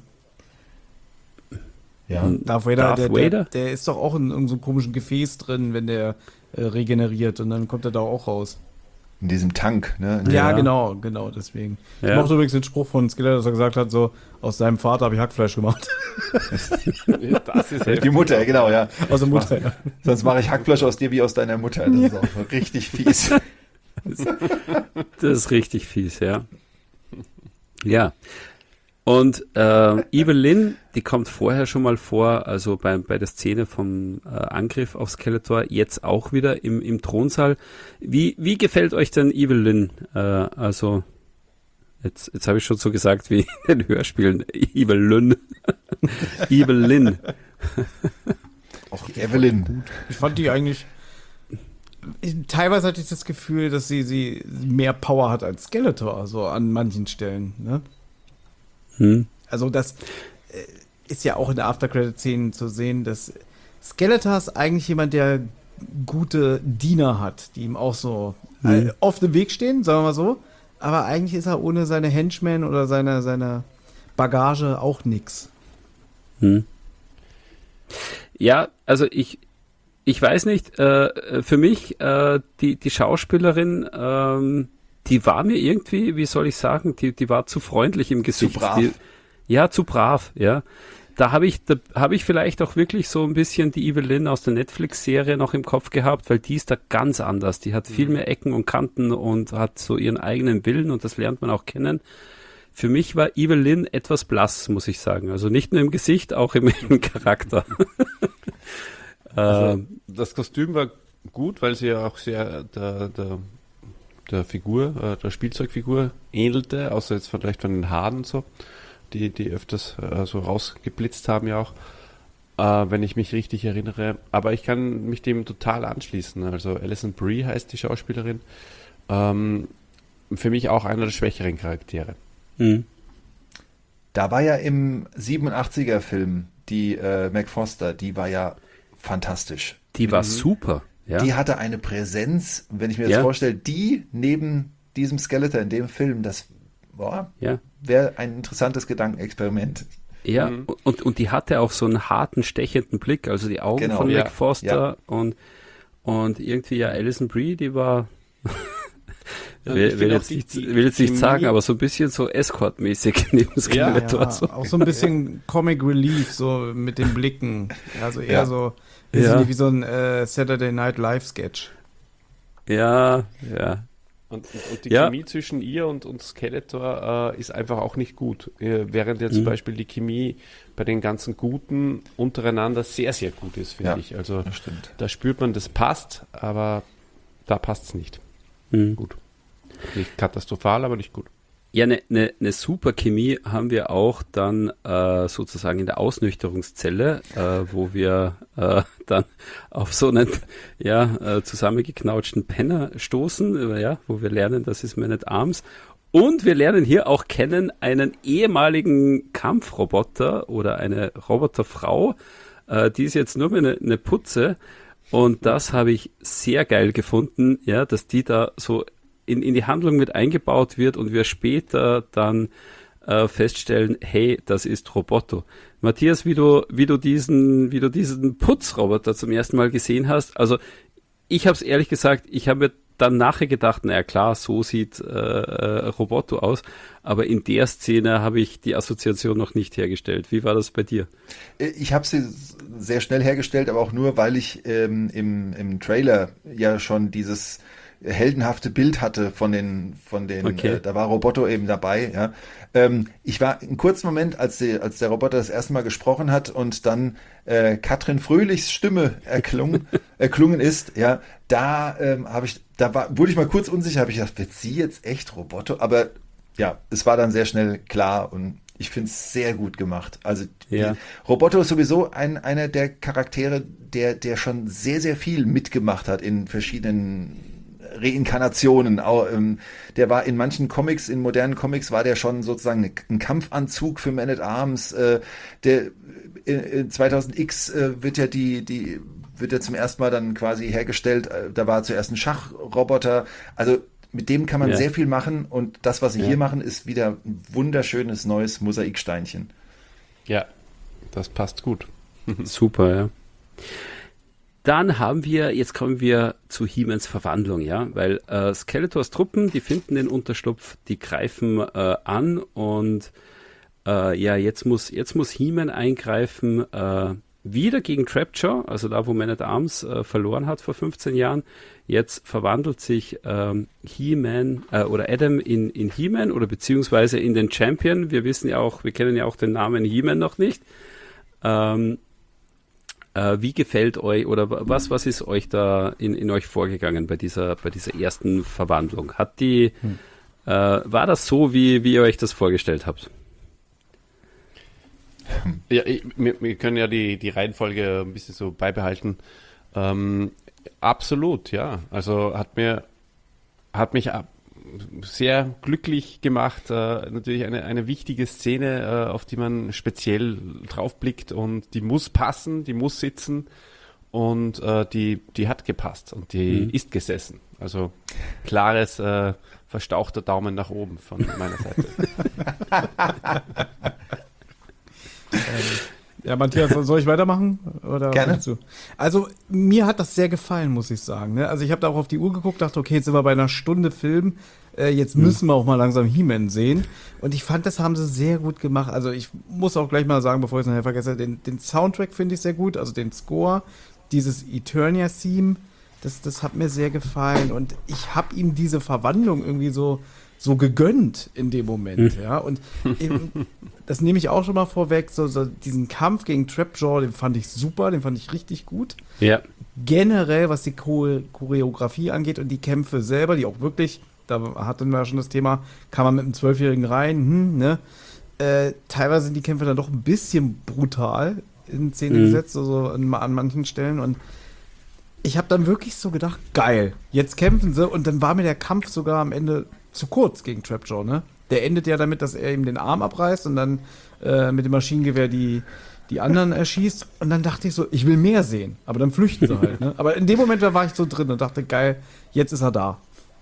Ja. Darth Vader, Darth der, Vader? Der, der ist doch auch in irgendeinem so komischen Gefäß drin, wenn der äh, regeneriert und dann kommt er da auch raus. In diesem Tank, ne? In Ja, Ja. genau, genau, deswegen. Ja. Ich mochte übrigens den Spruch von Skeletor, dass er gesagt hat, so, aus seinem Vater habe ich Hackfleisch gemacht. Das ist Die Mutter, genau, ja. Aus der Mutter, ja. Sonst mache ich Hackfleisch aus dir wie aus deiner Mutter. Das ist auch richtig fies. Das ist richtig fies, ja. Ja. Und äh, Evelyn, die kommt vorher schon mal vor, also bei, bei der Szene vom äh, Angriff auf Skeletor, jetzt auch wieder im, im Thronsaal. Wie, wie gefällt euch denn Evelyn? Äh, also, jetzt, jetzt habe ich schon so gesagt wie in den Hörspielen. Evelyn. Evelyn. Auch Evelyn. Ich fand die eigentlich. Ich, teilweise hatte ich das Gefühl, dass sie, sie mehr Power hat als Skeletor, so an manchen Stellen. Ne? Hm. Also, das äh, ist ja auch in der After-Credit-Szene zu sehen, dass Skeletor ist eigentlich jemand, der gute Diener hat, die ihm auch so Hm. äh, oft im Weg stehen, sagen wir mal so. Aber eigentlich ist er ohne seine Henchmen oder seine, seine Bagage auch nix. Hm. Ja, also ich, ich weiß nicht, äh, für mich, äh, die, die Schauspielerin, ähm, die war mir irgendwie, wie soll ich sagen, die, die war zu freundlich im Gesicht. Zu brav. Die, ja, zu brav, ja. Da habe ich, da habe ich vielleicht auch wirklich so ein bisschen die Evelyn aus der Netflix-Serie noch im Kopf gehabt, weil die ist da ganz anders. Die hat viel mehr Ecken und Kanten und hat so ihren eigenen Willen und das lernt man auch kennen. Für mich war Evelyn etwas blass, muss ich sagen. Also nicht nur im Gesicht, auch im, im Charakter. Also, das Kostüm war gut, weil sie ja auch sehr der, der, der Figur, äh, der Spielzeugfigur ähnelte, außer jetzt vielleicht von den Haaren und so, die, die öfters äh, so rausgeblitzt haben ja auch, äh, wenn ich mich richtig erinnere. Aber ich kann mich dem total anschließen. Also Alison Brie heißt die Schauspielerin. Ähm, für mich auch einer der schwächeren Charaktere. Hm. Da war ja im siebenundachtziger Film die äh, Meg Foster, die war ja fantastisch. Die war super. Ja. Die hatte eine Präsenz, wenn ich mir das Ja. vorstelle, die neben diesem Skeletor in dem Film, das boah, Ja. wäre ein interessantes Gedankenexperiment. Ja, und, und die hatte auch so einen harten, stechenden Blick, also die Augen Genau, von ja, Meg Foster und, und irgendwie ja Alison Brie, die war, Ja, will, ich will, finde auch jetzt die- nicht, die will jetzt nicht Chemie- sagen, aber so ein bisschen so Escort-mäßig neben Skeletor. Ja, so. auch so ein bisschen Comic Relief, so mit den Blicken. Also eher Ja. so Ja. ja. wie so ein äh, Saturday Night Live Sketch. Ja, ja. Und, und, und die Ja. Chemie zwischen ihr und, und Skeletor äh, ist einfach auch nicht gut. Äh, während ja zum Mhm. Beispiel die Chemie bei den ganzen Guten untereinander sehr, sehr gut ist, finde Ja, ich. Also das stimmt. da spürt man, das passt, aber da passt es nicht. Hm. Gut. Nicht katastrophal, aber nicht gut. Ja, eine ne, ne super Chemie haben wir auch dann äh, sozusagen in der Ausnüchterungszelle, äh, wo wir äh, dann auf so einen ja, äh, zusammengeknautschten Penner stoßen, äh, ja, wo wir lernen, das ist Man at Arms. Und wir lernen hier auch kennen einen ehemaligen Kampfroboter oder eine Roboterfrau, äh, die ist jetzt nur mehr eine, eine Putze. Und das habe ich sehr geil gefunden, ja, dass die da so in, in die Handlung mit eingebaut wird und wir später dann äh, feststellen, hey, das ist Roboto. Matthias, wie du, wie du diesen, wie du diesen Putzroboter zum ersten Mal gesehen hast, also ich habe es ehrlich gesagt, ich habe mir dann nachher gedacht, naja klar, so sieht äh, äh, Roboto aus, aber in der Szene habe ich die Assoziation noch nicht hergestellt. Wie war das bei dir? Ich habe sie sehr schnell hergestellt, aber auch nur, weil ich ähm, im, im Trailer ja schon dieses heldenhafte Bild hatte von den, von den, okay. äh, da war Roboto eben dabei, ja. Ähm, ich war einen kurzen Moment, als, die, als der Roboter das erste Mal gesprochen hat und dann äh, Katrin Fröhlichs Stimme erklungen, erklungen ist, ja, da ähm, habe ich, da war, wurde ich mal kurz unsicher, habe ich gedacht, wird sie jetzt echt Roboto? Aber ja, es war dann sehr schnell klar und ich finde es sehr gut gemacht. Also ja. Roboto ist sowieso ein, einer der Charaktere, der, der schon sehr, sehr viel mitgemacht hat in verschiedenen Reinkarnationen. Auch, ähm, der war in manchen Comics, in modernen Comics war der schon sozusagen ein Kampfanzug für Man at Arms. Äh, der in, in zweitausend X äh, wird ja die die wird ja zum ersten Mal dann quasi hergestellt. Äh, da war zuerst ein Schachroboter. Also mit dem kann man ja. sehr viel machen und das, was sie ja. hier machen, ist wieder ein wunderschönes neues Mosaiksteinchen. Ja, das passt gut. Super, ja. Dann haben wir, jetzt kommen wir zu He-Mans Verwandlung, ja, weil äh, Skeletors Truppen, die finden den Unterschlupf, die greifen äh, an und äh, ja, jetzt muss jetzt muss He-Man eingreifen, äh, wieder gegen Trapjaw, also da, wo Man at Arms äh, verloren hat vor fünfzehn Jahren. Jetzt verwandelt sich ähm, He-Man äh, oder Adam in, in He-Man oder beziehungsweise in den Champion. Wir wissen ja auch, wir kennen ja auch den Namen He-Man noch nicht. Ähm, Äh, wie gefällt euch oder was, was ist euch da in, in euch vorgegangen bei dieser, bei dieser ersten Verwandlung? Hat die, hm. äh, war das so, wie, wie ihr euch das vorgestellt habt? Ja, ich, wir, wir können ja die, die Reihenfolge ein bisschen so beibehalten. Ähm, absolut, ja. Also hat mir, hat mich ab, sehr glücklich gemacht. Äh, natürlich eine, eine wichtige Szene, äh, auf die man speziell drauf blickt und die muss passen, die muss sitzen und äh, die, die hat gepasst und die mhm. ist gesessen. Also klares, äh, verstauchter Daumen nach oben von meiner Seite. Ja, Matthias, soll ich weitermachen? Oder Gerne. Du? Also, mir hat das sehr gefallen, muss ich sagen. Ne? Also, ich habe da auch auf die Uhr geguckt, dachte, okay, jetzt sind wir bei einer Stunde Film. Äh, jetzt hm. müssen wir auch mal langsam He-Man sehen. Und ich fand, das haben sie sehr gut gemacht. Also, ich muss auch gleich mal sagen, bevor ich es nachher vergesse, den, den Soundtrack finde ich sehr gut. Also, den Score, dieses Eternia-Theme, das, das hat mir sehr gefallen. Und ich habe ihm diese Verwandlung irgendwie so so gegönnt in dem Moment, ja, und eben, das nehme ich auch schon mal vorweg, so, so diesen Kampf gegen Trapjaw, den fand ich super, den fand ich richtig gut. Ja. Generell, was die Choreografie angeht und die Kämpfe selber, die auch wirklich, da hatten wir ja schon das Thema, kann man mit einem Zwölfjährigen rein, hm, ne, äh, teilweise sind die Kämpfe dann doch ein bisschen brutal in Szene mhm. gesetzt, also an, an manchen Stellen und ich habe dann wirklich so gedacht, geil, jetzt kämpfen sie und dann war mir der Kampf sogar am Ende zu kurz gegen Trapjaw, ne? Der endet ja damit, dass er ihm den Arm abreißt und dann äh, mit dem Maschinengewehr die, die anderen erschießt. Und dann dachte ich so, ich will mehr sehen. Aber dann flüchten sie halt, ne? Aber in dem Moment da war ich so drin und dachte, geil, jetzt ist er da.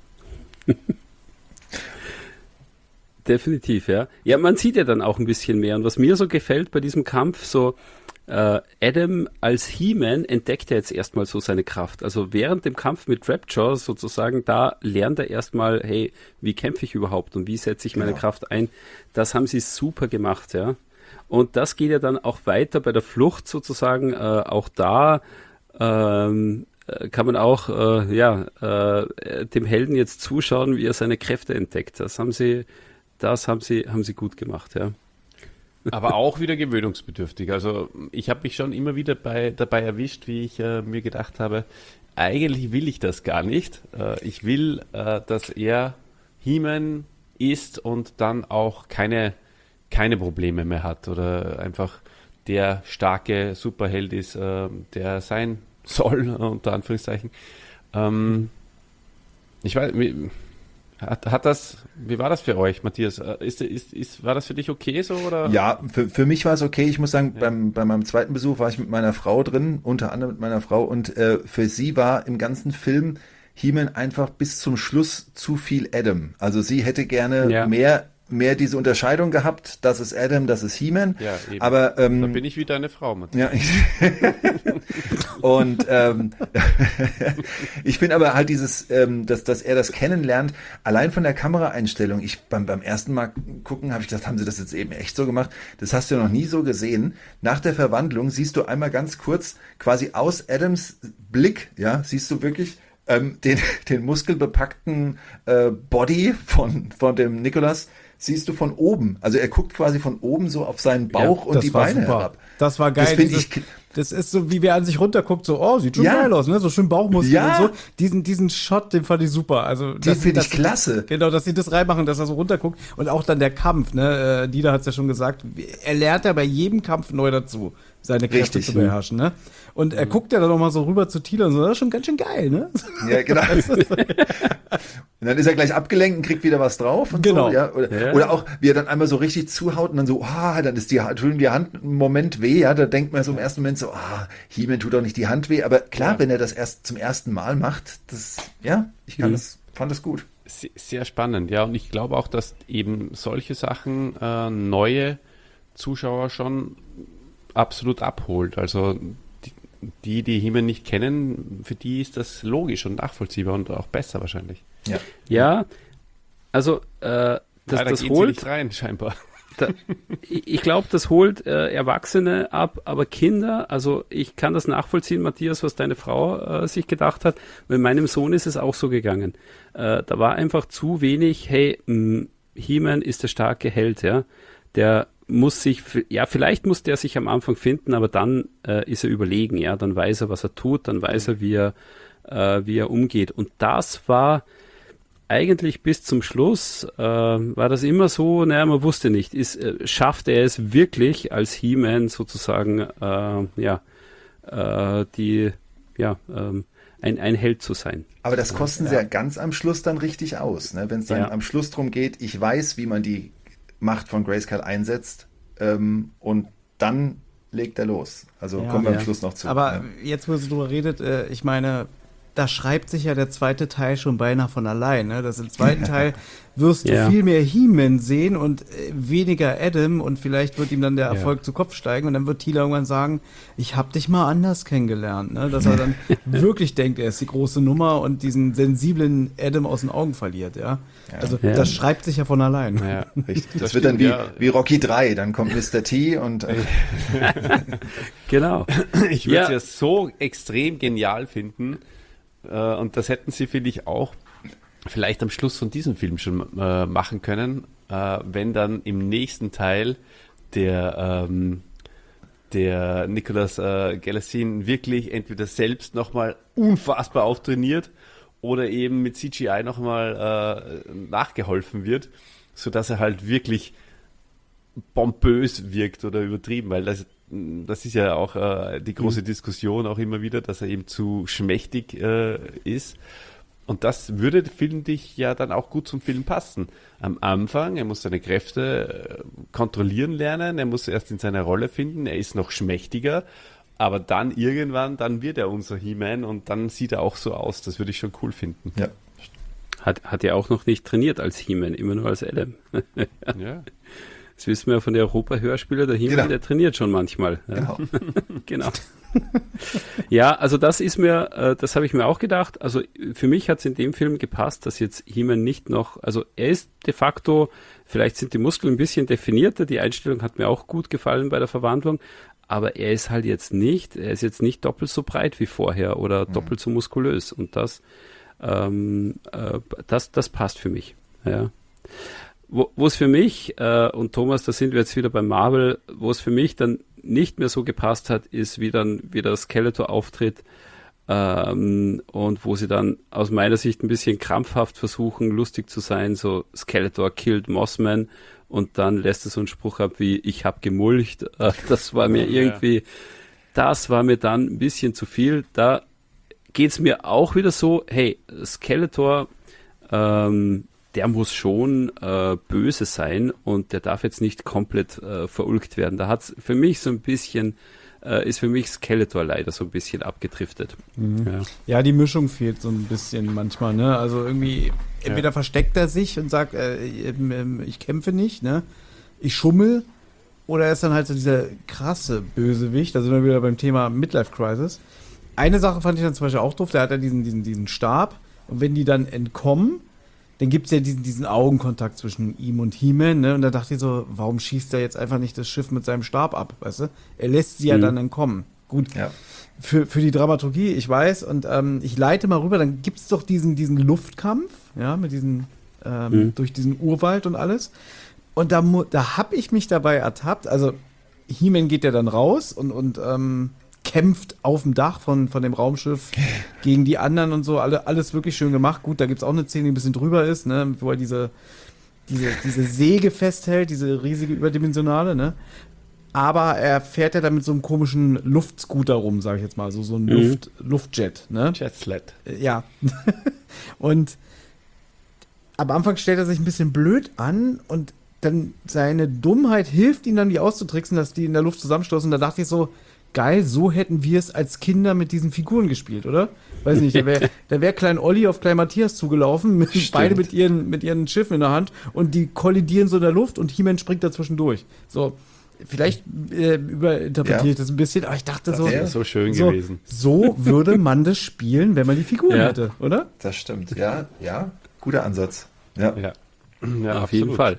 Definitiv, ja. Ja, man sieht ja dann auch ein bisschen mehr. Und was mir so gefällt bei diesem Kampf, so äh, Adam als He-Man entdeckt er jetzt erstmal so seine Kraft. Also während dem Kampf mit Trapjaw sozusagen, da lernt er erstmal, hey, wie kämpfe ich überhaupt und wie setze ich meine genau. Kraft ein? Das haben sie super gemacht, ja. Und das geht ja dann auch weiter bei der Flucht sozusagen. Äh, auch da ähm, kann man auch äh, ja, äh, dem Helden jetzt zuschauen, wie er seine Kräfte entdeckt. Das haben sie, das haben sie, haben sie gut gemacht, ja. Aber auch wieder gewöhnungsbedürftig. Also ich habe mich schon immer wieder bei, dabei erwischt, wie ich äh, mir gedacht habe, eigentlich will ich das gar nicht. Äh, ich will, äh, dass er He-Man ist und dann auch keine, keine Probleme mehr hat oder einfach der starke Superheld ist, äh, der sein soll, unter Anführungszeichen. Ähm, ich weiß, wie, hat, hat das, wie war das für euch, Matthias? Ist, ist, ist, war das für dich okay so? Oder? Ja, für, für mich war es okay. Ich muss sagen, ja. beim, bei meinem zweiten Besuch war ich mit meiner Frau drin, unter anderem mit meiner Frau, und äh, für sie war im ganzen Film He-Man einfach bis zum Schluss zu viel Adam. Also sie hätte gerne ja. mehr mehr diese Unterscheidung gehabt, das ist Adam, das ist He-Man. Ja, eben. Aber ähm, da bin ich wie deine Frau, Matthias. Ja, ich und ähm, ich finde aber halt dieses, ähm, dass, dass er das kennenlernt, allein von der Kameraeinstellung. Ich beim beim ersten Mal gucken habe ich gedacht, haben sie das jetzt eben echt so gemacht? Das hast du noch nie so gesehen. Nach der Verwandlung siehst du einmal ganz kurz quasi aus Adams Blick, ja, siehst du wirklich ähm, den den muskelbepackten äh, Body von von dem Nicholas. Siehst du von oben. Also er guckt quasi von oben so auf seinen Bauch ja, und die Beine super. herab. Das war geil. Das finde ich. Das ist so, wie wer an sich runterguckt, so, oh, sieht schon ja. geil aus, ne? So schön Bauchmuskeln ja. und so. Diesen, diesen Shot, den fand ich super. Also, den finde ich klasse. Das, genau, dass sie das reinmachen, dass er so runterguckt. Und auch dann der Kampf, ne? Dieter hat es ja schon gesagt. Er lernt ja bei jedem Kampf neu dazu, seine Kräfte Richtig. zu beherrschen, ne? Und er mhm. guckt ja dann nochmal so rüber zu Tila und so, das ist schon ganz schön geil, ne? Ja, genau. Und dann ist er gleich abgelenkt und kriegt wieder was drauf. Und genau. So, ja? Oder, ja. oder auch, wie er dann einmal so richtig zuhaut und dann so, ah, dann ist die, tut ihm die Hand einen Moment weh, ja, da denkt man so im ersten Moment so, ah, He-Man tut auch nicht die Hand weh, aber klar, ja. wenn er das erst zum ersten Mal macht, das, ja, ich kann mhm. das, fand das gut. Sehr spannend, ja, und ich glaube auch, dass eben solche Sachen äh, neue Zuschauer schon absolut abholt, also die, die He-Man nicht kennen, für die ist das logisch und nachvollziehbar und auch besser wahrscheinlich. Ja, ja also äh, das, ja, da das geht holt sie nicht rein, scheinbar. Da, ich glaube, das holt äh, Erwachsene ab, aber Kinder, also ich kann das nachvollziehen, Matthias, was deine Frau äh, sich gedacht hat. Bei meinem Sohn ist es auch so gegangen. Äh, da war einfach zu wenig, hey, mh, He-Man ist der starke Held, ja, der muss sich, ja, vielleicht muss der sich am Anfang finden, aber dann äh, ist er überlegen, ja, dann weiß er, was er tut, dann weiß er, wie er, äh, wie er umgeht. Und das war eigentlich bis zum Schluss, äh, war das immer so, naja, man wusste nicht, ist, äh, schafft er es wirklich als He-Man sozusagen, äh, ja, äh, die, ja, ähm, ein, ein Held zu sein. Aber das kosten sie ja ganz am Schluss dann richtig aus, ne? Wenn es dann ja. am Schluss drum geht, ich weiß, wie man die Macht von Grayskull einsetzt, ähm, und dann legt er los. Also ja, kommen wir ja. am Schluss noch zu. Aber ja. jetzt, wo ihr drüber redet, äh, ich meine, da schreibt sich ja der zweite Teil schon beinahe von allein. Ne? Das im zweiten Teil wirst du ja. viel mehr He-Man sehen und äh, weniger Adam und vielleicht wird ihm dann der Erfolg ja. zu Kopf steigen und dann wird Tila irgendwann sagen, ich hab dich mal anders kennengelernt. Ne? Dass er dann wirklich denkt, er ist die große Nummer und diesen sensiblen Adam aus den Augen verliert. Ja? Ja. Also ja. das schreibt sich ja von allein. Ja, richtig. Das, das wird dann wie, ja. wie Rocky drei, dann kommt Mister T und äh. genau. Ich würde es ja. ja so extrem genial finden, und das hätten sie, finde ich, auch vielleicht am Schluss von diesem Film schon äh, machen können, äh, wenn dann im nächsten Teil der, ähm, der Nicholas äh, Gallasin wirklich entweder selbst nochmal unfassbar auftrainiert oder eben mit C G I nochmal äh, nachgeholfen wird, sodass er halt wirklich pompös wirkt oder übertrieben, weil das Das ist ja auch äh, die große Diskussion auch immer wieder, dass er eben zu schmächtig äh, ist. Und das würde, finde ich, ja dann auch gut zum Film passen. Am Anfang, er muss seine Kräfte äh, kontrollieren lernen, er muss erst in seine Rolle finden, er ist noch schmächtiger, aber dann irgendwann, dann wird er unser He-Man und dann sieht er auch so aus. Das würde ich schon cool finden. Ja. Hat, hat er auch noch nicht trainiert als He-Man, immer nur als Adam. Ja. Das wissen wir ja von der Europa-Hörspieler, der He-Man, genau. der trainiert schon manchmal. Genau. genau. Ja, also das ist mir, äh, das habe ich mir auch gedacht. Also für mich hat es in dem Film gepasst, dass jetzt He-Man nicht noch, also er ist de facto, vielleicht sind die Muskeln ein bisschen definierter, die Einstellung hat mir auch gut gefallen bei der Verwandlung, aber er ist halt jetzt nicht, er ist jetzt nicht doppelt so breit wie vorher oder mhm. doppelt so muskulös und das, ähm, äh, das, das passt für mich. Ja. Wo es für mich, äh, und Thomas, da sind wir jetzt wieder bei Marvel, wo es für mich dann nicht mehr so gepasst hat, ist, wie dann wieder Skeletor auftritt Ähm, und wo sie dann aus meiner Sicht ein bisschen krampfhaft versuchen, lustig zu sein, so Skeletor killed Mossman und dann lässt es so einen Spruch ab wie, ich hab gemulcht. Äh, das war mir irgendwie, das war mir dann ein bisschen zu viel. Da geht's mir auch wieder so, hey, Skeletor, ähm, der muss schon äh, böse sein und der darf jetzt nicht komplett äh, verulgt werden. Da hat's für mich so ein bisschen, äh, ist für mich Skeletor leider so ein bisschen abgedriftet. Mhm. Ja. Ja, die Mischung fehlt so ein bisschen manchmal, ne? Also irgendwie, entweder ja. versteckt er sich und sagt, äh, ich kämpfe nicht, ne? Ich schummel, oder er ist dann halt so dieser krasse Bösewicht, da sind wir wieder beim Thema Midlife Crisis. Eine Sache fand ich dann zum Beispiel auch doof, der hat ja diesen, diesen, diesen Stab und wenn die dann entkommen, dann gibt es ja diesen, diesen Augenkontakt zwischen ihm und He-Man, ne? Und da dachte ich so, warum schießt er jetzt einfach nicht das Schiff mit seinem Stab ab, weißt du? Er lässt sie ja Mhm. dann entkommen. Gut, Ja. für, für die Dramaturgie, ich weiß, und ähm, ich leite mal rüber, dann gibt es doch diesen, diesen Luftkampf, ja, mit diesen, ähm, Mhm. durch diesen Urwald und alles. Und da, mu- da habe ich mich dabei ertappt, also He-Man geht ja dann raus und, und ähm, kämpft auf dem Dach von, von dem Raumschiff gegen die anderen und so, alle, alles wirklich schön gemacht. Gut, da gibt es auch eine Szene, die ein bisschen drüber ist, ne, wo er diese, diese, diese Säge festhält, diese riesige überdimensionale, ne. Aber er fährt ja dann mit so einem komischen Luftscooter rum, sage ich jetzt mal, so, so ein Mhm. Luft, Luftjet, ne. Jetsled. Ja. Und am Anfang stellt er sich ein bisschen blöd an und dann seine Dummheit hilft ihm dann, die auszutricksen, dass die in der Luft zusammenstoßen. Da dachte ich so, geil, so hätten wir es als Kinder mit diesen Figuren gespielt, oder? Weiß nicht, da wäre da wär Klein Olli auf Klein Matthias zugelaufen, mit, beide mit ihren, mit ihren Schiffen in der Hand und die kollidieren so in der Luft und He-Man springt dazwischen durch. So, vielleicht äh, überinterpretiere Ja. ich das ein bisschen, aber ich dachte so, wäre So schön so, gewesen. so würde man das spielen, wenn man die Figuren Ja. hätte, oder? Das stimmt. Ja, ja, guter Ansatz. Ja. Ja. Ja, Auf absolut. jeden Fall.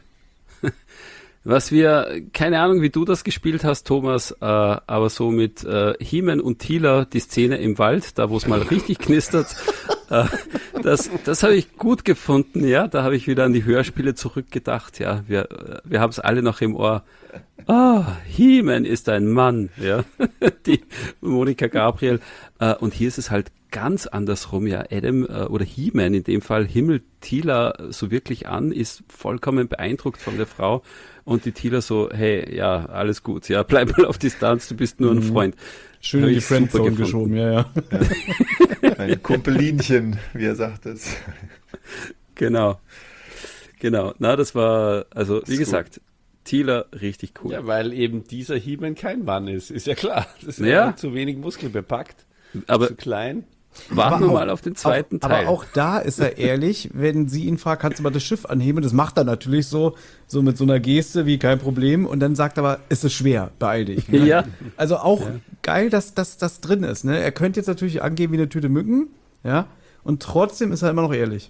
Was wir, keine Ahnung, wie du das gespielt hast, Thomas, äh, aber so mit äh, He-Man und Teela, die Szene im Wald, da wo es mal richtig knistert, äh, das, das habe ich gut gefunden, ja, da habe ich wieder an die Hörspiele zurückgedacht, ja, wir, äh, wir haben es alle noch im Ohr. Ah, He-Man ist ein Mann, ja, die Monika Gabriel, äh, und hier ist es halt ganz andersrum, ja, Adam äh, oder He-Man in dem Fall himmelt Teela so wirklich an, ist vollkommen beeindruckt von der Frau und die Teela so, hey, ja, alles gut, ja, bleib mal auf Distanz, du bist nur ein Freund. Schön Hab in die ich super Friendzone gefunden. geschoben, ja, ja. Ein Kumpelinchen, wie er sagt es. Genau, genau, na, das war, also wie Ist gesagt, Teela richtig cool. Ja, weil eben dieser He-Man kein Mann ist, ist ja klar. Das ist Ja. ja zu wenig Muskeln bepackt, aber zu klein. warten Aber wir auch- mal auf den zweiten auch, Teil. Aber auch da ist er ehrlich, wenn sie ihn fragt, kannst du mal das Schiff anheben? Das macht er natürlich so, so mit so einer Geste wie kein Problem. Und dann sagt er aber, es ist schwer, beeil dich. Ne? Ja. Also auch geil, dass das dass drin ist. Ne? Er könnte jetzt natürlich angehen wie eine Tüte Mücken, ja, und trotzdem ist er immer noch ehrlich.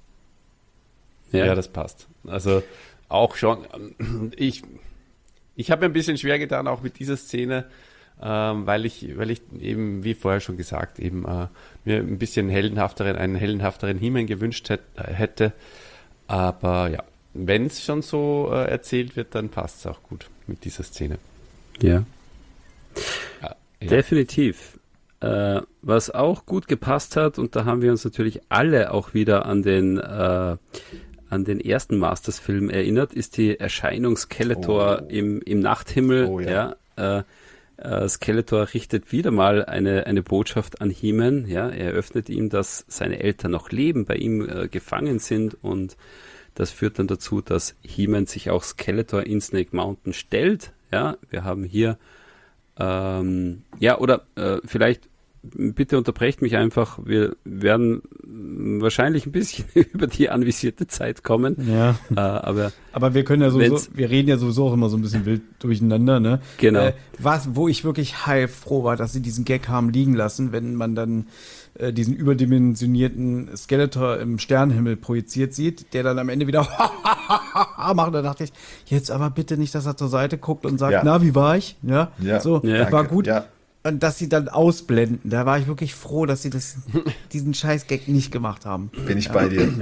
Ja, ja. das passt. Also auch schon, ähm, ich, ich habe mir ein bisschen schwer getan, auch mit dieser Szene, ähm, weil ich, weil ich eben, wie vorher schon gesagt, eben äh, mir ein bisschen heldenhafteren, einen heldenhafteren He-Man gewünscht hätt, hätte. Aber ja, wenn es schon so äh, erzählt wird, dann passt es auch gut mit dieser Szene. ja. Ja, ja. Definitiv. Äh, was auch gut gepasst hat, und da haben wir uns natürlich alle auch wieder an den, äh, an den ersten Masters-Film erinnert, ist die Erscheinung Skeletor Oh. im, im Nachthimmel. Oh, ja. Ja, äh, äh, Skeletor richtet wieder mal eine, eine Botschaft an He-Man. Ja, er eröffnet ihm, dass seine Eltern noch leben, bei ihm äh, gefangen sind, und das führt dann dazu, dass He-Man sich auch Skeletor in Snake Mountain stellt. Ja, wir haben hier ähm, ja, oder äh, vielleicht bitte unterbrecht mich einfach, wir werden wahrscheinlich ein bisschen über die anvisierte Zeit kommen, Ja. äh, aber Aber wir können ja sowieso, Wenn's- wir reden ja sowieso auch immer so ein bisschen wild durcheinander, ne? Genau. Äh, was, wo ich wirklich heilfroh war, dass sie diesen Gag haben liegen lassen, wenn man dann äh, diesen überdimensionierten Skeletor im Sternenhimmel projiziert sieht, der dann am Ende wieder macht. Da dachte ich, jetzt aber bitte nicht, dass er zur Seite guckt und sagt, Ja. na, wie war ich? Ja, Ja, so, Ja. war danke. gut. Ja. Und dass sie dann ausblenden, da war ich wirklich froh, dass sie das, diesen Scheiß-Gag nicht gemacht haben. Bin ich bei dir.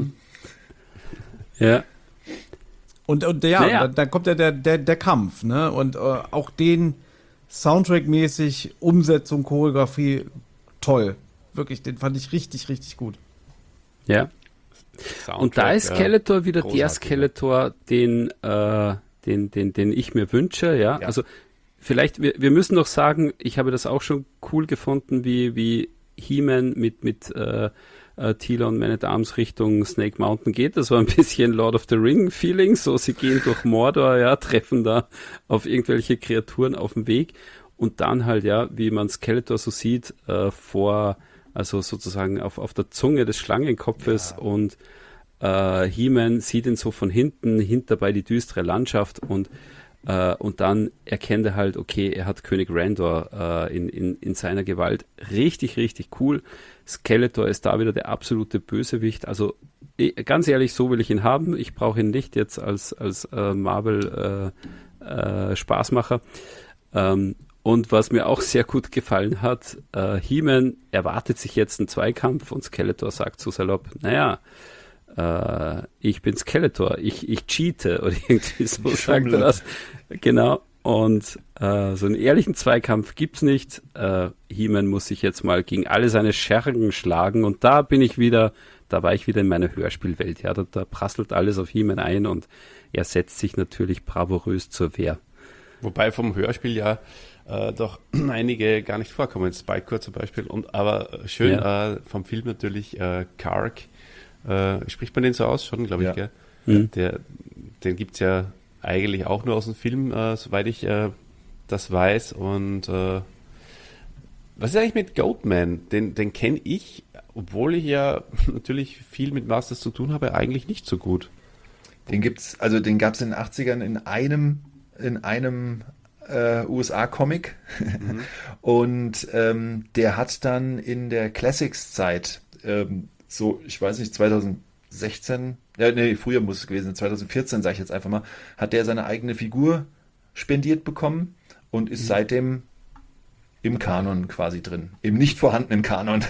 Ja. ja, Und, und ja, Naja. dann, dann kommt ja der, der, der Kampf, ne? Und äh, auch den Soundtrack-mäßig, Umsetzung, Choreografie, toll. Wirklich, den fand ich richtig, richtig gut. Ja. Soundtrack, Und da ist Skeletor ja, wieder großartig. der Skeletor, den, äh, den, den, den ich mir wünsche, ja. Ja. Also vielleicht, wir, wir müssen noch sagen, ich habe das auch schon cool gefunden, wie, wie He-Man mit, mit äh, äh, Tilon Man at Arms Richtung Snake Mountain geht. Das war ein bisschen Lord of the Ring Feeling, so sie gehen durch Mordor, ja, treffen da auf irgendwelche Kreaturen auf dem Weg und dann halt, ja, wie man Skeletor so sieht, äh, vor, also sozusagen auf, auf der Zunge des Schlangenkopfes ja. und äh, He-Man sieht ihn so von hinten, hinterbei die düstere Landschaft und Uh, und dann erkennt er halt, okay, er hat König Randor uh, in, in, in seiner Gewalt. Richtig, richtig cool. Skeletor ist da wieder der absolute Bösewicht. Also ich, ganz ehrlich, so will ich ihn haben. Ich brauche ihn nicht jetzt als, als uh, Marvel uh, uh, Spaßmacher. Um, und was mir auch sehr gut gefallen hat, uh, He-Man erwartet sich jetzt einen Zweikampf und Skeletor sagt so salopp, naja, Uh, ich bin Skeletor, ich, ich cheate oder irgendwie so sagt er das. Genau. Und uh, so einen ehrlichen Zweikampf gibt's nicht. Uh, He-Man muss sich jetzt mal gegen alle seine Schergen schlagen und da bin ich wieder, da war ich wieder in meiner Hörspielwelt. Ja, da, da prasselt alles auf He-Man ein und er setzt sich natürlich bravourös zur Wehr. Wobei vom Hörspiel ja äh, doch einige gar nicht vorkommen. Spike zum Beispiel. Und aber schön ja. äh, vom Film natürlich äh, Kark. Äh, spricht man den so aus? Schon, glaube ich, ja. Gell? Mhm. Der, den gibt es ja eigentlich auch nur aus dem Film, äh, soweit ich äh, das weiß. Und äh, was ist eigentlich mit Goatman? Den, den kenne ich, obwohl ich ja natürlich viel mit Masters zu tun habe, eigentlich nicht so gut. Den gibt's, also den gab es in den achtzigern in einem, in einem äh, U S A-Comic. Mhm. Und ähm, der hat dann in der Classics-Zeit ähm, so, ich weiß nicht, zwanzig sechzehn, ja, nee, früher muss es gewesen sein, zwanzig vierzehn, sage ich jetzt einfach mal, hat der seine eigene Figur spendiert bekommen und ist mhm. seitdem im Kanon quasi drin. Im nicht vorhandenen Kanon.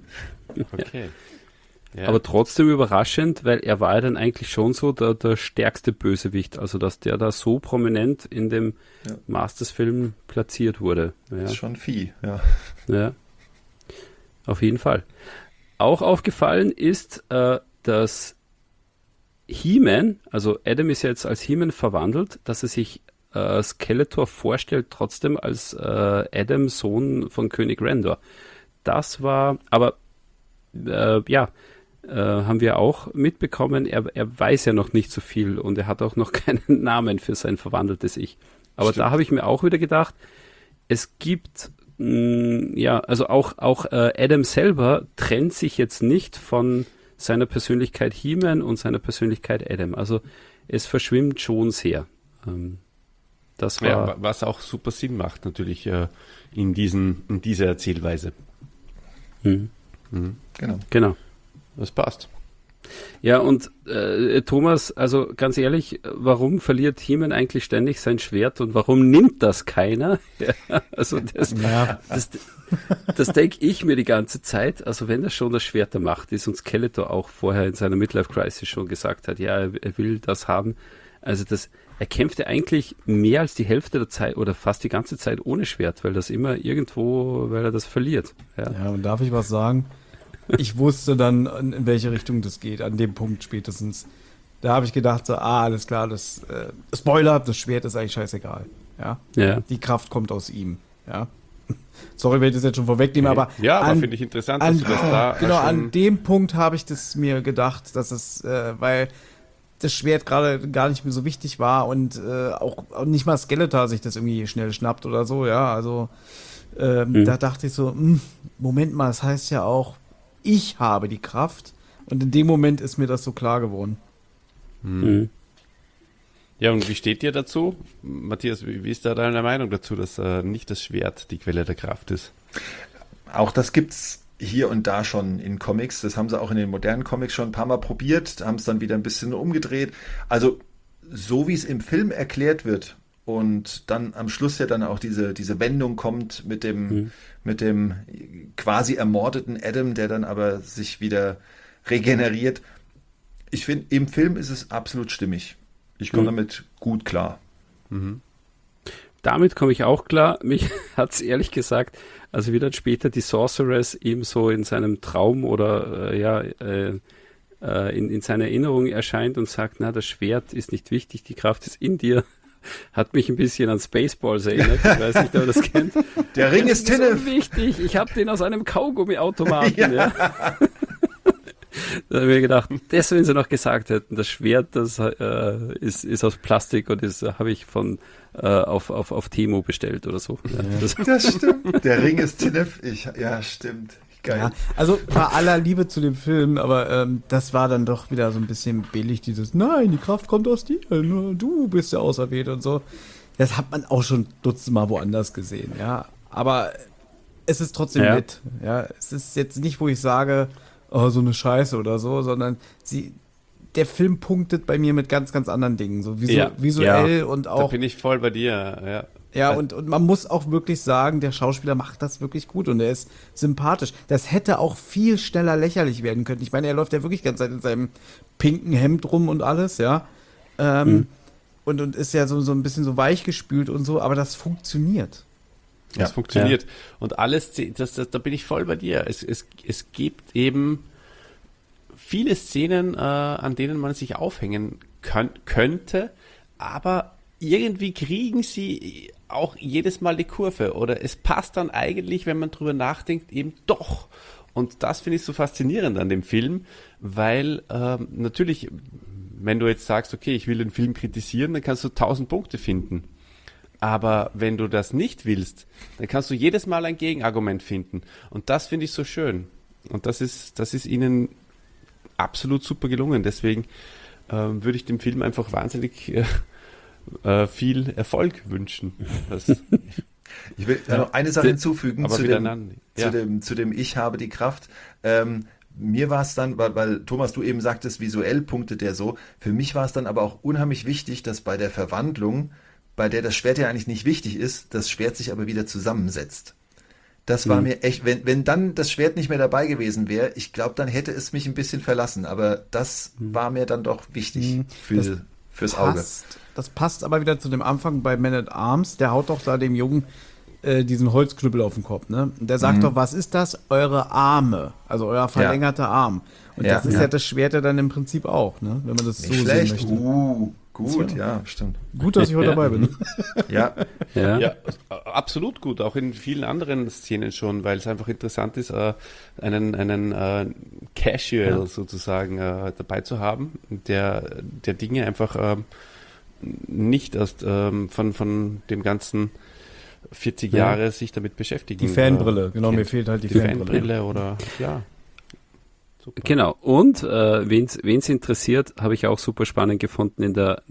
Okay. Ja. Aber trotzdem überraschend, weil er war ja dann eigentlich schon so der, der stärkste Bösewicht, also dass der da so prominent in dem ja. Masters-Film platziert wurde. Ja. Das ist schon Vieh, ja. Ja, auf jeden Fall. Auch aufgefallen ist, äh, dass He-Man, also Adam ist ja jetzt als He-Man verwandelt, dass er sich äh, Skeletor vorstellt, trotzdem als äh, Adam, Sohn von König Randor. Das war, aber äh, ja, äh, haben wir auch mitbekommen, er, er weiß ja noch nicht so viel und er hat auch noch keinen Namen für sein verwandeltes Ich. Aber Stimmt. Da habe ich mir auch wieder gedacht, es gibt ja, also auch, auch äh, Adam selber trennt sich jetzt nicht von seiner Persönlichkeit He-Man und seiner Persönlichkeit Adam. Also es verschwimmt schon sehr. Ähm, das war ja, was auch super Sinn macht natürlich äh, in, diesen, in dieser Erzählweise. Mhm. Mhm. Genau. Genau. Das passt. Ja, und äh, Thomas, also ganz ehrlich, warum verliert He-Man eigentlich ständig sein Schwert und warum nimmt das keiner? Ja, also das, ja. das, das denke ich mir die ganze Zeit. Also wenn das schon das Schwert der Macht ist und Skeletor auch vorher in seiner Midlife-Crisis schon gesagt hat, ja, er, er will das haben. Also das, er kämpfte eigentlich mehr als die Hälfte der Zeit oder fast die ganze Zeit ohne Schwert, weil das immer irgendwo, weil er das verliert. Ja, ja und darf ich was sagen? Ich wusste dann, in welche Richtung das geht, an dem Punkt spätestens. Da habe ich gedacht, so, ah, alles klar, das äh, Spoiler, das Schwert ist eigentlich scheißegal. Ja? Ja. Die Kraft kommt aus ihm. Ja. Sorry, wenn ich das jetzt schon vorwegnehme, okay. aber. Ja, aber finde ich interessant, an, dass du das da. Genau, an dem Punkt habe ich das mir gedacht, dass es, äh, weil das Schwert gerade gar nicht mehr so wichtig war und äh, auch, auch nicht mal Skeletor sich das irgendwie schnell schnappt oder so, ja. Also, ähm, mhm. da dachte ich so, mh, Moment mal, das heißt ja auch, ich habe die Kraft und in dem Moment ist mir das so klar geworden. Mhm. Ja, und wie steht ihr dazu? Matthias, wie, wie ist da deine Meinung dazu, dass äh, nicht das Schwert die Quelle der Kraft ist? Auch das gibt's hier und da schon in Comics. Das haben sie auch in den modernen Comics schon ein paar Mal probiert, haben es dann wieder ein bisschen umgedreht. Also so wie es im Film erklärt wird und dann am Schluss ja dann auch diese, diese Wendung kommt mit dem, mhm. mit dem quasi ermordeten Adam, der dann aber sich wieder regeneriert. Ich finde, im Film ist es absolut stimmig. Ich komme mhm. damit gut klar. Mhm. Damit komme ich auch klar. Mich hat es ehrlich gesagt Also wie dann später die Sorceress ihm so in seinem Traum oder äh, ja äh, äh, in, in seiner Erinnerung erscheint und sagt, na, das Schwert ist nicht wichtig, die Kraft ist in dir. Hat mich ein bisschen an Spaceballs erinnert. Ich weiß nicht, ob ihr das kennt. Der Ring ist Tinnef. Wichtig, ich habe den aus einem Kaugummiautomaten. Ja. Ja. Da habe ich mir gedacht, das, wenn sie noch gesagt hätten, das Schwert, das äh, ist, ist aus Plastik und das äh, habe ich von äh, auf, auf, auf Temu bestellt oder so. Ja, das, Das stimmt. Der Ring ist Tinnef. Ich, ja, stimmt. Geil. Ja, also bei aller Liebe zu dem Film, aber ähm, das war dann doch wieder so ein bisschen billig, dieses, nein, die Kraft kommt aus dir, nur du bist der Auserwählte und so. Das hat man auch schon dutzendmal woanders gesehen, ja. Aber es ist trotzdem Ja. nett, ja. Es ist jetzt nicht, wo ich sage, oh, so eine Scheiße oder so, sondern sie, der Film punktet bei mir mit ganz, ganz anderen Dingen, so visu Ja. visuell Ja. und Da auch. bin ich voll bei dir, ja. Ja, und, und man muss auch wirklich sagen, der Schauspieler macht das wirklich gut und er ist sympathisch. Das hätte auch viel schneller lächerlich werden können. Ich meine, er läuft ja wirklich die ganze Zeit in seinem pinken Hemd rum und alles, ja. Ähm, Mhm. und, und ist ja so, so ein bisschen so weichgespült und so, aber das funktioniert. Das Ja. funktioniert. Und alles, das, das, da bin ich voll bei dir. Es, es, es gibt eben viele Szenen, äh, an denen man sich aufhängen kann, könnte, aber irgendwie kriegen sie auch jedes Mal die Kurve oder es passt dann eigentlich, wenn man drüber nachdenkt, eben doch. Und das finde ich so faszinierend an dem Film, weil ähm, natürlich, wenn du jetzt sagst, okay, ich will den Film kritisieren, dann kannst du tausend Punkte finden. Aber wenn du das nicht willst, dann kannst du jedes Mal ein Gegenargument finden. Und das finde ich so schön. Und das ist, das ist ihnen absolut super gelungen. Deswegen ähm, würde ich dem Film einfach wahnsinnig äh, äh, viel Erfolg wünschen. Das, Ich will ja. noch eine Sache hinzufügen aber zu wieder dem, an, zu, ja. dem, zu dem Ich habe die Kraft. Ähm, mir war es dann, weil, weil Thomas, du eben sagtest, visuell punktet der so. Für mich war es dann aber auch unheimlich wichtig, dass bei der Verwandlung, bei der das Schwert ja eigentlich nicht wichtig ist, das Schwert sich aber wieder zusammensetzt. Das war Mhm. mir echt, wenn, wenn dann das Schwert nicht mehr dabei gewesen wäre, ich glaube, dann hätte es mich ein bisschen verlassen. Aber das war mir dann doch wichtig Mhm. für, Das fürs Auge. Passt, das passt aber wieder zu dem Anfang bei Man at Arms. Der haut doch da dem Jungen äh, diesen Holzknüppel auf den Kopf, ne? Und der sagt Mhm. doch, was ist das? Eure Arme. Also euer verlängerter Arm. Und Ja. das ist Ja. ja das Schwert ja dann im Prinzip auch, ne? Wenn man das Nicht so sehen schlecht. möchte. Uh, gut, Tja. ja, stimmt. Gut, dass ich heute Ja. dabei bin. Ja, ja. ja, absolut gut, auch in vielen anderen Szenen schon, weil es einfach interessant ist, äh, einen, einen äh, Casual Ja. sozusagen äh, dabei zu haben, der, der Dinge einfach ähm, nicht erst ähm, von, von dem ganzen vierzig Ja. Jahre sich damit beschäftigen. Die Fanbrille, äh, genau, kennt. mir fehlt halt die, Die Fanbrille. Fanbrille oder, ja. Super. Genau. Und äh, wen es interessiert, habe ich auch super spannend gefunden in der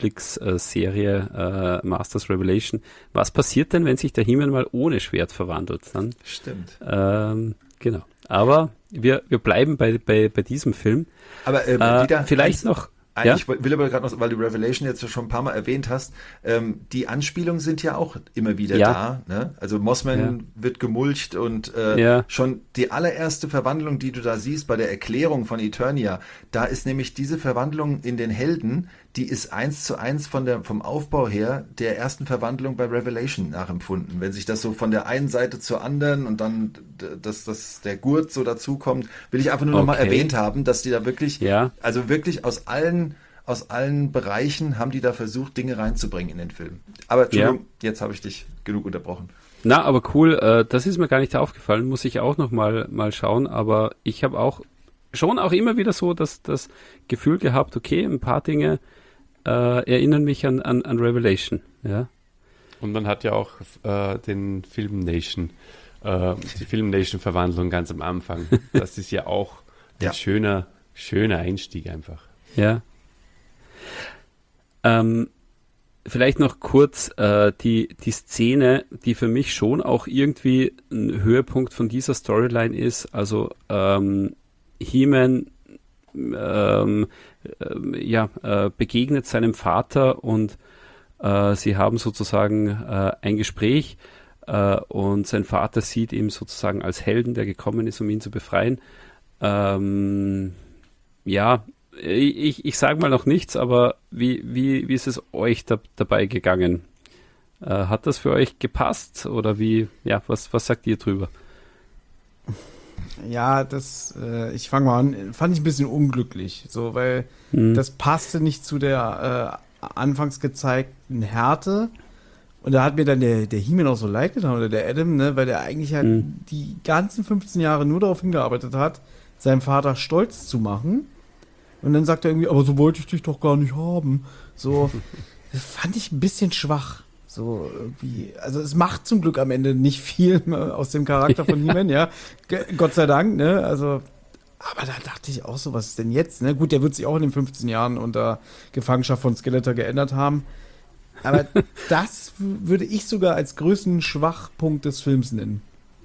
Netflix-Serie äh, Masters Revelation. Was passiert denn, wenn sich der He-Man mal ohne Schwert verwandelt? Dann, stimmt. ähm, genau. Aber wir, wir bleiben bei, bei, bei diesem Film. Aber äh, Äh, wieder vielleicht eins- noch. Ein- Ja? Ich will aber gerade noch, weil du Revelation jetzt schon ein paar Mal erwähnt hast, ähm, die Anspielungen sind ja auch immer wieder Ja. da. Ne? Also Mossman Ja. wird gemulcht und äh, Ja. schon die allererste Verwandlung, die du da siehst bei der Erklärung von Eternia, da ist nämlich diese Verwandlung in den Helden, die ist eins zu eins von der, vom Aufbau her der ersten Verwandlung bei Revelation nachempfunden. Wenn sich das so von der einen Seite zur anderen und dann, d- dass, dass der Gurt so dazukommt, will ich einfach nur noch mal Okay. erwähnt haben, dass die da wirklich Ja. also wirklich aus allen, aus allen Bereichen haben die da versucht, Dinge reinzubringen in den Film. Aber Entschuldigung, jetzt habe ich dich genug unterbrochen. Na, aber cool, äh, das ist mir gar nicht aufgefallen, muss ich auch noch mal, mal schauen, aber ich habe auch schon auch immer wieder so das, das Gefühl gehabt, okay, ein paar Dinge äh, erinnern mich an, an, an Revelation, ja. Und man hat ja auch äh, den Film Nation, äh, die Film Nation Verwandlung ganz am Anfang. Das ist ja auch ein Ja. schöner, schöner Einstieg einfach. Ja. Ähm, vielleicht noch kurz äh, die, die Szene, die für mich schon auch irgendwie ein Höhepunkt von dieser Storyline ist. Also ähm, He-Man ähm, äh, ja, äh, begegnet seinem Vater und äh, sie haben sozusagen äh, ein Gespräch äh, und sein Vater sieht ihn sozusagen als Helden, der gekommen ist, um ihn zu befreien. Ähm, ja, ich, ich sage mal noch nichts, aber wie, wie, wie ist es euch da, dabei gegangen? Äh, hat das für euch gepasst oder wie, ja, was, was sagt ihr drüber? Ja, das, äh, ich fange mal an, fand ich ein bisschen unglücklich, so, weil Hm. das passte nicht zu der äh, anfangs gezeigten Härte. Und da hat mir dann der, der He-Man auch so leid getan, oder der Adam, ne, weil der eigentlich halt Hm. die ganzen fünfzehn Jahre nur darauf hingearbeitet hat, seinen Vater stolz zu machen. Und dann sagt er irgendwie, aber so wollte ich dich doch gar nicht haben. So, das fand ich ein bisschen schwach. So irgendwie, also es macht zum Glück am Ende nicht viel aus dem Charakter von He-Man, ja. G- Gott sei Dank, ne, also, aber da dachte ich auch so, was ist denn jetzt, ne? Gut, der wird sich auch in den fünfzehn Jahren unter Gefangenschaft von Skeletor geändert haben. Aber das w- würde ich sogar als größten Schwachpunkt des Films nennen.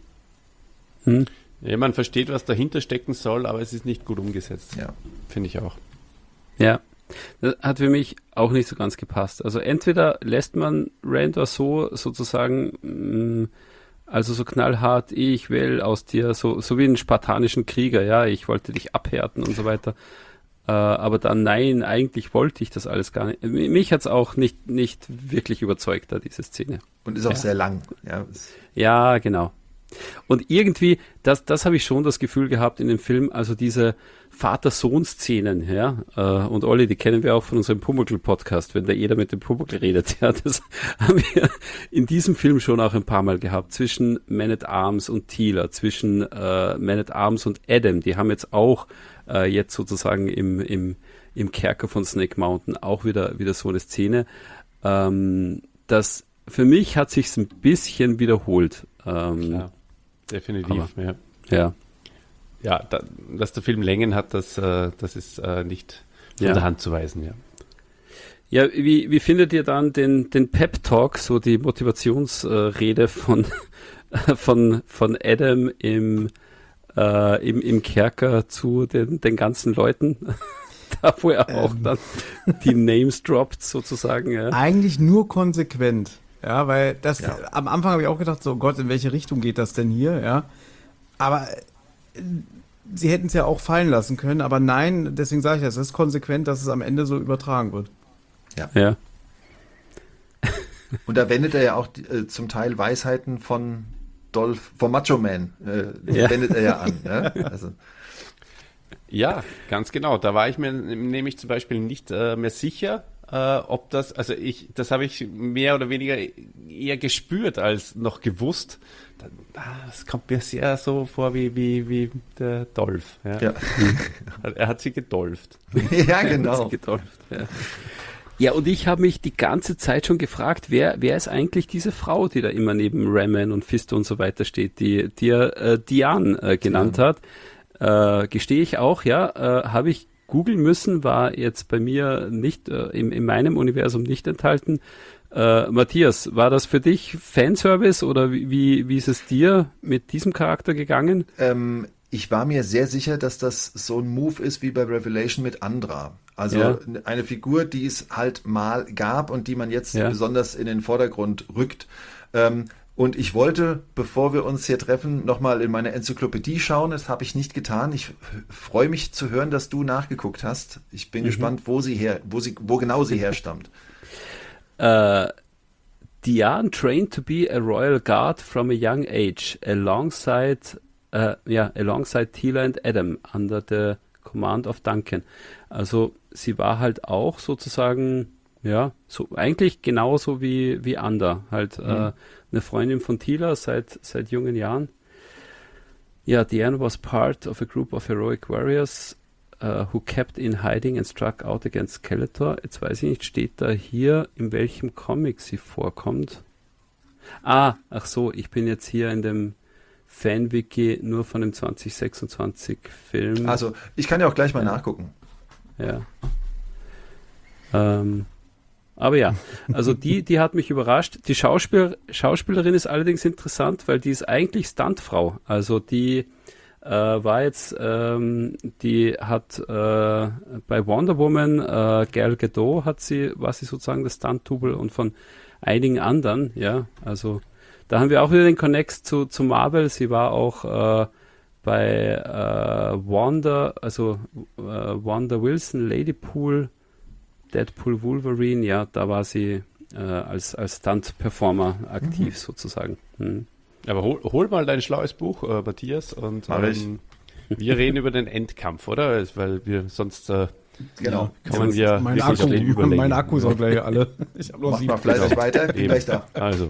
Hm? Ja, man versteht, was dahinter stecken soll, aber es ist nicht gut umgesetzt. Ja. Finde ich auch. Ja, das hat für mich auch nicht so ganz gepasst. Also entweder lässt man Randor so sozusagen, mh, also so knallhart, ich will aus dir, so, so wie einen spartanischen Krieger, ja, ich wollte dich abhärten und so weiter. Äh, aber dann, nein, eigentlich wollte ich das alles gar nicht. Mich hat's auch nicht, nicht wirklich überzeugt, da diese Szene. Und ist auch Ja. sehr lang. Ja, es- Ja, genau. Und irgendwie, das, das habe ich schon das Gefühl gehabt in dem Film, also diese Vater-Sohn-Szenen, ja, äh, und Olli, die kennen wir auch von unserem Pumuckl-Podcast, wenn da jeder mit dem Pumuckl redet, ja, das haben wir in diesem Film schon auch ein paar Mal gehabt, zwischen Man-at-Arms und Teela, zwischen äh, Man-at-Arms und Adam, die haben jetzt auch äh, jetzt sozusagen im, im, im Kerker von Snake Mountain auch wieder, wieder so eine Szene, ähm, das für mich hat sich's ein bisschen wiederholt. Ähm, Klar, definitiv. aber- Ja, ja. ja da, dass der Film Längen hat, das, äh, das ist äh, nicht von Ja. der Hand zu weisen. Ja. Ja, wie, wie findet ihr dann den, den Pep-Talk, so die Motivationsrede äh, von, von, von Adam im, äh, im, im Kerker zu den, den ganzen Leuten? Da, wo er auch Ähm. dann die Names droppt, sozusagen. Ja. Eigentlich nur konsequent. Ja, weil das, Ja. am Anfang habe ich auch gedacht, so Gott, in welche Richtung geht das denn hier, ja. Aber äh, sie hätten es ja auch fallen lassen können, aber nein, deswegen sage ich das, es ist konsequent, dass es am Ende so übertragen wird. Ja. Und da wendet er ja auch die, äh, zum Teil Weisheiten von Dolph, vom Macho Man, äh, Ja. wendet er ja an. Ne? Also, Ja, ganz genau. Da war ich mir nämlich zum Beispiel nicht äh, mehr sicher, äh, ob das, also ich, das habe ich mehr oder weniger eher gespürt als noch gewusst. Da, ah, das kommt mir sehr so vor wie, wie, wie der Dolph. Ja. ja. Er hat sie gedolft. ja, genau. Gedolft, ja. Ja, und ich habe mich die ganze Zeit schon gefragt, wer, wer ist eigentlich diese Frau, die da immer neben Raman und Fisto und so weiter steht, die, die er äh, Diane äh, genannt hat. Äh, gestehe ich auch, ja, äh, habe ich googeln müssen, war jetzt bei mir nicht, äh, im, in meinem Universum nicht enthalten. Äh, Matthias, war das für dich Fanservice oder wie, wie, wie ist es dir mit diesem Charakter gegangen? Ähm, ich war mir sehr sicher, dass das so ein Move ist wie bei Revelation mit Andra. Also Ja. eine Figur, die es halt mal gab und die man jetzt Ja. besonders in den Vordergrund rückt. Ähm, und ich wollte, bevor wir uns hier treffen, nochmal in meine Enzyklopädie schauen. Das habe ich nicht getan. Ich f- freue mich zu hören, dass du nachgeguckt hast. Ich bin gespannt, wo sie her, wo sie, wo genau sie herstammt. Uh, Diane trained to be a royal guard from a young age, alongside, uh, yeah, alongside Teela and Adam under the command of Duncan. Also sie war halt auch sozusagen, ja, so eigentlich genauso wie wie Anda, halt Mhm. äh, eine Freundin von Teela seit seit jungen Jahren. Ja, Diane was part of a group of heroic warriors uh, who kept in hiding and struck out against Skeletor. Jetzt weiß ich nicht, steht da hier, in welchem Comic sie vorkommt? Ah, ach so, ich bin jetzt hier in dem Fan-Wiki nur von dem zwanzig sechsundzwanzig Film. Also ich kann ja auch gleich mal nachgucken. Ja. Ähm, aber ja, also die, die hat mich überrascht. Die Schauspiel, Schauspielerin ist allerdings interessant, weil die ist eigentlich Stuntfrau. Also die äh, war jetzt, ähm, die hat äh, bei Wonder Woman, äh, Gal Gadot hat sie, war sie sozusagen das Stunt-Double und von einigen anderen, ja, also da haben wir auch wieder den Connect zu, zu Marvel. Sie war auch äh, bei äh, Wanda, also äh, Wanda Wilson, Ladypool, Deadpool, Wolverine, ja, da war sie äh, als, als Stunt-Performer aktiv Mhm. sozusagen. Hm. Aber hol, hol mal dein schlaues Buch, äh, Matthias, und Mach ich. ähm, wir reden über den Endkampf, oder? Weil wir sonst äh, Genau. kommen wir Mein wirklich auf Akku, die Überlänge. mein Akku ist auch gleich alle. Ich habe noch Mach sieben. mal fleißig weiter, bin Eben. gleich da. Also,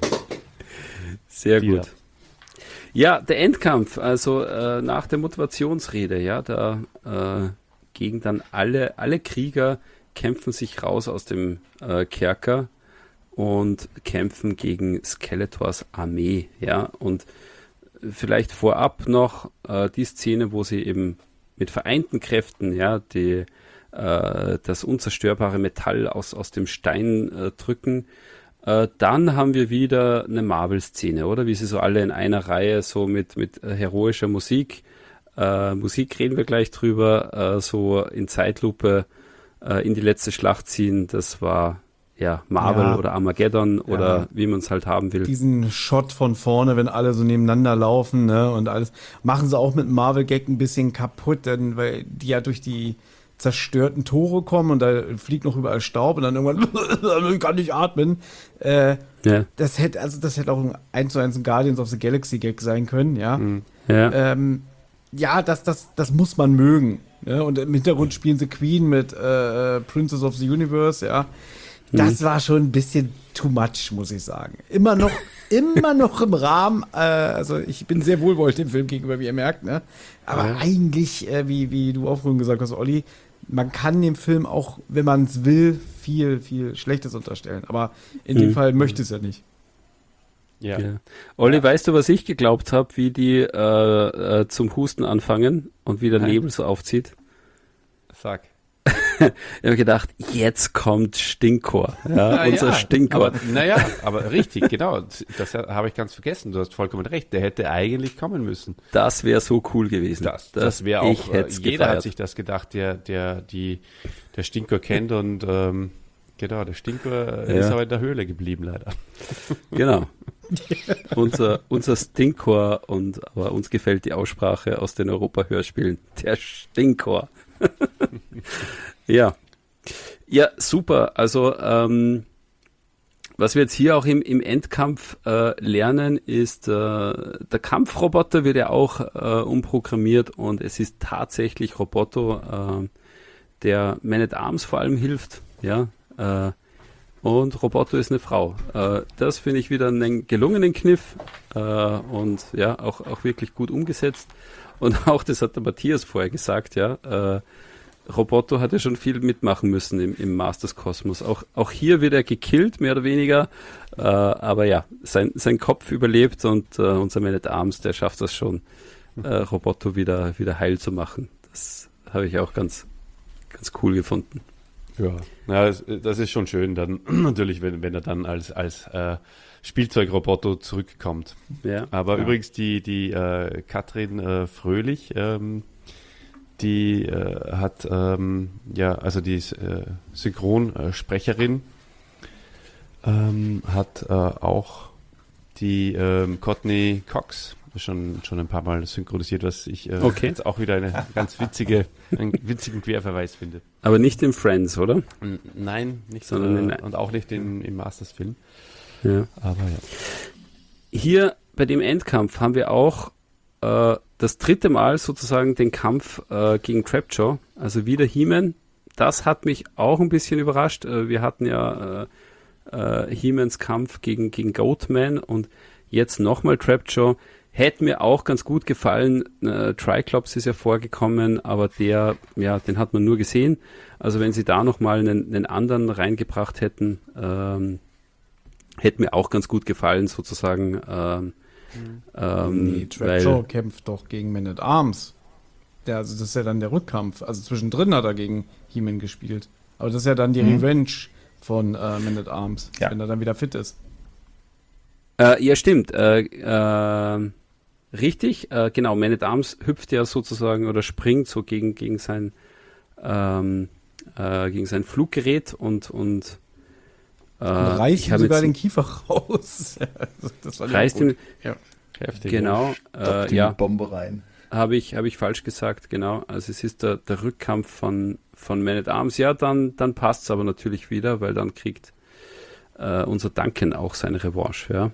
Sehr Wieder. gut. Ja, der Endkampf, also äh, nach der Motivationsrede, ja, da äh, gegen dann alle, alle Krieger kämpfen sich raus aus dem äh, Kerker und kämpfen gegen Skeletors Armee, ja, und vielleicht vorab noch äh, die Szene, wo sie eben mit vereinten Kräften, ja, die äh, das unzerstörbare Metall aus, aus dem Stein äh, drücken. Äh, dann haben wir wieder eine Marvel-Szene, oder? Wie sie so alle in einer Reihe so mit, mit äh, heroischer Musik, äh, Musik reden wir gleich drüber, äh, so in Zeitlupe äh, in die letzte Schlacht ziehen. Das war ja Marvel Ja. oder Armageddon Ja. oder wie man es halt haben will. Diesen Shot von vorne, wenn alle so nebeneinander laufen, ne, und alles, machen sie auch mit Marvel-Gag ein bisschen kaputt, denn, weil die ja durch die zerstörten Tore kommen und da fliegt noch überall Staub und dann irgendwann ich kann nicht atmen. Äh, Ja, das hätte, also das hätte auch ein eins zu eins ein Guardians of the Galaxy Gag sein können, ja. ja. Ähm, ja, das, das, das muss man mögen. Ja? Und im Hintergrund spielen sie Queen mit äh, Princess of the Universe, ja. Das war schon ein bisschen too much, muss ich sagen. Immer noch, immer noch im Rahmen, äh, also ich bin sehr wohlwollend dem Film gegenüber, wie ihr merkt, ne? Aber Ja. eigentlich, äh, wie, wie du auch vorhin gesagt hast, Olli, man kann dem Film auch, wenn man es will, viel, viel Schlechtes unterstellen. Aber in dem Mhm. Fall möchte es ja nicht. ja. Ja. Olli, weißt du, was ich geglaubt habe, wie die äh, äh, zum Husten anfangen und wie der Nein. Nebel so aufzieht? Sag. Ich habe gedacht, jetzt kommt Stinkor, ja, unser Stinkor. Aber, naja, aber richtig, genau. Das habe ich ganz vergessen. Du hast vollkommen recht. Der hätte eigentlich kommen müssen. Das wäre so cool gewesen. Das, das wäre ich auch, äh, hätt's jeder gefeiert. hat sich das gedacht, der, der, die, der Stinkor kennt und, ähm, genau, der Stinkor äh, Ja. ist aber in der Höhle geblieben, leider. Genau. unser, unser Stinkor, und aber uns gefällt die Aussprache aus den Europa-Hörspielen. Der Stinkor. Ja. Ja, super. Also, ähm, was wir jetzt hier auch im, im Endkampf äh, lernen, ist, äh, der Kampfroboter wird ja auch äh, umprogrammiert und es ist tatsächlich Roboto, äh, der Man at Arms vor allem hilft. Ja. Äh, und Roboto ist eine Frau. Äh, das finde ich wieder einen gelungenen Kniff äh, und ja, auch, auch wirklich gut umgesetzt. Und auch, das hat der Matthias vorher gesagt, ja, äh, Roboto hat ja schon viel mitmachen müssen im, im Masters Kosmos. Auch, auch hier wird er gekillt, mehr oder weniger. Äh, aber ja, sein, sein Kopf überlebt und äh, unser Man at Arms, der schafft das schon, äh, Roboto wieder, wieder heil zu machen. Das habe ich auch ganz, ganz cool gefunden. Ja, ja das, das ist schon schön, dann natürlich, wenn, wenn er dann als, als äh, Spielzeugroboter zurückkommt. Ja. Aber ja. übrigens die, die äh, Katrin äh, Fröhlich, ähm, die äh, hat, ähm, ja, also die ist, äh, Synchronsprecherin, ähm, hat äh, auch die ähm, Courtney Cox schon, schon ein paar Mal synchronisiert, was ich äh, Okay. jetzt auch wieder eine ganz witzige, einen witzigen Querverweis finde. Aber nicht in Friends, oder? N- Nein, nicht Sondern äh, in- und auch nicht in, im Masters-Film. Ja. Aber ja. Hier bei dem Endkampf haben wir auch äh, das dritte Mal sozusagen den Kampf äh, gegen Trapjaw, also wieder He-Man. Das hat mich auch ein bisschen überrascht. Äh, wir hatten ja äh, äh, He-Mans Kampf gegen, gegen Goatman und jetzt nochmal Trapjaw. Hätte mir auch ganz gut gefallen. Äh, Triclops ist ja vorgekommen, aber der, ja, den hat man nur gesehen. Also wenn sie da nochmal einen, einen anderen reingebracht hätten, ähm, hätte mir auch ganz gut gefallen, sozusagen. Ähm, ähm, Nee, weil, Trapjaw kämpft doch gegen Man at Arms. Der, also das ist ja dann der Rückkampf. Also zwischendrin hat er gegen He-Man gespielt. Aber das ist ja dann die Mhm. Revenge von äh, Man at Arms, Ja. wenn er dann wieder fit ist. Äh, ja, stimmt. Äh, äh, richtig, äh, genau. Man at Arms hüpft ja sozusagen oder springt so gegen, gegen sein ähm, äh, gegen sein Fluggerät und und, äh, Und reißt ich ihm hab sogar jetzt- den Kiefer raus. Also, das war reißt gut. ihm, Ja. Heftig. genau. Stopft Äh, ihm ja, die Bombe rein. habe ich habe ich falsch gesagt. Genau. Also es ist der, der Rückkampf von von Man at Arms. Ja, dann dann passt's aber natürlich wieder, weil dann kriegt äh, unser Duncan auch seine Revanche, ja.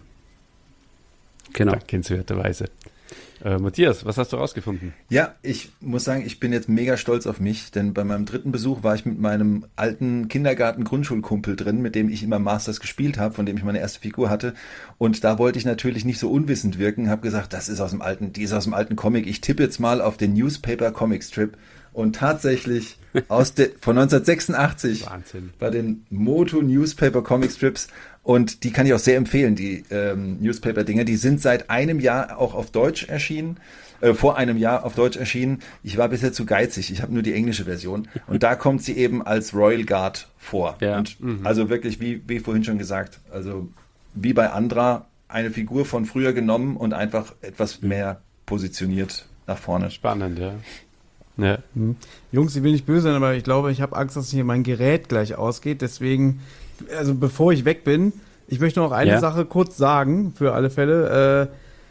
Genau. Dankenswerterweise. Äh, Matthias, was hast du rausgefunden? Ja, ich muss sagen, ich bin jetzt mega stolz auf mich, denn bei meinem dritten Besuch war ich mit meinem alten Kindergarten-Grundschulkumpel drin, mit dem ich immer Masters gespielt habe, von dem ich meine erste Figur hatte. Und da wollte ich natürlich nicht so unwissend wirken, habe gesagt, das ist aus dem alten, die ist aus dem alten Comic. Ich tippe jetzt mal auf den Newspaper Comic Strip. Und tatsächlich aus de, von neunzehnhundertsechsundachtzig Wahnsinn. bei den Motu Newspaper Comic Strips. Und die kann ich auch sehr empfehlen, die ähm, Newspaper-Dinger. Die sind seit einem Jahr auch auf Deutsch erschienen, äh, vor einem Jahr auf Deutsch erschienen. Ich war bisher zu geizig, ich habe nur die englische Version. Und da kommt sie eben als Royal Guard vor. Ja. Und also wirklich, wie, wie vorhin schon gesagt, also wie bei Andra, eine Figur von früher genommen und einfach etwas mehr positioniert nach vorne. Spannend, ja. Ja. Hm. Jungs, ich will nicht böse sein, aber ich glaube, ich habe Angst, dass hier mein Gerät gleich ausgeht. Deswegen, also bevor ich weg bin, ich möchte noch eine Ja. Sache kurz sagen, für alle Fälle.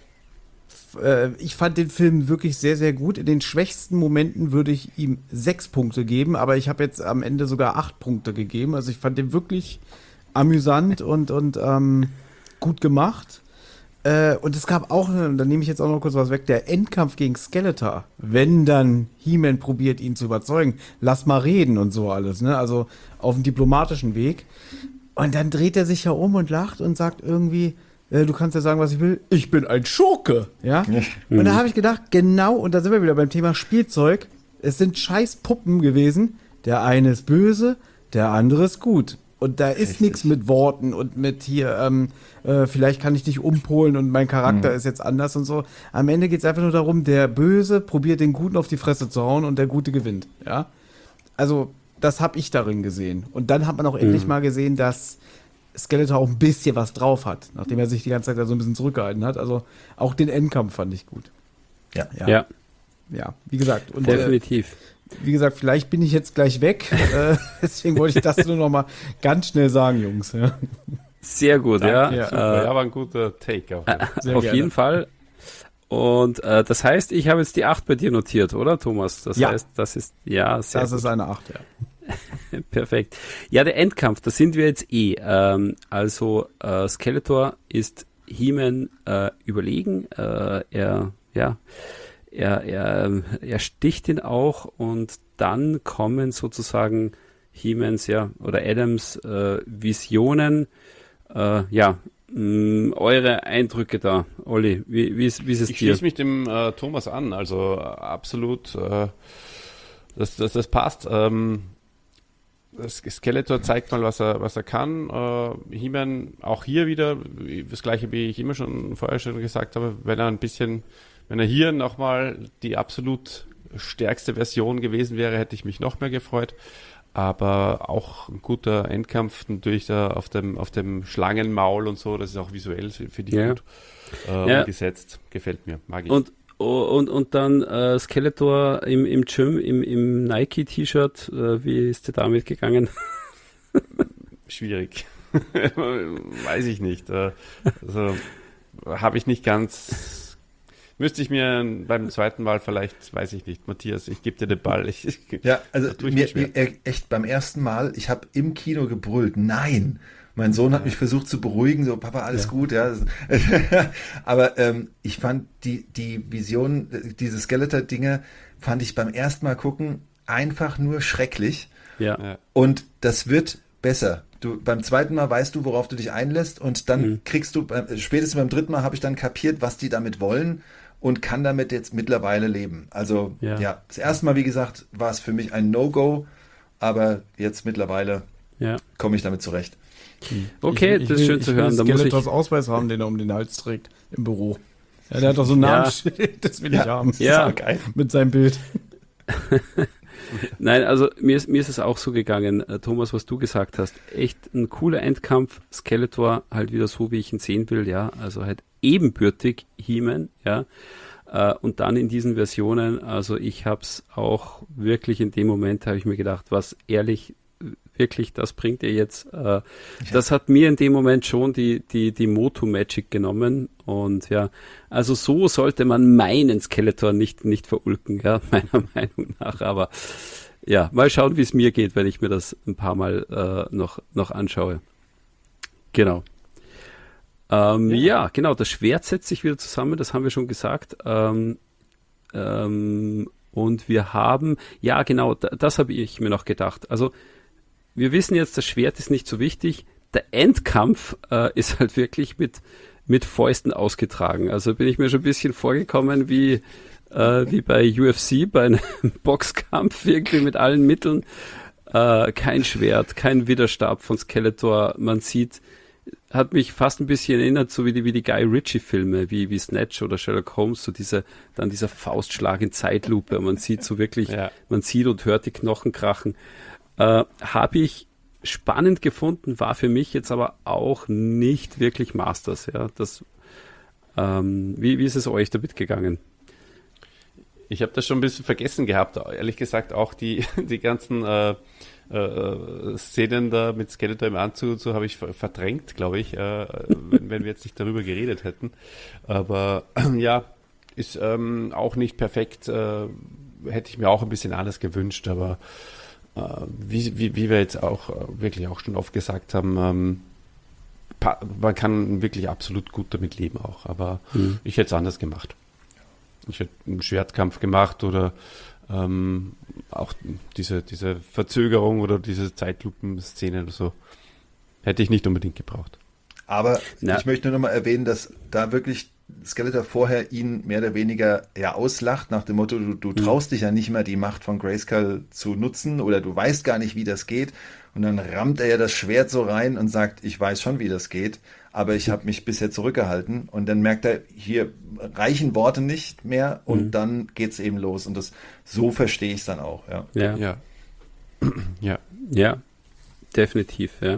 Äh, äh, ich fand den Film wirklich sehr, sehr gut. In den schwächsten Momenten würde ich ihm sechs Punkte geben, aber ich habe jetzt am Ende sogar acht Punkte gegeben. Also ich fand den wirklich amüsant und, und ähm, gut gemacht. Äh, und es gab auch, da nehme ich jetzt auch noch kurz was weg, der Endkampf gegen Skeletor. Wenn dann He-Man probiert, ihn zu überzeugen, lass mal reden und so alles, ne? Also auf dem diplomatischen Weg. Und dann dreht er sich ja um und lacht und sagt irgendwie, äh, du kannst ja sagen, was ich will, ich bin ein Schurke, ja? Und da habe ich gedacht, genau, und da sind wir wieder beim Thema Spielzeug, es sind scheiß Puppen gewesen, der eine ist böse, der andere ist gut. Und da ist Richtig. nichts mit Worten und mit hier, ähm, äh, vielleicht kann ich dich umpolen und mein Charakter Mhm. ist jetzt anders und so. Am Ende geht es einfach nur darum, der Böse probiert den Guten auf die Fresse zu hauen und der Gute gewinnt. Ja? Also, das habe ich darin gesehen. Und dann hat man auch endlich mal gesehen, dass Skeletor auch ein bisschen was drauf hat, nachdem er sich die ganze Zeit da so ein bisschen zurückgehalten hat. Also, auch den Endkampf fand ich gut. Ja. Ja, Ja, ja wie gesagt. Und, äh, definitiv. wie gesagt, vielleicht bin ich jetzt gleich weg. äh, deswegen wollte ich das nur noch mal ganz schnell sagen, Jungs. Ja. Sehr gut, Danke, ja. super. Äh, Ja, war ein guter Take auch. Sehr auf gerne. jeden Fall. Und äh, das heißt, ich habe jetzt die acht bei dir notiert, oder Thomas? Das Ja. heißt, das ist, ja, sehr Das gut. ist eine Acht, ja. Perfekt. Ja, der Endkampf, da sind wir jetzt eh. Ähm, also äh, Skeletor ist He-Man äh, überlegen. Äh, er, ja, er, er, er sticht ihn auch und dann kommen sozusagen He-Mans, ja, oder Adams äh, Visionen. Äh, ja, mh, eure Eindrücke da, Olli, wie, wie ist, wie ist es Ich dir? schließe mich dem äh, Thomas an, also äh, absolut, äh, das, das, das passt. Ähm, das Skeletor zeigt mal, was er, was er kann. Äh, He-Man auch hier wieder, das gleiche wie ich immer schon vorher schon gesagt habe, wenn er ein bisschen, wenn er hier nochmal die absolut stärkste Version gewesen wäre, hätte ich mich noch mehr gefreut. Aber auch ein guter Endkampf natürlich da auf dem, auf dem Schlangenmaul und so, das ist auch visuell, finde ich Ja. gut äh, Ja. umgesetzt. Gefällt mir, mag ich. Und, und, und dann äh, Skeletor im, im Gym, im, im Nike-T-Shirt, äh, wie ist der damit gegangen? Schwierig. Weiß ich nicht. Äh, Also habe ich nicht ganz. Müsste ich mir beim zweiten Mal vielleicht, weiß ich nicht, Matthias, ich gebe dir den Ball. Ich, ich, Ja, also da tue ich mir, mir schwer. mir echt beim ersten Mal, ich habe im Kino gebrüllt, nein. Mein Sohn hat mich versucht zu beruhigen, so Papa, alles gut, ja. Aber ähm, ich fand die, die Vision, diese Skeletor-Dinge, fand ich beim ersten Mal gucken einfach nur schrecklich. Ja. Ja. Und das wird besser. Du, beim zweiten Mal weißt du, worauf du dich einlässt und dann Mhm. kriegst du, beim, spätestens beim dritten Mal habe ich dann kapiert, was die damit wollen und kann damit jetzt mittlerweile leben. Also Ja. ja, das erste Mal, wie gesagt, war es für mich ein No-Go, aber jetzt mittlerweile Ja. komme ich damit zurecht. Okay, Ich- ich das will- ist schön zu ich will hören. Da muss ich, Skeletors Ausweis haben, den er um den Hals trägt im Büro. Ja, der hat doch so ein Ja. Namensschild, das will ich haben. Ja. ist auch geil. Mit seinem Bild. nein, also mir ist, mir ist es auch so gegangen, äh, Thomas, was du gesagt hast. Echt ein cooler Endkampf. Skeletor halt wieder so, wie ich ihn sehen will, ja. Also halt ebenbürtig He-Man, ja. Äh, und dann in diesen Versionen, also ich hab's auch wirklich in dem Moment, habe ich mir gedacht, was ehrlich, wirklich, das bringt ihr jetzt. Äh, das hat mir in dem Moment schon die, die, die Motu Magic genommen. Und ja, also so sollte man meinen Skeletor nicht, nicht verulken, ja, meiner Meinung nach. Aber ja, mal schauen, wie es mir geht, wenn ich mir das ein paar Mal äh, noch, noch anschaue. Genau. Ähm, ja. ja, genau, das Schwert setzt sich wieder zusammen, das haben wir schon gesagt. Ähm, ähm, und wir haben, ja genau, da, das habe ich mir noch gedacht. Also wir wissen jetzt, das Schwert ist nicht so wichtig. Der Endkampf äh, ist halt wirklich mit, mit Fäusten ausgetragen. Also bin ich mir schon ein bisschen vorgekommen wie, äh, wie bei U F C, bei einem Boxkampf, irgendwie mit allen Mitteln. Äh, kein Schwert, kein Widerstab von Skeletor. Man sieht, hat mich fast ein bisschen erinnert, so wie die, wie die Guy Ritchie-Filme, wie, wie Snatch oder Sherlock Holmes, so diese, dann dieser Faustschlag in Zeitlupe. Man sieht so wirklich, ja. man sieht und hört die Knochen krachen. Äh, habe ich spannend gefunden, war für mich jetzt aber auch nicht wirklich Masters. Ja, das, ähm, wie, wie ist es euch damit gegangen? Ich habe das schon ein bisschen vergessen gehabt, ehrlich gesagt, auch die, die ganzen äh, äh, Szenen da mit Skeletor im Anzug und so habe ich verdrängt, glaube ich, äh, wenn, wenn wir jetzt nicht darüber geredet hätten. Aber äh, ja, ist ähm, auch nicht perfekt, äh, hätte ich mir auch ein bisschen anders gewünscht, aber äh, wie, wie, wie wir jetzt auch äh, wirklich auch schon oft gesagt haben, ähm, pa- man kann wirklich absolut gut damit leben auch, aber mhm. ich hätte es anders gemacht. Ich hätte einen Schwertkampf gemacht oder ähm, auch diese, diese Verzögerung oder diese Zeitlupenszene oder so. Hätte ich nicht unbedingt gebraucht. Aber Na. ich möchte nur noch mal erwähnen, dass da wirklich Skeletor vorher ihn mehr oder weniger ja auslacht, nach dem Motto, du, du traust dich ja nicht mehr, die Macht von Grayskull zu nutzen oder du weißt gar nicht, wie das geht. Und dann rammt er ja das Schwert so rein und sagt, ich weiß schon, wie das geht, aber ich habe mich bisher zurückgehalten. Und dann merkt er, hier reichen Worte nicht mehr und mhm. dann geht's eben los. Und das so verstehe ich es dann auch. Ja. Ja. Ja. ja. Ja, definitiv, ja.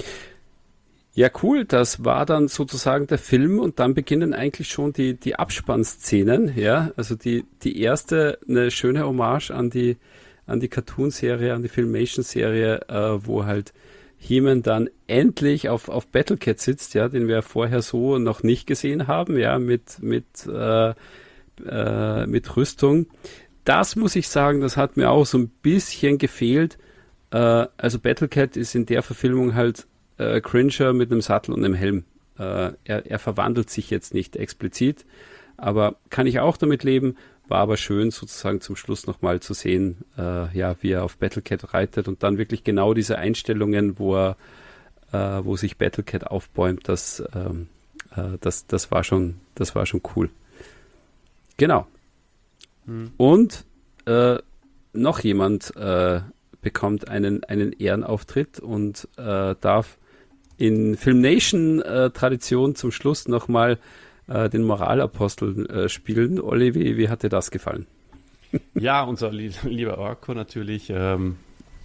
Ja, cool, das war dann sozusagen der Film und dann beginnen eigentlich schon die, die Abspannszenen, ja, also die, die erste, eine schöne Hommage an die, an die Cartoon-Serie, an die Filmation-Serie, äh, wo halt He-Man dann endlich auf, auf Battlecat sitzt, ja, den wir vorher so noch nicht gesehen haben, ja, mit, mit, äh, äh, mit Rüstung. Das muss ich sagen, das hat mir auch so ein bisschen gefehlt. Äh, also Battlecat ist in der Verfilmung halt äh, Cringer mit einem Sattel und einem Helm. Äh, er, er verwandelt sich jetzt nicht explizit, aber kann ich auch damit leben. War aber schön, sozusagen zum Schluss nochmal zu sehen, äh, ja, wie er auf Battlecat reitet und dann wirklich genau diese Einstellungen, wo er, äh, wo sich Battlecat aufbäumt, das, ähm, äh, das, das war schon, das war schon cool. Genau. Hm. Und äh, noch jemand äh, bekommt einen, einen Ehrenauftritt und äh, darf in Filmation-Tradition zum Schluss nochmal äh, den Moralapostel äh, spielen. Olli, wie, wie hat dir das gefallen? Ja, unser li- lieber Orko natürlich. Ähm,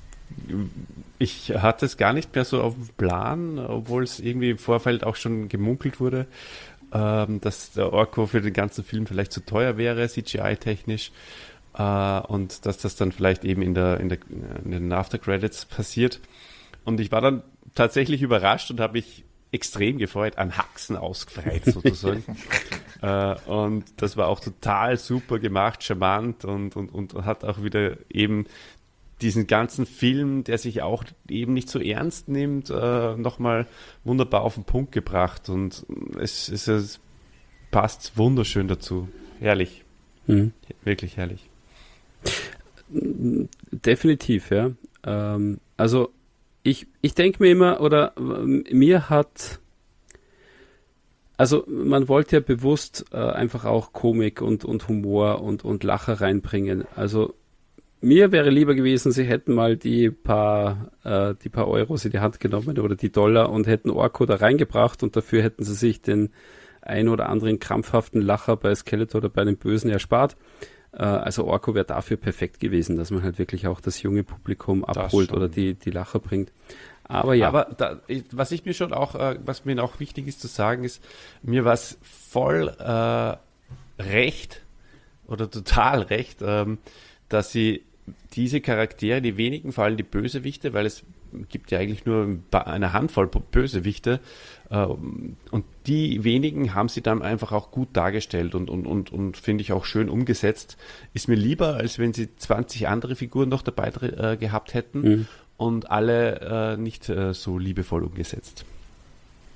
ich hatte es gar nicht mehr so auf dem Plan, obwohl es irgendwie im Vorfeld auch schon gemunkelt wurde, ähm, dass der Orko für den ganzen Film vielleicht zu teuer wäre, C G I-technisch. Uh, und dass das dann vielleicht eben in der in der in den After-Credits passiert. Und ich war dann tatsächlich überrascht und habe mich extrem gefreut, an Haxen ausgefreit sozusagen. uh, und das war auch total super gemacht, charmant und, und, und hat auch wieder eben diesen ganzen Film, der sich auch eben nicht so ernst nimmt, uh, nochmal wunderbar auf den Punkt gebracht. Und es, es, es passt wunderschön dazu. Herrlich. Mhm. Wirklich herrlich. Definitiv, ja. Ähm, also ich, ich denke mir immer, oder äh, mir hat, also man wollte ja bewusst äh, einfach auch Komik und, und Humor und, und Lacher reinbringen. Also mir wäre lieber gewesen, sie hätten mal die paar, äh, die paar Euros in die Hand genommen oder die Dollar und hätten Orko da reingebracht und dafür hätten sie sich den ein oder anderen krampfhaften Lacher bei Skeletor oder bei einem Bösen erspart. Also Orko wäre dafür perfekt gewesen, dass man halt wirklich auch das junge Publikum abholt oder die, die Lacher bringt. Aber ja. Aber da, was ich mir schon auch, was mir auch wichtig ist zu sagen, ist, mir war es voll äh, recht oder total recht, ähm, dass sie diese Charaktere, die wenigen, vor allem die Bösewichte, weil es gibt ja eigentlich nur eine Handvoll Bösewichte, äh, und die wenigen haben sie dann einfach auch gut dargestellt und, und, und, und finde ich auch schön umgesetzt. Ist mir lieber, als wenn sie zwanzig andere Figuren noch dabei äh, gehabt hätten mhm. und alle äh, nicht äh, so liebevoll umgesetzt.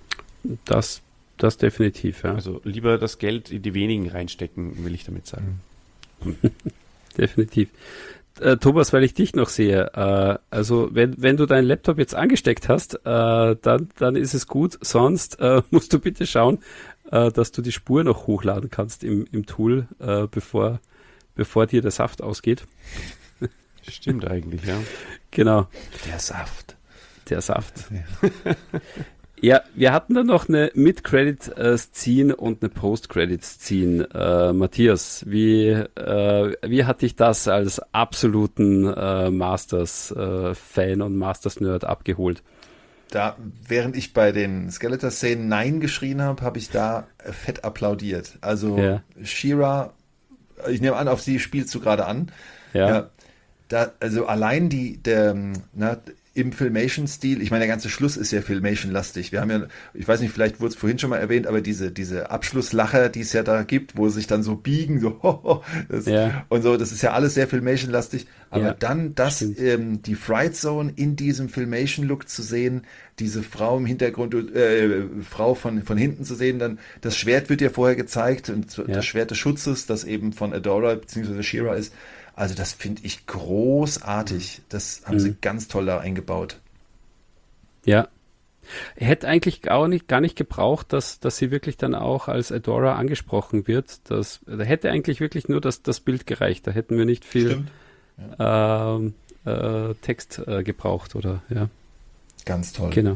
Das, das definitiv, ja. Also lieber das Geld in die wenigen reinstecken, will ich damit sagen. Definitiv. Äh, Thomas, weil ich dich noch sehe, äh, also wenn, wenn du deinen Laptop jetzt angesteckt hast, äh, dann, dann ist es gut, sonst äh, musst du bitte schauen, äh, dass du die Spur noch hochladen kannst im, im Tool, äh, bevor, bevor dir der Saft ausgeht. Stimmt eigentlich, ja. Genau. Der Saft. Der Saft. Ja, ja, wir hatten dann noch eine Mid-Credit-Scene und eine Post-Credit-Scene. Äh, Matthias, wie, äh, wie hat dich das als absoluten äh, Masters-Fan äh, und Masters-Nerd abgeholt? Da, während ich bei den Skeletor-Szenen Nein geschrien habe, habe ich da fett applaudiert. Also Ja. She-Ra, ich nehme an, auf sie spielst du gerade an. Ja. Ja, da, also allein die, der, na, im Filmation-Stil, ich meine, der ganze Schluss ist ja Filmation-lastig. Wir haben ja, ich weiß nicht, vielleicht wurde es vorhin schon mal erwähnt, aber diese, diese Abschlusslacher, die es ja da gibt, wo sie sich dann so biegen, so hoho, das, Ja. und so, das ist ja alles sehr Filmation-lastig. Aber Ja, dann das, stimmt. ähm, die Fright Zone in diesem Filmation-Look zu sehen, diese Frau im Hintergrund, äh, Frau von, von hinten zu sehen, dann das Schwert wird ja vorher gezeigt und Ja. das Schwert des Schutzes, das eben von Adora bzw. She-Ra ist. Also das finde ich großartig. Das haben Mhm. sie ganz toll da eingebaut. Ja. Hätte eigentlich gar nicht, gar nicht gebraucht, dass, dass sie wirklich dann auch als Adora angesprochen wird. Das, da hätte eigentlich wirklich nur das, das Bild gereicht. Da hätten wir nicht viel ähm, äh, Text äh, gebraucht, oder? Ja, Ganz toll. genau.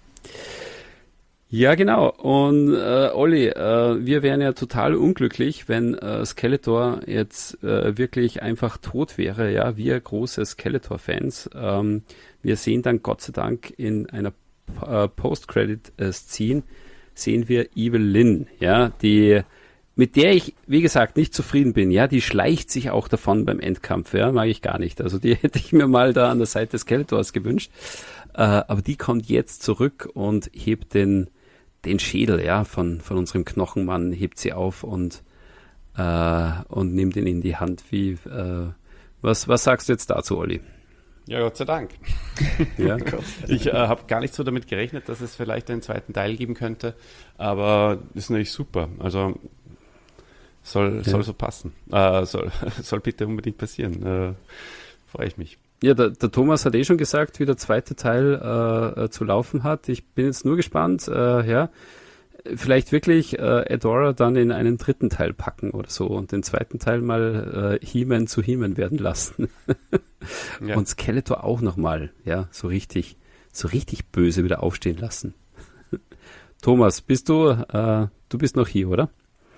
Ja, genau. Und äh, Olli, äh, wir wären ja total unglücklich, wenn äh, Skeletor jetzt äh, wirklich einfach tot wäre. Ja, wir große Skeletor-Fans. Ähm, wir sehen dann Gott sei Dank in einer äh, Post-Credit-Scene sehen wir Evil Lynn, ja, die mit der ich, wie gesagt, nicht zufrieden bin. Ja, die schleicht sich auch davon beim Endkampf. Ja, mag ich gar nicht. Also die hätte ich mir mal da an der Seite des Skeletors gewünscht. Äh, aber die kommt jetzt zurück und hebt den den Schädel, ja, von, von unserem Knochenmann, hebt sie auf und, äh, und nimmt ihn in die Hand. Wie, äh, was, was sagst du jetzt dazu, Olli? Ja, Gott sei Dank. Ja, Ich äh, habe gar nicht so damit gerechnet, dass es vielleicht einen zweiten Teil geben könnte, aber ist natürlich super. Also soll, Ja. soll so passen. Äh, soll, soll bitte unbedingt passieren. Äh, Freue ich mich. ja der, der Thomas hat eh schon gesagt, wie der zweite Teil äh, äh, zu laufen hat. Ich bin jetzt nur gespannt, äh, ja, vielleicht wirklich äh, Adora dann in einen dritten Teil packen oder so und den zweiten Teil mal äh, He-Man zu He-Man werden lassen. Ja. Und Skeletor auch nochmal, ja, so richtig, so richtig böse wieder aufstehen lassen. Thomas, bist du, äh, du bist noch hier, oder?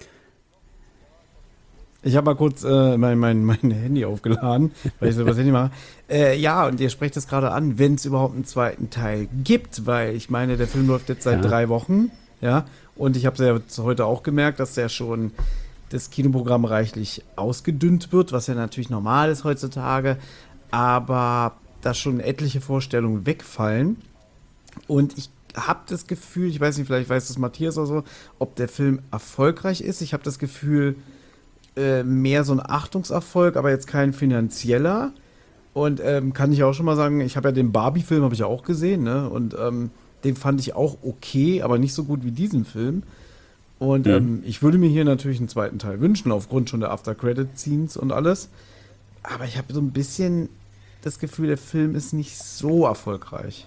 Ich habe mal kurz äh, mein, mein, mein Handy aufgeladen, weil ich so was Handy mache. Äh, ja, und ihr sprecht es gerade an, wenn es überhaupt einen zweiten Teil gibt, weil ich meine, der Film läuft jetzt seit Ja. drei Wochen, ja, und ich habe ja heute auch gemerkt, dass der schon das Kinoprogramm reichlich ausgedünnt wird, was ja natürlich normal ist heutzutage, aber dass schon etliche Vorstellungen wegfallen. Und ich habe das Gefühl, ich weiß nicht, vielleicht weiß das Matthias oder so, ob der Film erfolgreich ist. Ich habe das Gefühl, äh, mehr so ein Achtungserfolg, aber jetzt kein finanzieller. Und ähm, kann ich auch schon mal sagen, ich habe ja den Barbie-Film, habe ich ja auch gesehen, ne? Und ähm, den fand ich auch okay, aber nicht so gut wie diesen Film. Und Mhm. ähm, ich würde mir hier natürlich einen zweiten Teil wünschen, aufgrund schon der After-Credit-Scenes und alles. Aber ich habe so ein bisschen das Gefühl, der Film ist nicht so erfolgreich.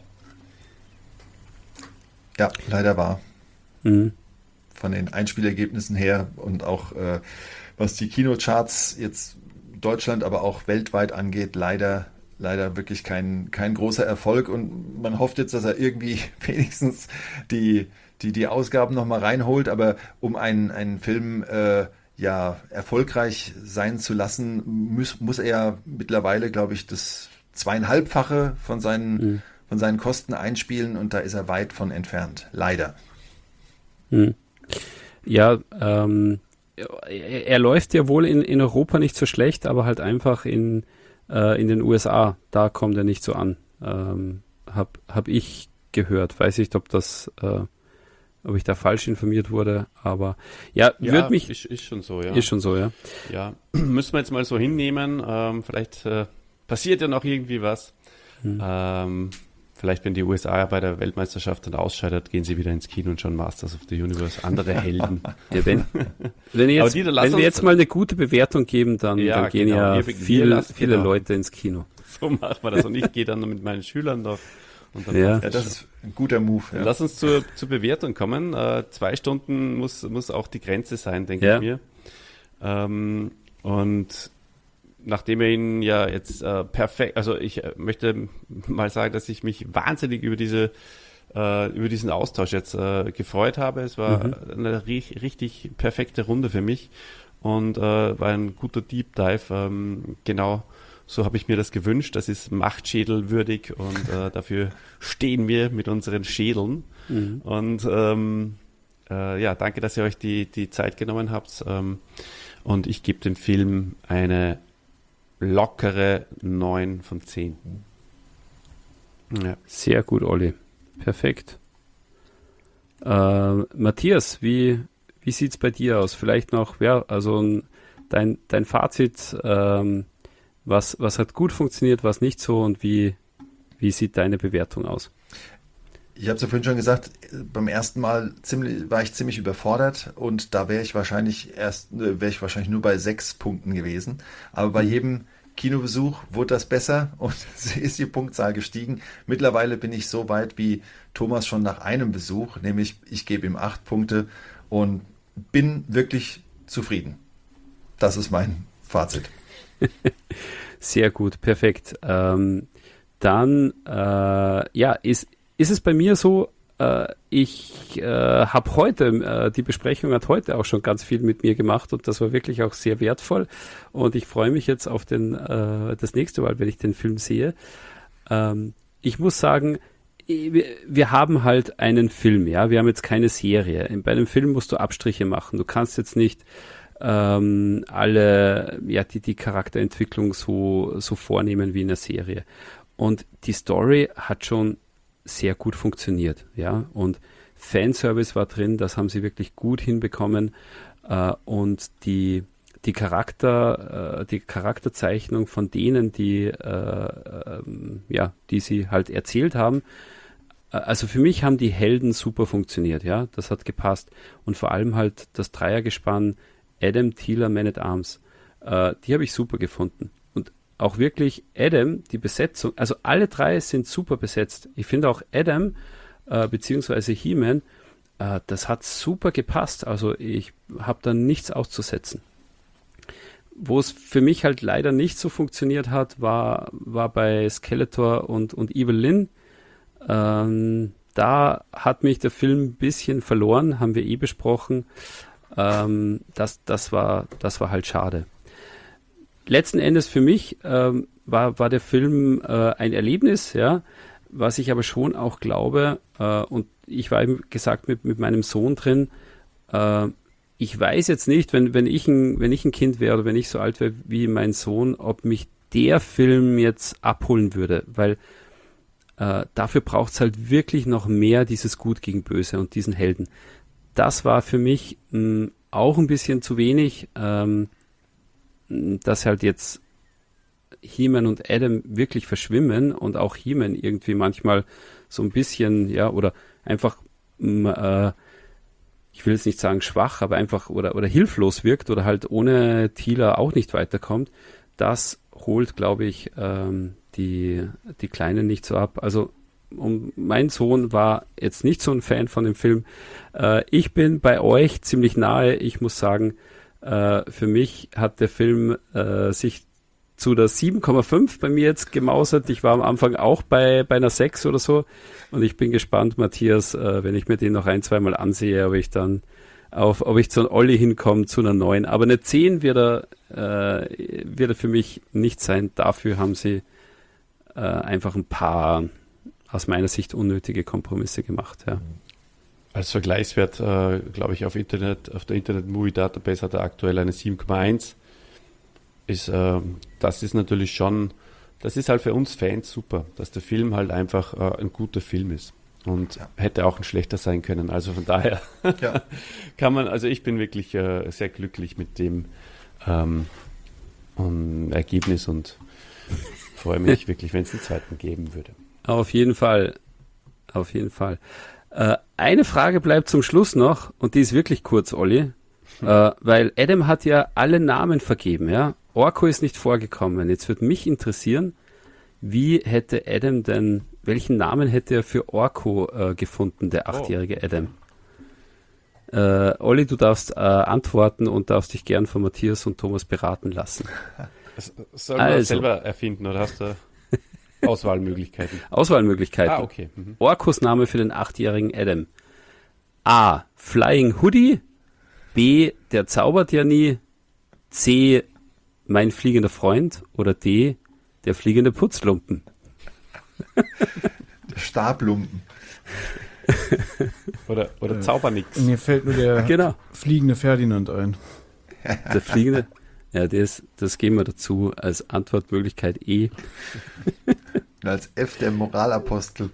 Ja, leider war. Mhm. Von den Einspielergebnissen her und auch äh, was die Kinocharts jetzt Deutschland, aber auch weltweit angeht, leider, leider wirklich kein, kein großer Erfolg. Und man hofft jetzt, dass er irgendwie wenigstens die, die, die Ausgaben nochmal reinholt. Aber um einen, einen Film äh, ja, erfolgreich sein zu lassen, muss, muss er mittlerweile, glaube ich, das zweieinhalbfache von seinen, Mhm. von seinen Kosten einspielen. Und da ist er weit von entfernt. Leider. Mhm. Ja, ähm, er, er läuft ja wohl in, in Europa nicht so schlecht, aber halt einfach in, äh, in den U S A, da kommt er nicht so an. Ähm, hab, hab ich gehört. Weiß nicht, ob das, äh, ob ich da falsch informiert wurde, aber ja, Ja, wird mich, ist, ist schon so, ja. ist schon so, ja. Ja, müssen wir jetzt mal so hinnehmen. Ähm, vielleicht äh, passiert ja noch irgendwie was. Hm. Ähm, vielleicht, wenn die U S A bei der Weltmeisterschaft dann ausscheidet, gehen sie wieder ins Kino und schauen Masters of the Universe, andere Helden. Ja, wenn, wenn, jetzt, Dieter, wenn wir jetzt mal eine gute Bewertung geben, dann, ja, dann gehen genau. ja wir, viel, wir viele genau. Leute ins Kino. So machen wir das. Und ich gehe dann mit meinen Schülern noch. Und dann Ja. Ja, das ist ein guter Move. Ja. Lass uns zur, zur Bewertung kommen. Äh, zwei Stunden muss, muss auch die Grenze sein, denke Ja. ich mir. Ähm, und nachdem wir ihn ja jetzt äh, perfekt, also ich äh, möchte mal sagen, dass ich mich wahnsinnig über diese äh, über diesen Austausch jetzt äh, gefreut habe. Es war Mhm. eine ri- richtig perfekte Runde für mich und äh, war ein guter Deep Dive. Ähm, genau so habe ich mir das gewünscht. Das ist Machtschädel würdig und äh, dafür stehen wir mit unseren Schädeln. Mhm. Und ähm, äh, ja, danke, dass ihr euch die, die Zeit genommen habt. Ähm, und ich gebe dem Film eine lockere neun von zehn. Ja. Sehr gut, Olli. Perfekt. Äh, Matthias, wie, wie sieht es bei dir aus? Vielleicht noch, ja, also ein, dein, dein Fazit, ähm, was, was hat gut funktioniert, was nicht so und wie, wie sieht deine Bewertung aus? Ich habe es ja vorhin schon gesagt, beim ersten Mal ziemlich, war ich ziemlich überfordert und da wäre ich wahrscheinlich erst, äh, wäre ich wahrscheinlich nur bei sechs Punkten gewesen. Aber bei jedem Kinobesuch wurde das besser und ist die Punktzahl gestiegen. Mittlerweile bin ich so weit wie Thomas schon nach einem Besuch, nämlich ich gebe ihm acht Punkte und bin wirklich zufrieden. Das ist mein Fazit. Sehr gut, perfekt. Ähm, dann, äh, ja, ist, ist es bei mir so, äh, ich äh, habe heute, äh, die Besprechung hat heute auch schon ganz viel mit mir gemacht und das war wirklich auch sehr wertvoll und ich freue mich jetzt auf den, äh, das nächste Mal, wenn ich den Film sehe. Ähm, ich muss sagen, wir, wir haben halt einen Film, ja, wir haben jetzt keine Serie. Bei einem Film musst du Abstriche machen. Du kannst jetzt nicht ähm, alle, ja, die, die Charakterentwicklung so, so vornehmen wie in einer Serie. Und die Story hat schon sehr gut funktioniert, ja, und Fanservice war drin, das haben sie wirklich gut hinbekommen äh, und die, die Charakter, äh, die Charakterzeichnung von denen, die, äh, ähm, ja, die sie halt erzählt haben, äh, also für mich haben die Helden super funktioniert, ja, das hat gepasst und vor allem halt das Dreiergespann Adam, Teela, Man at Arms, äh, die habe ich super gefunden. Auch wirklich Adam, die Besetzung, also alle drei sind super besetzt. Ich finde auch Adam, äh, beziehungsweise He-Man, äh, das hat super gepasst. Also ich habe da nichts auszusetzen. Wo es für mich halt leider nicht so funktioniert hat, war, war bei Skeletor und, und Evil Lyn. Ähm, da hat mich der Film ein bisschen verloren, haben wir eh besprochen. Ähm, das, das, war, das war halt schade. Letzten Endes für mich ähm, war, war der Film äh, ein Erlebnis, ja, was ich aber schon auch glaube, äh, und ich war eben gesagt mit, mit meinem Sohn drin, äh, ich weiß jetzt nicht, wenn, wenn, ich ein, wenn ich ein Kind wäre oder wenn ich so alt wäre wie mein Sohn, ob mich der Film jetzt abholen würde, weil äh, dafür braucht es halt wirklich noch mehr dieses Gut gegen Böse und diesen Helden. Das war für mich mh, auch ein bisschen zu wenig, ähm, dass halt jetzt He-Man und Adam wirklich verschwimmen und auch He-Man irgendwie manchmal so ein bisschen, ja, oder einfach, äh, ich will jetzt nicht sagen schwach, aber einfach oder, oder hilflos wirkt oder halt ohne Teela auch nicht weiterkommt, das holt, glaube ich, ähm, die, die Kleinen nicht so ab. Also um, mein Sohn war jetzt nicht so ein Fan von dem Film. Äh, ich bin bei euch ziemlich nahe, ich muss sagen, Uh, für mich hat der Film uh, sich zu der sieben Komma fünf bei mir jetzt gemausert. Ich war am Anfang auch bei, bei einer sechs oder so. Und ich bin gespannt, Matthias, uh, wenn ich mir den noch ein, zweimal ansehe, ob ich dann auf, ob ich zu einem Olli hinkomme, zu einer neun. Aber eine zehn wird er, uh, wird er für mich nicht sein. Dafür haben sie uh, einfach ein paar, aus meiner Sicht, unnötige Kompromisse gemacht, ja. Als Vergleichswert, äh, glaube ich, auf Internet, auf der Internet Movie Database hat er aktuell eine sieben Komma eins. Ist, äh, das ist natürlich schon, das ist halt für uns Fans super, dass der Film halt einfach äh, ein guter Film ist. Und ja. Hätte auch ein schlechter sein können. Also von daher ja. kann man, also ich bin wirklich äh, sehr glücklich mit dem ähm, um, Ergebnis und freue mich wirklich, wenn es einen zweiten geben würde. Auf jeden Fall. Auf jeden Fall. Äh, eine Frage bleibt zum Schluss noch, und die ist wirklich kurz, Olli. Hm. Äh, weil Adam hat ja alle Namen vergeben, ja. Orko ist nicht vorgekommen. Jetzt würde mich interessieren, wie hätte Adam denn, welchen Namen hätte er für Orko äh, gefunden, der achtjährige oh. Adam? Äh, Olli, du darfst äh, antworten und darfst dich gern von Matthias und Thomas beraten lassen. Sollen wir also. selber erfinden oder hast du Auswahlmöglichkeiten? Auswahlmöglichkeiten. Ah, okay. Mhm. Orkos Name für den achtjährigen Adam. A. Flying Hoodie. B. Der zaubert ja nie. C. Mein fliegender Freund. Oder D. Der fliegende Putzlumpen. Der Stablumpen. oder oder Zaubernix. Mir fällt nur der genau. fliegende Ferdinand ein. Der fliegende, ja, das, das geben wir dazu als Antwortmöglichkeit E. Und als F der Moralapostel.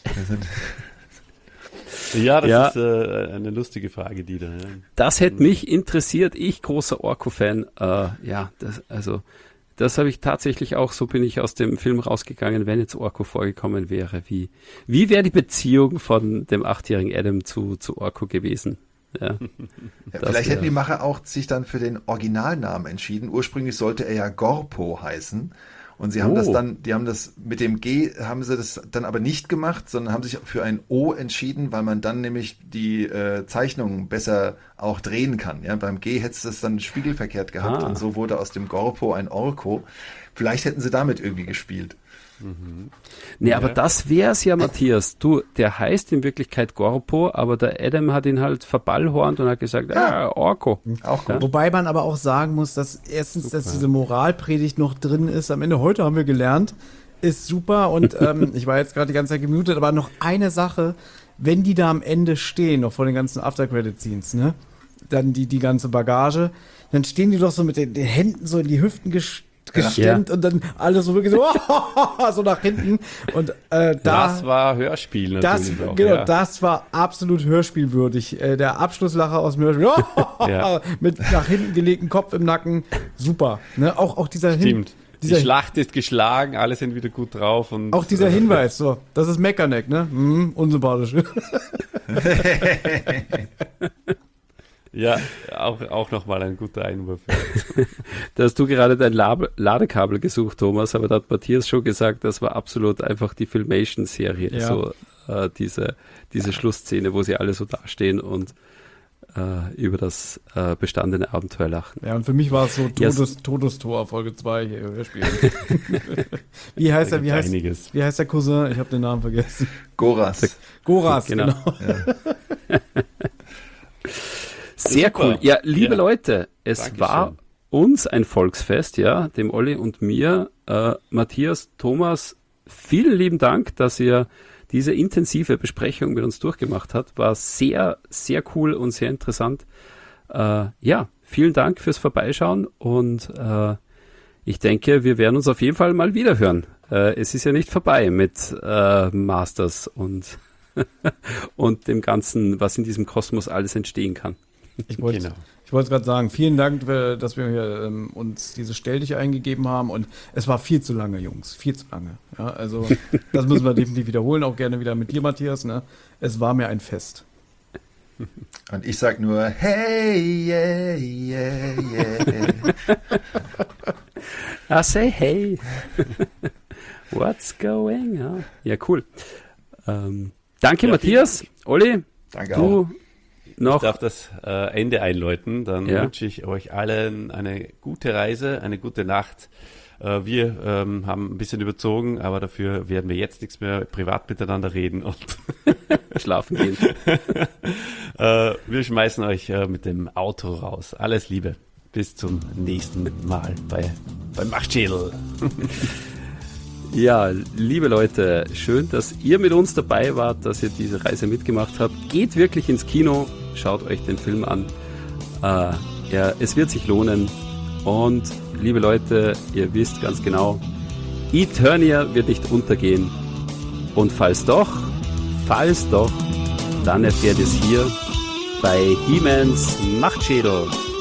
Ja, das ja. ist äh, eine lustige Frage, die da. Ja. Das hätte mich interessiert. Ich, großer Orko-Fan. Äh, ja, das, also das habe ich tatsächlich auch, so bin ich aus dem Film rausgegangen, wenn jetzt Orko vorgekommen wäre. Wie, wie wäre die Beziehung von dem achtjährigen Adam zu, zu Orko gewesen? Ja, ja, vielleicht hätten die Macher auch sich dann für den Originalnamen entschieden. Ursprünglich sollte er ja Gorpo heißen. Und sie haben oh. das dann, die haben das mit dem G, haben sie das dann aber nicht gemacht, sondern haben sich für ein O entschieden, weil man dann nämlich die äh, Zeichnungen besser auch drehen kann. Ja, beim G hättest du das dann spiegelverkehrt gehabt ah. und so wurde aus dem Gorpo ein Orko. Vielleicht hätten sie damit irgendwie gespielt. Mhm. Nee, aber das wär's ja, Matthias. Du, der heißt in Wirklichkeit Gorpo, aber der Adam hat ihn halt verballhornt und hat gesagt, ja, ah, Orko. Auch gut. Ja? Wobei man aber auch sagen muss, dass erstens, super. dass diese Moralpredigt noch drin ist. Am Ende, heute haben wir gelernt, ist super. Und ähm, ich war jetzt gerade die ganze Zeit gemutet, aber noch eine Sache, wenn die da am Ende stehen, noch vor den ganzen After-Credit-Scenes, ne? Dann die, die ganze Bagage, dann stehen die doch so mit den, den Händen so in die Hüften gesteckt. gestemmt ja. und dann alles so wirklich so, so nach hinten. Und äh, da, das war Hörspiel natürlich das, auch. Genau, ja. das war absolut hörspielwürdig. Äh, der Abschlusslacher aus dem Hörspiel, ja. mit nach hinten gelegten Kopf im Nacken, super. Ne? Auch, auch dieser Stimmt. Hin- dieser Die Schlacht ist geschlagen, alle sind wieder gut drauf. Und auch dieser Hinweis, so, das ist Meckerneck, ne? Mhm, unsympathisch. Ja, auch, auch nochmal ein guter Einwurf. Da hast du gerade dein Lab- Ladekabel gesucht, Thomas, aber da hat Matthias schon gesagt, das war absolut einfach die Filmation-Serie. Ja. So äh, diese, diese Schlussszene, wo sie alle so dastehen und äh, über das äh, bestandene Abenteuer lachen. Ja, und für mich war es so Todes, yes. Todestor, Folge zwei hier, Hörspiel. wie heißt er, wie heißt, wie heißt der Cousin? Ich habe den Namen vergessen. Goras. Goras, genau. genau. Ja. Sehr Super. cool. Ja, liebe ja. Leute, es Dankeschön. war uns ein Volksfest, ja, dem Olli und mir. Äh, Matthias, Thomas, vielen lieben Dank, dass ihr diese intensive Besprechung mit uns durchgemacht habt. War sehr, sehr cool und sehr interessant. Äh, ja, vielen Dank fürs Vorbeischauen und äh, ich denke, wir werden uns auf jeden Fall mal wieder hören. Äh, es ist ja nicht vorbei mit äh, Masters und, und dem Ganzen, was in diesem Kosmos alles entstehen kann. Ich wollte genau. ich wollte gerade sagen, vielen Dank, dass wir hier, ähm, uns diese Stelldiche eingegeben haben und es war viel zu lange, Jungs, viel zu lange. Ja, also das müssen wir definitiv wiederholen, auch gerne wieder mit dir, Matthias. Ne? Es war mir ein Fest. Und ich sag nur, hey, yeah, yeah, yeah. I say hey. What's going on? Ja, cool. Ähm, danke, ja, Matthias. Olli, danke du auch. Noch. Ich darf das äh, Ende einläuten. Dann ja. wünsche ich euch allen eine gute Reise, eine gute Nacht. Äh, wir ähm, haben ein bisschen überzogen, aber dafür werden wir jetzt nichts mehr privat miteinander reden und schlafen gehen. äh, wir schmeißen euch äh, mit dem Auto raus. Alles Liebe. Bis zum nächsten Mal bei, bei Machtschädel. Ja, liebe Leute, schön, dass ihr mit uns dabei wart, dass ihr diese Reise mitgemacht habt. Geht wirklich ins Kino, schaut euch den Film an. Äh, ja, es wird sich lohnen. Und liebe Leute, ihr wisst ganz genau, Eternia wird nicht untergehen. Und falls doch, falls doch, dann erfährt ihr es hier bei He-Mans Machtschädel.